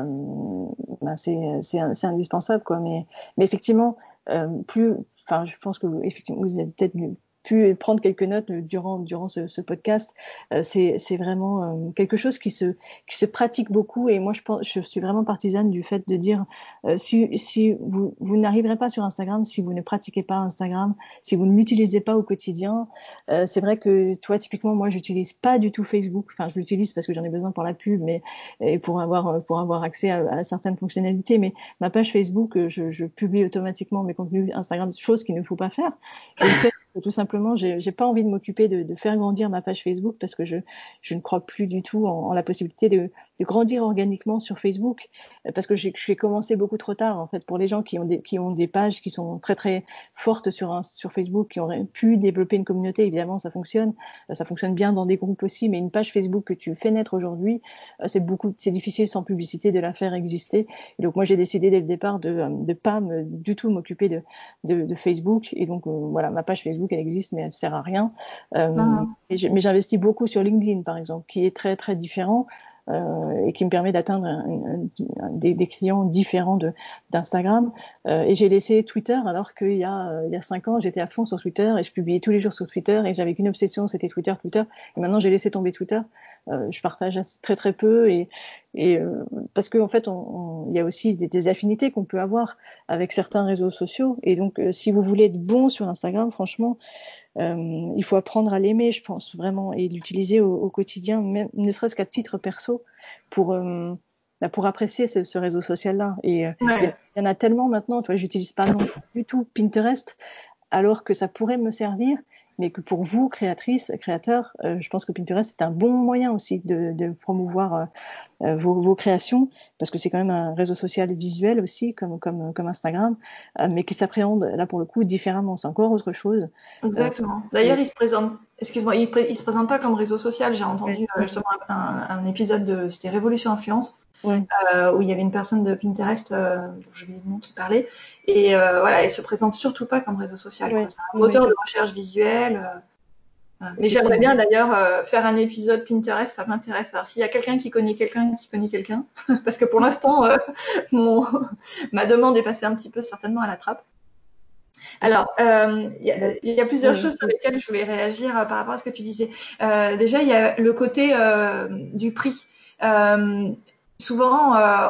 c'est indispensable quoi, mais effectivement plus enfin je pense que effectivement vous avez peut-être pu prendre quelques notes durant ce podcast. C'est vraiment quelque chose qui se pratique beaucoup et moi je suis vraiment partisane du fait de dire si vous n'arriverez pas sur Instagram, si vous ne pratiquez pas Instagram, si vous ne l'utilisez pas au quotidien, c'est vrai que, toi, typiquement, moi, j'utilise pas du tout Facebook. Enfin, je l'utilise parce que j'en ai besoin pour la pub, mais et pour avoir accès à certaines fonctionnalités. Mais ma page Facebook, je publie automatiquement mes contenus Instagram, chose qu'il ne faut pas faire. Je le fais tout simplement, j'ai pas envie de m'occuper de faire grandir ma page Facebook parce que je ne crois plus du tout en la possibilité de grandir organiquement sur Facebook parce que je suis commencé beaucoup trop tard en fait pour les gens qui ont des pages qui sont très très fortes sur Facebook, qui auraient pu développer une communauté. Évidemment, ça fonctionne bien dans des groupes aussi, mais une page Facebook que tu fais naître aujourd'hui, c'est difficile sans publicité de la faire exister. Et donc moi j'ai décidé dès le départ de pas du tout m'occuper de Facebook. Et donc voilà, ma page Facebook elle existe, mais elle sert à rien. Mhm. Mais j'investis beaucoup sur LinkedIn par exemple, qui est très très différent et qui me permet d'atteindre des clients différents d'Instagram. Et j'ai laissé Twitter alors qu'il y a 5 ans, j'étais à fond sur Twitter et je publiais tous les jours sur Twitter et j'avais qu'une obsession, c'était Twitter, Twitter. Et maintenant, j'ai laissé tomber Twitter. Je partage très très peu et parce qu'en fait, il y a aussi des affinités qu'on peut avoir avec certains réseaux sociaux. Et donc, si vous voulez être bon sur Instagram, franchement, il faut apprendre à l'aimer, je pense, vraiment, et l'utiliser au quotidien, même, ne serait-ce qu'à titre perso, réseau pour pour apprécier ce réseau social-là. Et Ouais. il y en a tellement maintenant, tu vois, j'utilise pas non du tout Pinterest, alors que ça pourrait me servir, mais que pour vous, créatrices, créateurs, je pense que Pinterest est un bon moyen aussi de promouvoir vos créations, parce que c'est quand même un réseau social visuel aussi, comme Instagram, mais qui s'appréhende là pour le coup différemment. C'est encore autre chose. Exactement. Et, D'ailleurs, excuse-moi, il se présente pas comme réseau social. J'ai ouais, entendu justement un épisode c'était Révolution Influence, ouais, où il y avait une personne de Pinterest, dont je vais le nom, qui parlait. Et voilà, elle se présente surtout pas comme réseau social, quoi. ouais, C'est un ouais, moteur de recherche visuelle. Voilà. Mais j'aimerais effectivement. bien d'ailleurs faire un épisode Pinterest, ça m'intéresse. Alors s'il y a quelqu'un qui connaît quelqu'un, parce que pour l'instant, mon ma demande est passée un petit peu certainement à la trappe. Alors, il y a plusieurs Ouais, choses sur lesquelles je voulais réagir par rapport à ce que tu disais. Déjà, il y a le côté du prix. Euh, Souvent,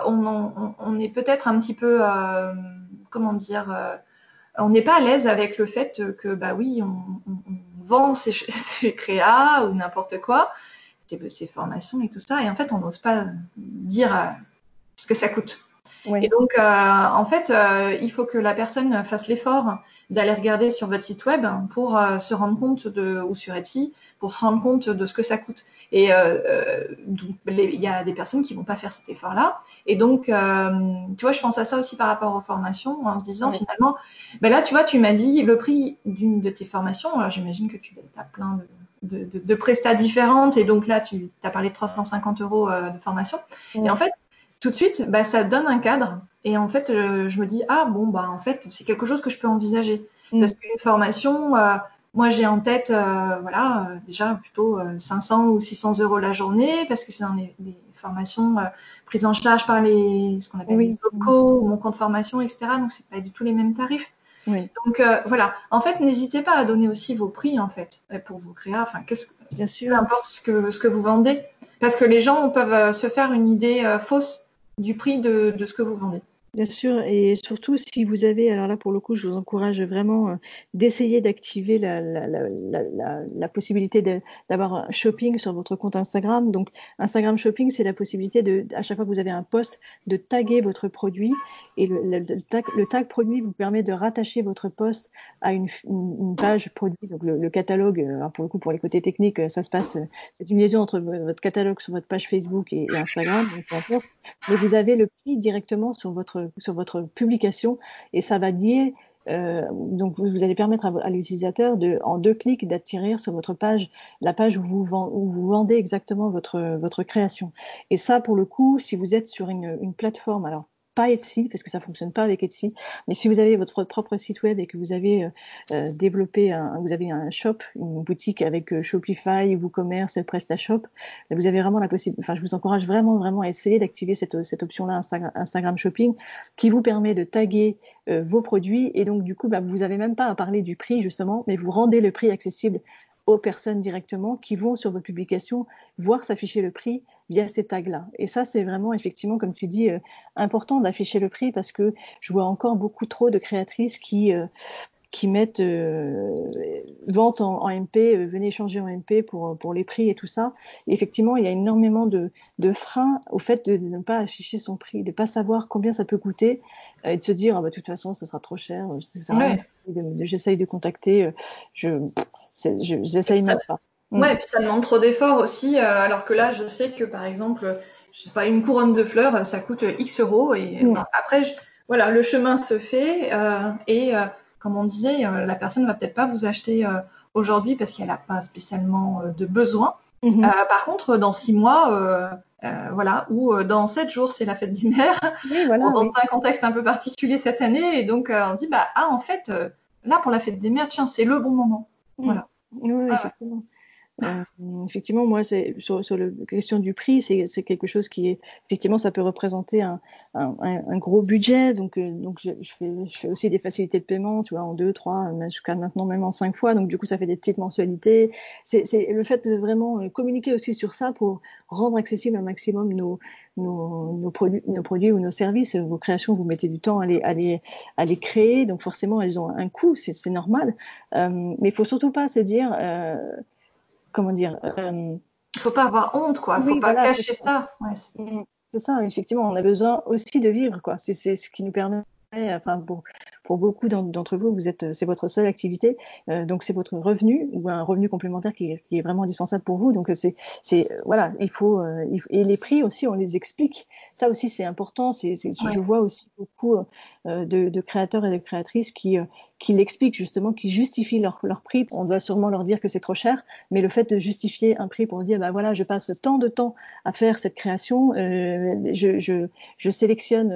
on est peut-être un petit peu, comment dire, on n'est pas à l'aise avec le fait que, bah oui, on vend ses créas ou n'importe quoi, ses formations et tout ça, et en fait, on n'ose pas dire ce que ça coûte. Et ouais, donc, en fait, il faut que la personne fasse l'effort d'aller regarder sur votre site web pour se rendre compte ou sur Etsy, pour se rendre compte de ce que ça coûte. Et donc, il y a des personnes qui vont pas faire cet effort-là. Et donc, tu vois, je pense à ça aussi par rapport aux formations, en se disant ouais, finalement, ben là, tu vois, tu m'as dit le prix d'une de tes formations. Alors, j'imagine que tu as plein de prestats différentes. Et donc là, tu as parlé de 350 euros de formation. Et en ouais, fait, tout de suite, bah, ça donne un cadre. Et en fait, je me dis, ah bon, bah en fait, c'est quelque chose que je peux envisager. Parce mm, qu'une formation, moi j'ai en tête, voilà, déjà plutôt 500 ou 600 euros la journée, parce que c'est dans les formations prises en charge par ce qu'on appelle les oui, OPCO, ou mon compte formation, etc. Donc c'est pas du tout les mêmes tarifs. oui, Donc voilà. En fait, n'hésitez pas à donner aussi vos prix en fait pour vos créas. Enfin, bien peu sûr. importe ce que vous vendez, parce que les gens peuvent se faire une idée fausse du prix de ce que vous vendez. Bien sûr, et surtout si vous avez, alors là pour le coup, je vous encourage vraiment d'essayer d'activer la possibilité d'avoir un shopping sur votre compte Instagram. Donc Instagram Shopping, c'est la possibilité à chaque fois que vous avez un post, de taguer votre produit. Et le tag produit vous permet de rattacher votre post à une page produit. Donc le catalogue, alors pour le coup, pour les côtés techniques, ça se passe, c'est une liaison entre votre catalogue sur votre page Facebook et Instagram, donc peu importe, mais vous avez le prix directement sur votre publication et ça va lier. Donc, vous allez permettre à l'utilisateur en 2 clics d'attirer sur votre page la page où vous vendez exactement votre création. Et ça, pour le coup, si vous êtes sur une plateforme, alors pas Etsy, parce que ça fonctionne pas avec Etsy, mais si vous avez votre propre site web et que vous avez développé vous avez un shop, une boutique avec Shopify, WooCommerce, PrestaShop, vous avez vraiment la possibilité, enfin, je vous encourage vraiment, vraiment à essayer d'activer cette option-là Instagram Shopping qui vous permet de taguer vos produits et donc, du coup, bah, vous n'avez même pas à parler du prix, justement, mais vous rendez le prix accessible aux personnes directement qui vont sur vos publications voir s'afficher le prix via ces tags-là. Et ça, c'est vraiment, effectivement, comme tu dis, important d'afficher le prix parce que je vois encore beaucoup trop de créatrices qui mettent vente en MP, venez échanger en MP pour les prix et tout ça. Et effectivement, il y a énormément de freins au fait de ne pas afficher son prix, de ne pas savoir combien ça peut coûter et de se dire, ah bah, de toute façon, ça sera trop cher, ça sert à rien. Ouais. J'essaye de contacter, Et puis j'essaye ça, même pas. Mm. ouais, et puis ça demande trop d'efforts aussi, alors que là, je sais que par exemple, je sais pas, une couronne de fleurs, ça coûte X euros. Et Mm. ben, après, voilà, le chemin se fait et comme on disait, la personne va peut-être pas vous acheter aujourd'hui parce qu'elle n'a pas spécialement de besoin. Mhm. Par contre, dans 6 mois, voilà, ou dans 7 jours, c'est la fête des mères. Oui, Bon, voilà, dans oui. un contexte un peu particulier cette année, et donc on dit bah ah en fait là pour la fête des mères, tiens c'est le bon moment. Mm. Voilà. Oui, oui, Ah ouais. effectivement. Euh, Effectivement, moi, c'est sur la question du prix, c'est quelque chose qui est effectivement, ça peut représenter un gros budget. Donc je fais aussi des facilités de paiement, tu vois, en 2, 3, jusqu'à maintenant même en 5 fois. Donc du coup, ça fait des petites mensualités. C'est le fait de vraiment communiquer aussi sur ça pour rendre accessible un maximum nos produits ou nos services. Vos créations, vous mettez du temps à les créer, donc forcément, elles ont un coût, c'est normal. Mais il faut surtout pas se dire comment dire, Il faut pas avoir honte, quoi. Il faut Oui, pas voilà, cacher ça. Ouais, c'est ça, effectivement, on a besoin aussi de vivre, quoi. C'est ce qui nous permet, enfin, pour beaucoup d'entre vous, c'est votre seule activité, donc c'est votre revenu ou un revenu complémentaire qui est vraiment indispensable pour vous. Donc voilà, et les prix aussi, on les explique. Ça aussi, c'est important. Je ouais, vois aussi beaucoup de créateurs et de créatrices qui l'expliquent justement, qui justifient leur prix. On doit sûrement leur dire que c'est trop cher, mais le fait de justifier un prix pour dire, bah voilà, je passe tant de temps à faire cette création. Je sélectionne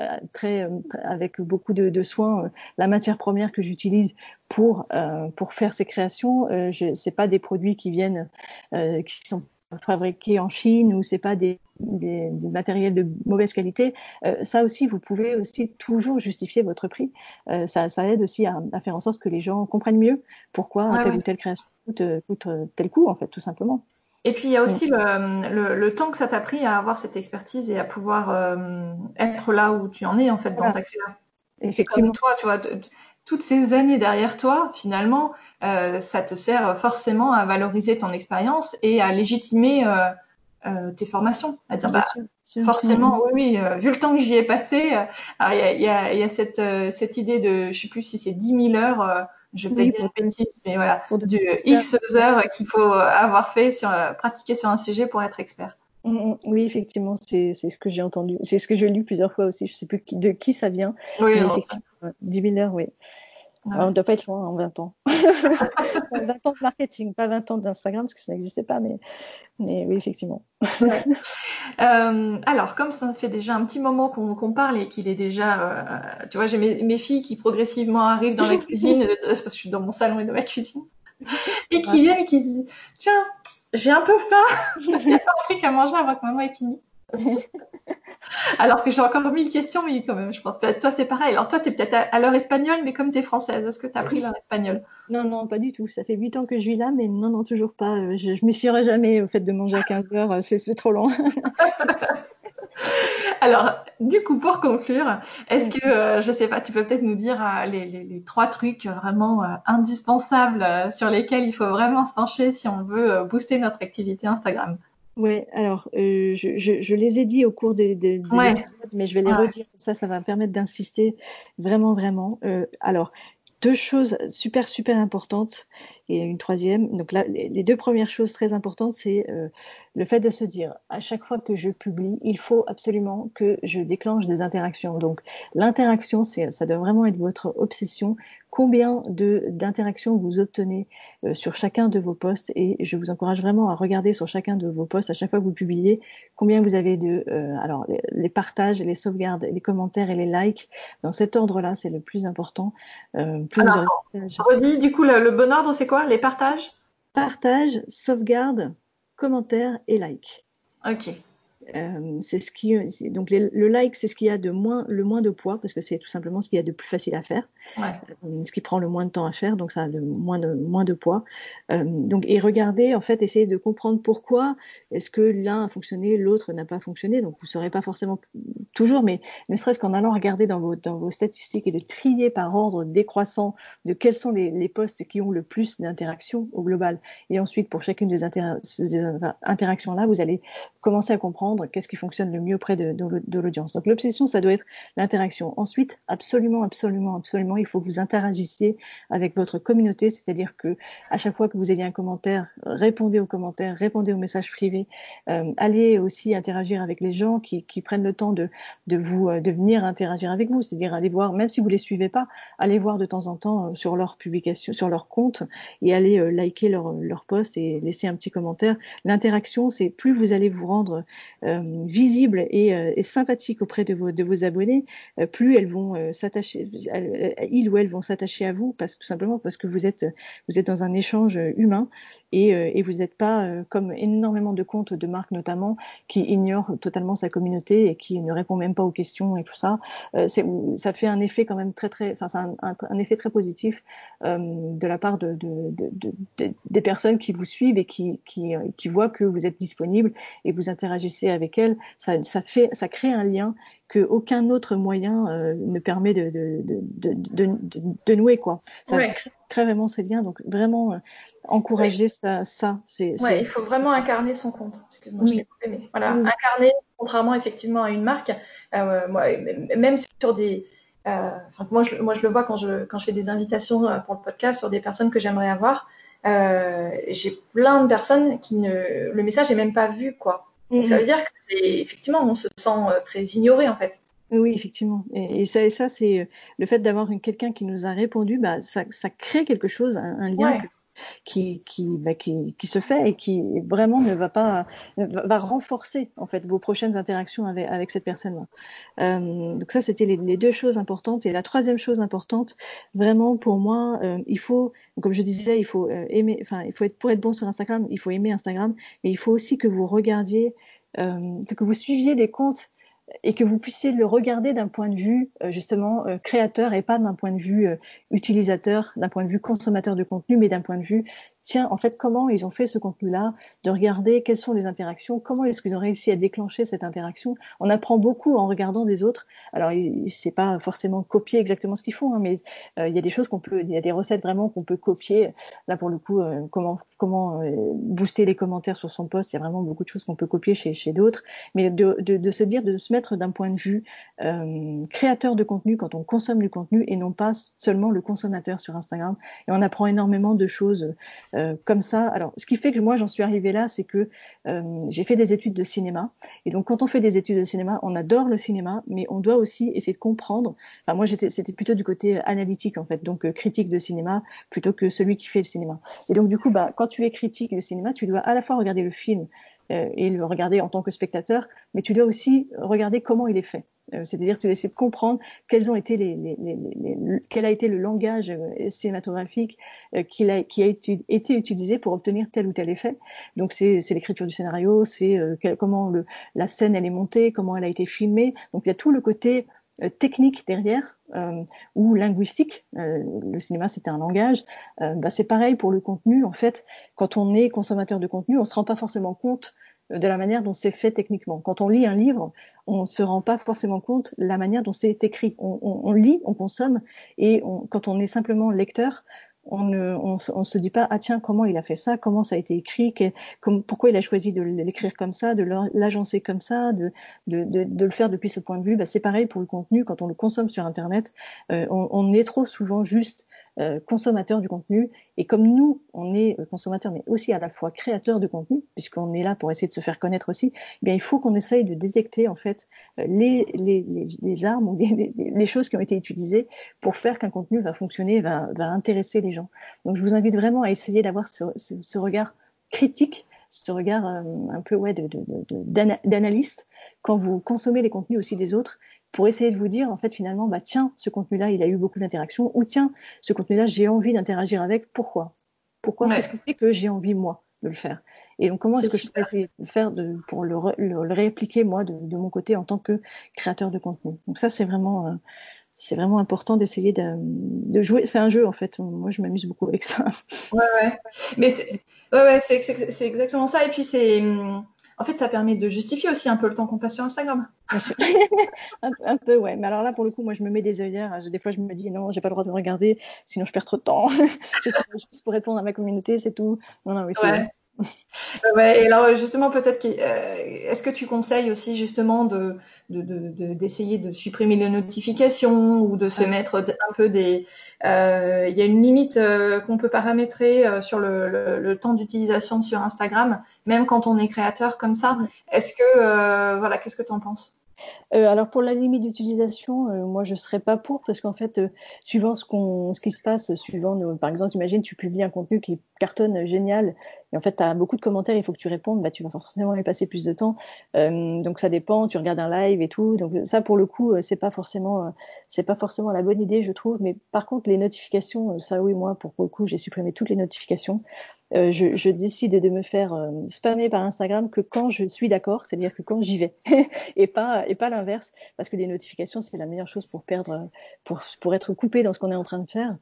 avec beaucoup de soin la matière première que j'utilise pour faire ces créations. C'est pas des produits qui sont fabriqués en Chine ou c'est pas du matériel de mauvaise qualité. Ça aussi, vous pouvez aussi toujours justifier votre prix. Ça aide aussi à faire en sorte que les gens comprennent mieux pourquoi ouais, telle ouais. ou telle création coûte tel coût, en fait, tout simplement. Et puis il y a Mm. aussi le temps que ça t'a pris à avoir cette expertise et à pouvoir être là où tu en es en fait dans Voilà, ta carrière. C'est comme effectivement. toi, tu vois, toutes ces années derrière toi, finalement, ça te sert forcément à valoriser ton expérience et à légitimer tes formations, à dire Bien bah sûr, bien sûr. forcément, oui, oui, vu le temps que j'y ai passé, alors, il y a cette idée de, je sais plus si c'est 10 000 heures, je vais peut-être Oui, dire une bêtise, mais voilà, pour de du super. X heures qu'il faut avoir fait sur pratiquer sur un sujet pour être expert. Oui, effectivement, c'est ce que j'ai entendu. C'est ce que j'ai lu plusieurs fois aussi. Je sais plus de qui ça vient, Oui, mais non, effectivement, 10 000 heures, oui. On ouais. ne doit pas être loin en 20 ans. 20 ans de marketing, pas 20 ans d'Instagram, parce que ça n'existait pas, mais oui, effectivement. Ouais. Alors, comme ça fait déjà un petit moment qu'on parle et qu'il est déjà, tu vois, j'ai mes filles qui progressivement arrivent dans la cuisine, parce que je suis dans mon salon et dans ma cuisine, et qui viennent et qui se disent, tiens, j'ai un peu faim, il y a pas un truc à manger avant que maman ait fini. Alors que j'ai encore 1000 questions, mais quand même, je pense. Peut-être toi, c'est pareil. Alors toi, t'es peut-être à l'heure espagnole, mais comme t'es française, est-ce que t'as appris l'heure espagnole? Non, non, pas du tout. Ça fait 8 ans que je vis là, mais non, non, toujours pas. Je m'y fierai jamais au fait de manger à 15 heures. C'est trop long. Alors, du coup, pour conclure, est-ce que, je sais pas, tu peux peut-être nous dire les trois trucs vraiment indispensables sur lesquels il faut vraiment se pencher si on veut booster notre activité Instagram? Ouais, alors je les ai dit au cours de Ouais, l'épisode, mais je vais les ouais, redire, comme ça va me permettre d'insister vraiment, vraiment. Alors, deux choses super, super importantes et une troisième. Donc là, les deux premières choses très importantes, c'est le fait de se dire, à chaque fois que je publie, il faut absolument que je déclenche des interactions. Donc l'interaction, ça doit vraiment être votre obsession. Combien d'interactions vous obtenez sur chacun de vos posts et je vous encourage vraiment à regarder sur chacun de vos posts à chaque fois que vous publiez combien vous avez alors les partages, les sauvegardes, les commentaires et les likes. Dans cet ordre-là, c'est le plus important. Plus vous alors, aurez de partages, redis, du coup, le bon ordre, c'est quoi? Les partages? sauvegardes, commentaires et likes. Ok. C'est ce donc le like, c'est ce qu'il y a le moins de poids parce que c'est tout simplement ce qu'il y a de plus facile à faire. Ouais. Ce qui prend le moins de temps à faire, donc ça a le moins de poids. Donc, et regardez, en fait, essayez de comprendre pourquoi est-ce que l'un a fonctionné, l'autre n'a pas fonctionné. Donc, vous ne saurez pas forcément toujours, mais ne serait-ce qu'en allant regarder dans vos statistiques et de trier par ordre décroissant de quels sont les posts qui ont le plus d'interactions au global. Et ensuite, pour chacune ces interactions-là, vous allez commencer à comprendre qu'est-ce qui fonctionne le mieux auprès de l'audience. Donc, l'obsession, ça doit être l'interaction. Ensuite, absolument, absolument, absolument, il faut que vous interagissiez avec votre communauté, c'est-à-dire que à chaque fois que vous ayez un commentaire, répondez aux commentaires, répondez aux messages privés, allez aussi interagir avec les gens qui prennent le temps de venir interagir avec vous, c'est-à-dire aller voir, même si vous les suivez pas, allez voir de temps en temps sur leur publication, sur leur compte et allez liker leur post et laisser un petit commentaire. L'interaction, c'est plus vous allez vous rendre visible et sympathique auprès de vos abonnés, plus elles vont s'attacher, ils ou elles vont s'attacher à vous tout simplement parce que vous êtes dans un échange humain et vous n'êtes pas comme énormément de comptes de marques notamment qui ignorent totalement sa communauté et qui ne répond même pas aux questions et tout ça. Ça fait un effet quand même enfin c'est un effet très positif de la part des personnes qui vous suivent et qui voient que vous êtes disponible et vous interagissez avec elle, ça crée un lien que aucun autre moyen ne permet de nouer, quoi. Ça Ouais. crée vraiment ces liens. Donc vraiment encourager ça, Ouais, il faut vraiment incarner son compte. Excuse-moi, je t'ai oui, coupé, mais voilà, oui, incarner, contrairement effectivement à une marque, moi, même sur des, enfin, moi je le vois quand je fais des invitations pour le podcast sur des personnes que j'aimerais avoir, j'ai plein de personnes le message est même pas vu, quoi. Donc ça oui. veut dire que effectivement, on se sent très ignoré en fait. Oui, effectivement. Et ça, c'est le fait d'avoir quelqu'un qui nous a répondu, bah, ça crée quelque chose, un lien Ouais, qui se fait et qui vraiment ne va pas va renforcer en fait vos prochaines interactions avec cette personne-là. Donc ça, c'était les deux choses importantes. Et la troisième chose importante, vraiment pour moi, il faut, comme je disais, il faut aimer, enfin, il faut être pour être bon sur Instagram, il faut aimer Instagram, mais il faut aussi que vous regardiez, que vous suiviez des comptes et que vous puissiez le regarder d'un point de vue justement créateur et pas d'un point de vue utilisateur, d'un point de vue consommateur de contenu, mais d'un point de vue tiens, en fait, comment ils ont fait ce contenu-là, de regarder quelles sont les interactions, comment est-ce qu'ils ont réussi à déclencher cette interaction. On apprend beaucoup en regardant des autres. Alors, c'est pas forcément copier exactement ce qu'ils font, hein, mais il y a des choses il y a des recettes vraiment qu'on peut copier. Là, pour le coup, comment booster les commentaires sur son post, il y a vraiment beaucoup de choses qu'on peut copier chez d'autres. Mais de se dire, de se mettre d'un point de vue créateur de contenu quand on consomme du contenu et non pas seulement le consommateur sur Instagram. Et on apprend énormément de choses comme ça. Alors, ce qui fait que moi, j'en suis arrivée là, c'est que j'ai fait des études de cinéma. Et donc, quand on fait des études de cinéma, on adore le cinéma, mais on doit aussi essayer de comprendre. Enfin, moi, c'était plutôt du côté analytique, en fait, donc critique de cinéma, plutôt que celui qui fait le cinéma. Et donc, du coup, bah, quand tu es critique de cinéma, tu dois à la fois regarder le film et le regarder en tant que spectateur, mais tu dois aussi regarder comment il est fait. C'est-à-dire, tu essaies de comprendre quels ont été quel a été le langage cinématographique qui a été utilisé pour obtenir tel ou tel effet. Donc, c'est l'écriture du scénario, c'est comment la scène elle est montée, comment elle a été filmée. Donc, il y a tout le côté technique derrière ou linguistique. Le cinéma, c'était un langage. Bah, c'est pareil pour le contenu. En fait, quand on est consommateur de contenu, on se rend pas forcément compte de la manière dont c'est fait techniquement. Quand on lit un livre, on se rend pas forcément compte de la manière dont c'est écrit. On lit, on consomme, et quand on est simplement lecteur, on se dit pas ah tiens comment il a fait ça, comment ça a été écrit, pourquoi il a choisi de l'écrire comme ça, de l'agencer comme ça, de le faire depuis ce point de vue. Bah, c'est pareil pour le contenu quand on le consomme sur Internet, on est trop souvent juste consommateur du contenu. Et comme nous, on est consommateur, mais aussi à la fois créateur de contenu, puisqu'on est là pour essayer de se faire connaître aussi, eh bien, il faut qu'on essaye de détecter en fait les armes ou les choses qui ont été utilisées pour faire qu'un contenu va fonctionner, va intéresser les gens. Donc, je vous invite vraiment à essayer d'avoir ce regard critique, ce regard un peu d'analyste quand vous consommez les contenus aussi des autres, pour essayer de vous dire en fait finalement bah tiens ce contenu-là il a eu beaucoup d'interactions, ou tiens ce contenu-là j'ai envie d'interagir avec, pourquoi qu'est-ce ouais, qui fait que j'ai envie moi de le faire, et donc comment c'est est-ce que je peux super. essayer de faire pour le réappliquer moi de mon côté en tant que créateur de contenu. Donc ça c'est vraiment important d'essayer de jouer. C'est un jeu en fait. Moi, je m'amuse beaucoup avec ça. Ouais, ouais. Mais ouais, c'est exactement ça. Et puis en fait, ça permet de justifier aussi un peu le temps qu'on passe sur Instagram. Bien sûr. Un peu, ouais. Mais alors là, pour le coup, moi, je me mets des œillères. Des fois, je me dis, non, j'ai pas le droit de regarder, sinon je perds trop de temps. Je suis là juste pour répondre à ma communauté, c'est tout. Non, non, oui, c'est. Ouais. Ouais, et alors justement, peut-être est-ce que tu conseilles aussi justement d'essayer de supprimer les notifications ou de se Ah, mettre un peu il y a une limite qu'on peut paramétrer sur le temps d'utilisation sur Instagram, même quand on est créateur comme ça. oui. Est-ce que voilà, qu'est-ce que tu en penses? Alors pour la limite d'utilisation, moi je serais pas pour, parce qu'en fait, suivant ce qui se passe, par exemple, imagine tu publies un contenu qui cartonne génial, et en fait tu as beaucoup de commentaires, il faut que tu répondes, bah tu vas forcément y passer plus de temps. Donc ça dépend, tu regardes un live et tout, donc ça pour le coup c'est pas forcément la bonne idée je trouve. Mais par contre les notifications, ça oui, moi pour le coup j'ai supprimé toutes les notifications. Je décide de me faire spammer par Instagram que quand je suis d'accord, c'est-à-dire que quand j'y vais. Et pas l'inverse, parce que les notifications c'est la meilleure chose pour perdre, pour être coupé dans ce qu'on est en train de faire.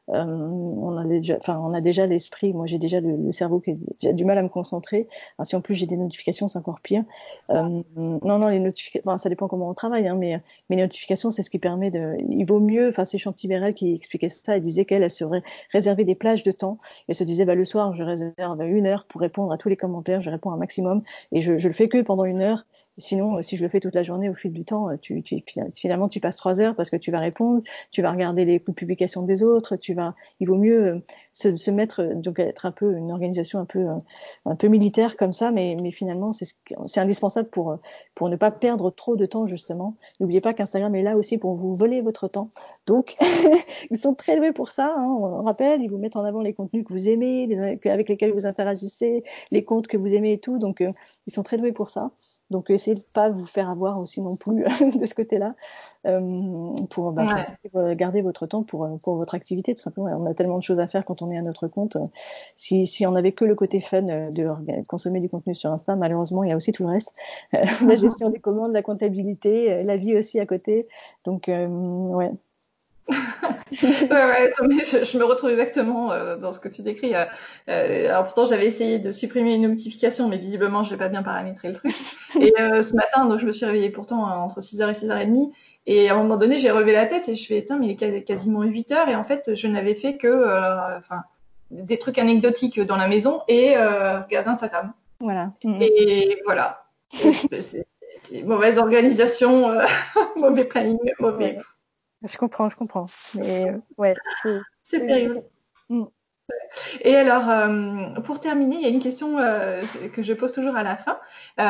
on a déjà l'esprit. Moi, j'ai déjà le cerveau qui a du mal à me concentrer. Alors, si en plus j'ai des notifications, c'est encore pire. Non, les notifications. Enfin, ça dépend comment on travaille, hein, mais les notifications, c'est ce qui permet de. Il vaut mieux. Enfin, c'est Chanty-Vérel qui expliquait ça. Elle disait qu'elle se réservait des plages de temps. Elle se disait, le soir, je réserve 1 heure pour répondre à tous les commentaires. Je réponds un maximum et je le fais que pendant 1 heure. Sinon, si je le fais toute la journée, au fil du temps, finalement, tu passes 3 heures parce que tu vas répondre, tu vas regarder les publications des autres, il vaut mieux se mettre, donc être un peu une organisation un peu militaire comme ça, mais finalement, c'est indispensable pour ne pas perdre trop de temps, justement. N'oubliez pas qu'Instagram est là aussi pour vous voler votre temps. Donc, ils sont très doués pour ça, hein, on rappelle, ils vous mettent en avant les contenus que vous aimez, avec lesquels vous interagissez, les comptes que vous aimez et tout, donc ils sont très doués pour ça. Donc, essayez de ne pas vous faire avoir aussi non plus de ce côté-là pour garder votre temps pour votre activité, tout simplement. On a tellement de choses à faire quand on est à notre compte. Si on n'avait que le côté fun de consommer du contenu sur Insta, malheureusement, il y a aussi tout le reste. La gestion des commandes, la comptabilité, la vie aussi à côté. Donc, ouais. Je me retrouve exactement dans ce que tu décris. Alors pourtant, j'avais essayé de supprimer une notification, mais visiblement, je n'ai pas bien paramétré le truc. Et ce matin, donc, je me suis réveillée pourtant entre 6h et 6h30. Et à un moment donné, j'ai relevé la tête et je fais, mais il est quasiment 8h. Et en fait, je n'avais fait que des trucs anecdotiques dans la maison et regarder Instagram. Voilà. Et voilà. C'est mauvaise organisation, mauvais planning, mauvais... Ouais. Je comprends. Mais ouais. C'est terrible. Et alors, pour terminer, il y a une question que je pose toujours à la fin.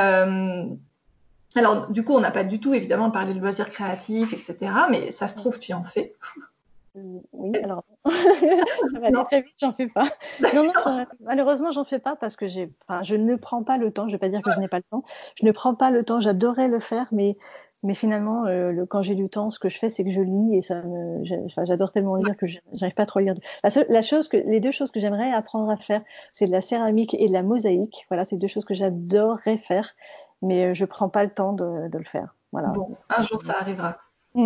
Alors, du coup, on n'a pas du tout, évidemment, parlé de loisirs créatifs, etc. Mais ça se trouve, tu en fais. Oui, alors ça va aller très vite, j'en fais pas. Non, malheureusement, j'en fais pas parce que je ne prends pas le temps. Je vais pas dire que je n'ai pas le temps. Je ne prends pas le temps. J'adorais le faire, mais finalement, quand j'ai du temps, ce que je fais, c'est que je lis et j'adore tellement lire que j'arrive pas trop à lire. Les 2 choses que j'aimerais apprendre à faire, c'est de la céramique et de la mosaïque. Voilà, c'est 2 choses que j'adorerais faire, mais je prends pas le temps de le faire. Voilà. Bon, un jour, ça arrivera.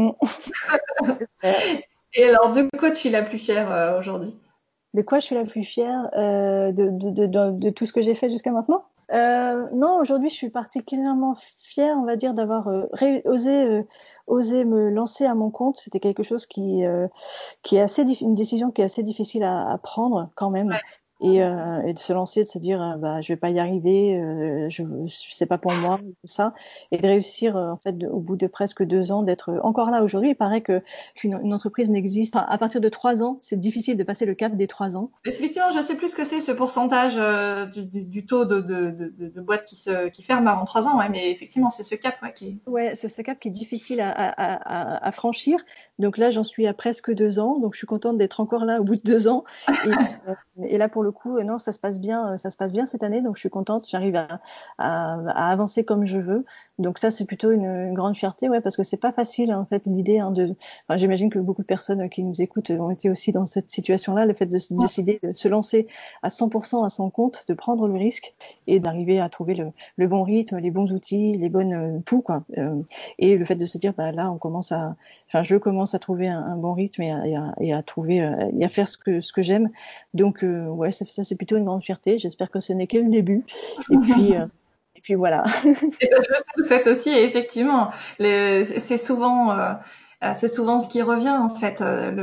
Et alors, de quoi tu es la plus fière aujourd'hui? De quoi je suis la plus fière de tout ce que j'ai fait jusqu'à maintenant? Non, aujourd'hui, je suis particulièrement fière, on va dire, d'avoir osé me lancer à mon compte. C'était quelque chose qui est une décision qui est assez difficile à prendre quand même. Et de se lancer, de se dire, je vais pas y arriver, c'est pas pour moi, tout ça, et de réussir en fait au bout de presque 2 ans d'être encore là aujourd'hui. Il paraît qu'une entreprise n'existe à partir de 3 ans. C'est difficile de passer le cap des 3 ans. Effectivement, je sais plus ce que c'est ce pourcentage du taux de boîtes qui ferment avant 3 ans, ouais, mais effectivement, c'est ce cap qui est... Ouais, c'est ce cap qui est difficile à franchir. Donc là, j'en suis à presque 2 ans. Donc je suis contente d'être encore là au bout de 2 ans. Et là, pour le coup, non, ça se passe bien cette année. Donc je suis contente. J'arrive à avancer comme je veux. Donc ça, c'est plutôt une grande fierté, ouais, parce que c'est pas facile en fait l'idée Enfin, j'imagine que beaucoup de personnes qui nous écoutent ont été aussi dans cette situation-là. Le fait de se décider de se lancer à 100% à son compte, de prendre le risque et d'arriver à trouver le bon rythme, les bons outils, les bonnes tout quoi. Et le fait de se dire là je commence à trouver un bon rythme et à trouver et à faire ce que j'aime. Donc ouais, ça c'est plutôt une grande fierté. J'espère que ce n'est que le début. Et puis voilà. Et ben, je te le souhaite aussi. Et effectivement, c'est souvent ce qui revient en fait.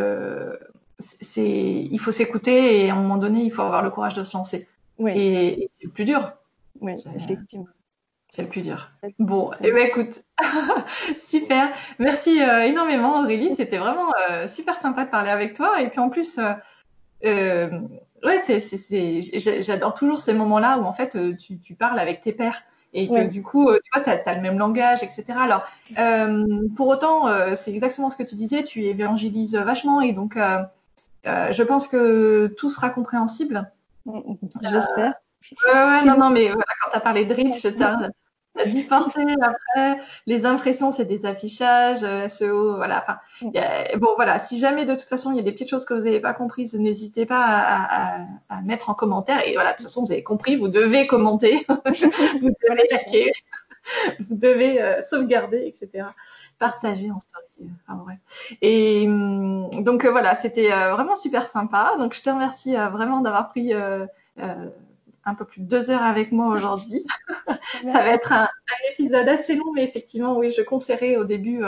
Il faut s'écouter et à un moment donné, il faut avoir le courage de se lancer. Oui. Et c'est le plus dur. Oui, effectivement. C'est le plus dur. Bon, et ben écoute, super. Merci énormément Aurélie. C'était vraiment super sympa de parler avec toi. Et puis en plus, ouais, j'adore toujours ces moments-là où en fait tu parles avec tes pairs et que du coup, tu vois, t'as le même langage, etc. Alors, pour autant, c'est exactement ce que tu disais. Tu évangélises vachement et donc, je pense que tout sera compréhensible. J'espère. Ouais, non, mais voilà, quand tu as parlé de Rich, t'as bifurqué après. Les impressions, c'est des affichages, SEO, voilà. Enfin, bon, voilà. Si jamais, de toute façon, il y a des petites choses que vous n'avez pas comprises, n'hésitez pas à mettre en commentaire. Et voilà, de toute façon, vous avez compris, vous devez commenter. Vous devez liker. vous devez sauvegarder, etc. Partager en story. Enfin, bref. Et donc voilà, c'était vraiment super sympa. Donc je te remercie vraiment d'avoir pris un peu plus de 2 heures avec moi aujourd'hui. Ça va être un épisode assez long, mais effectivement, oui, je conseillerais au début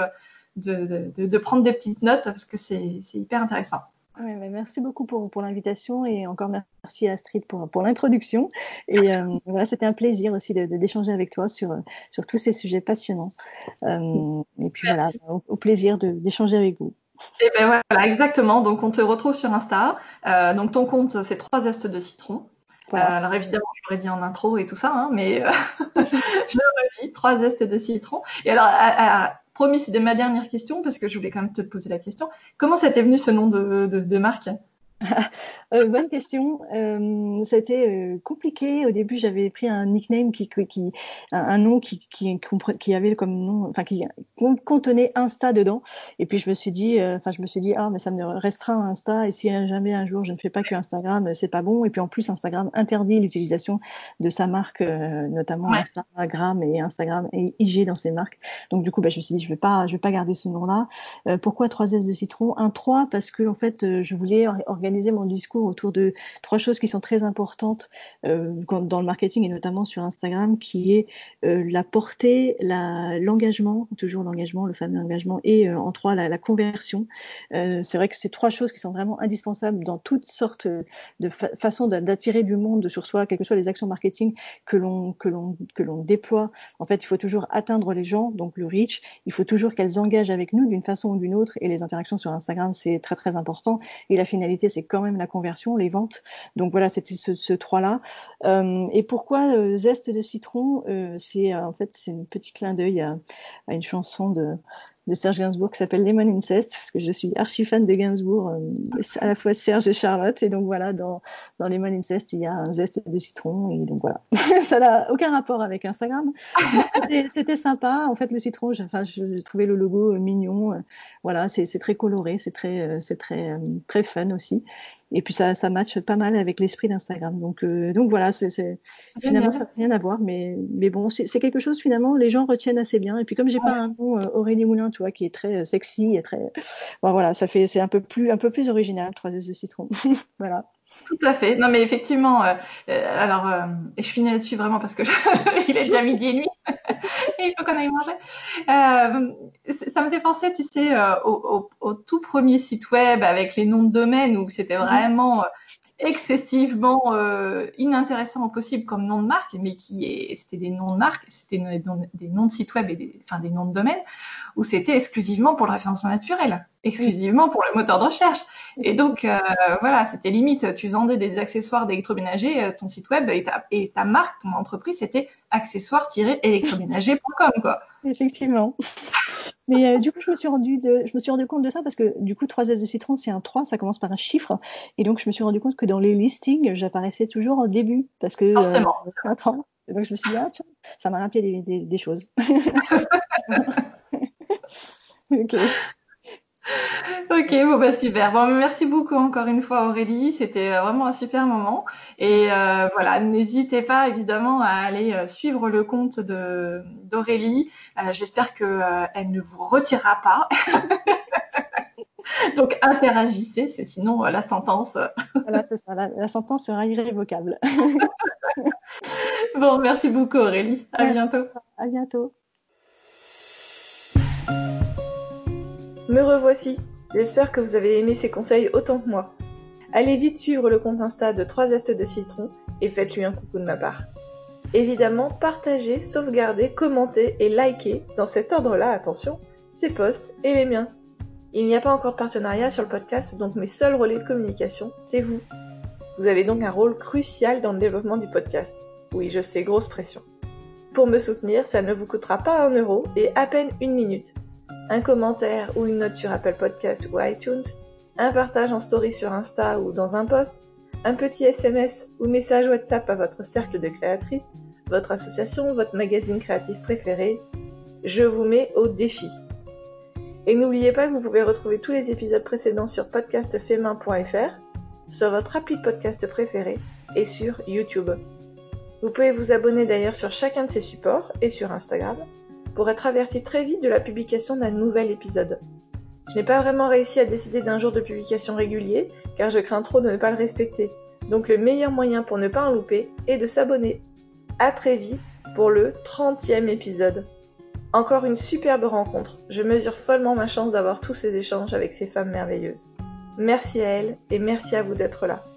de prendre des petites notes parce que c'est hyper intéressant. Ouais, mais merci beaucoup pour l'invitation et encore merci Astrid pour l'introduction. Et voilà, c'était un plaisir aussi d'échanger avec toi sur tous ces sujets passionnants. Et puis voilà, au plaisir d'échanger avec vous. Et ben voilà, exactement. Donc on te retrouve sur Insta. Donc ton compte, c'est 3 zestes de citron. Voilà. Alors évidemment, je l'aurais dit en intro et tout ça, hein, mais je le redis, 3 zestes de citron. Et alors, promis, c'est ma dernière question parce que je voulais quand même te poser la question. Comment ça t'est venu ce nom de marque? Bonne question. Ça a été compliqué. Au début, j'avais pris un nickname un nom qui avait comme nom, enfin qui contenait Insta dedans. Et puis je me suis dit, ah mais ça me restreint Insta. Et si jamais un jour je ne fais pas que Instagram, c'est pas bon. Et puis en plus, Instagram interdit l'utilisation de sa marque, notamment Instagram et IG dans ses marques. Donc du coup, je me suis dit, je vais pas garder ce nom-là. Pourquoi 3 S de citron? Un 3 parce que en fait, je voulais organiser mon discours autour de 3 choses qui sont très importantes dans le marketing et notamment sur Instagram, qui est la portée, l'engagement, toujours l'engagement, le fameux engagement, et en 3 la conversion. C'est vrai que c'est 3 choses qui sont vraiment indispensables dans toutes sortes de façons d'attirer du monde sur soi, quelles que soient les actions marketing que l'on déploie. En fait, il faut toujours atteindre les gens, donc le reach. Il faut toujours qu'elles engagent avec nous d'une façon ou d'une autre, et les interactions sur Instagram, c'est très très important. Et la finalité, c'est quand même la conversion, les ventes. Donc voilà, c'était ce 3-là. Et pourquoi zeste de citron? C'est en fait, c'est un petit clin d'œil à une chanson de Serge Gainsbourg qui s'appelle Lemon Incest, parce que je suis archi fan de Gainsbourg, à la fois Serge et Charlotte. Et donc voilà, dans Lemon Incest, il y a un zeste de citron. Et donc voilà, ça n'a aucun rapport avec Instagram. C'était sympa. En fait, le citron, j'ai trouvé le logo mignon. Voilà, c'est très coloré, c'est très fun aussi. Et puis ça matche pas mal avec l'esprit d'Instagram. Donc voilà, finalement ça n'a rien à voir, mais bon, c'est quelque chose finalement les gens retiennent assez bien. Et puis comme j'ai pas un nom Aurélie Moulin, tu vois, qui est très sexy et très, bon, voilà, c'est un peu plus original, 3 S de citron. Voilà. Tout à fait. Non, mais effectivement, alors, et je finis là-dessus vraiment parce que il est déjà midi et demi. Et il faut qu'on aille manger. Ça me fait penser, tu sais, au tout premier site web avec les noms de domaine où c'était vraiment excessivement inintéressant au possible comme nom de marque, mais c'était des noms de marque, c'était des noms de sites web et des noms de domaine où c'était exclusivement pour le référencement naturel, exclusivement pour le moteur de recherche. Et donc voilà, c'était limite, tu vendais des accessoires d'électroménager, ton site web et ta marque, ton entreprise, c'était accessoires-électroménager.com quoi. Effectivement. Mais du coup, je me suis rendu compte de ça parce que du coup, 3 S de citron, c'est un 3, ça commence par un chiffre. Et donc, je me suis rendu compte que dans les listings, j'apparaissais toujours au début parce que Forcément. c'est un 3. Et donc, je me suis dit, ah tiens, ça m'a rappelé des choses. Ok. Ok, bon bah super. Bon, merci beaucoup encore une fois Aurélie, c'était vraiment un super moment. Et voilà, n'hésitez pas évidemment à aller suivre le compte d'Aurélie. J'espère que elle ne vous retirera pas. Donc interagissez, sinon la sentence. Voilà, c'est ça. La sentence sera irrévocable. Bon, merci beaucoup Aurélie. À bientôt. À bientôt. Me revoici. J'espère que vous avez aimé ces conseils autant que moi. Allez vite suivre le compte Insta de 3 zestes de citron et faites-lui un coucou de ma part. Évidemment, partagez, sauvegardez, commentez et likez, dans cet ordre-là, attention, ses posts et les miens. Il n'y a pas encore de partenariat sur le podcast, donc mes seuls relais de communication, c'est vous. Vous avez donc un rôle crucial dans le développement du podcast. Oui, je sais, grosse pression. Pour me soutenir, ça ne vous coûtera pas 1 euro et à peine 1 minute. Un commentaire ou une note sur Apple Podcast ou iTunes, un partage en story sur Insta ou dans un post, un petit SMS ou message WhatsApp à votre cercle de créatrices, votre association, votre magazine créatif préféré. Je vous mets au défi. Et n'oubliez pas que vous pouvez retrouver tous les épisodes précédents sur podcastfemain.fr, sur votre appli de podcast préféré et sur YouTube. Vous pouvez vous abonner d'ailleurs sur chacun de ces supports et sur Instagram pour être averti très vite de la publication d'un nouvel épisode. Je n'ai pas vraiment réussi à décider d'un jour de publication régulier car je crains trop de ne pas le respecter. Donc le meilleur moyen pour ne pas en louper est de s'abonner. À très vite pour le 30e épisode. Encore une superbe rencontre. Je mesure follement ma chance d'avoir tous ces échanges avec ces femmes merveilleuses. Merci à elles et merci à vous d'être là.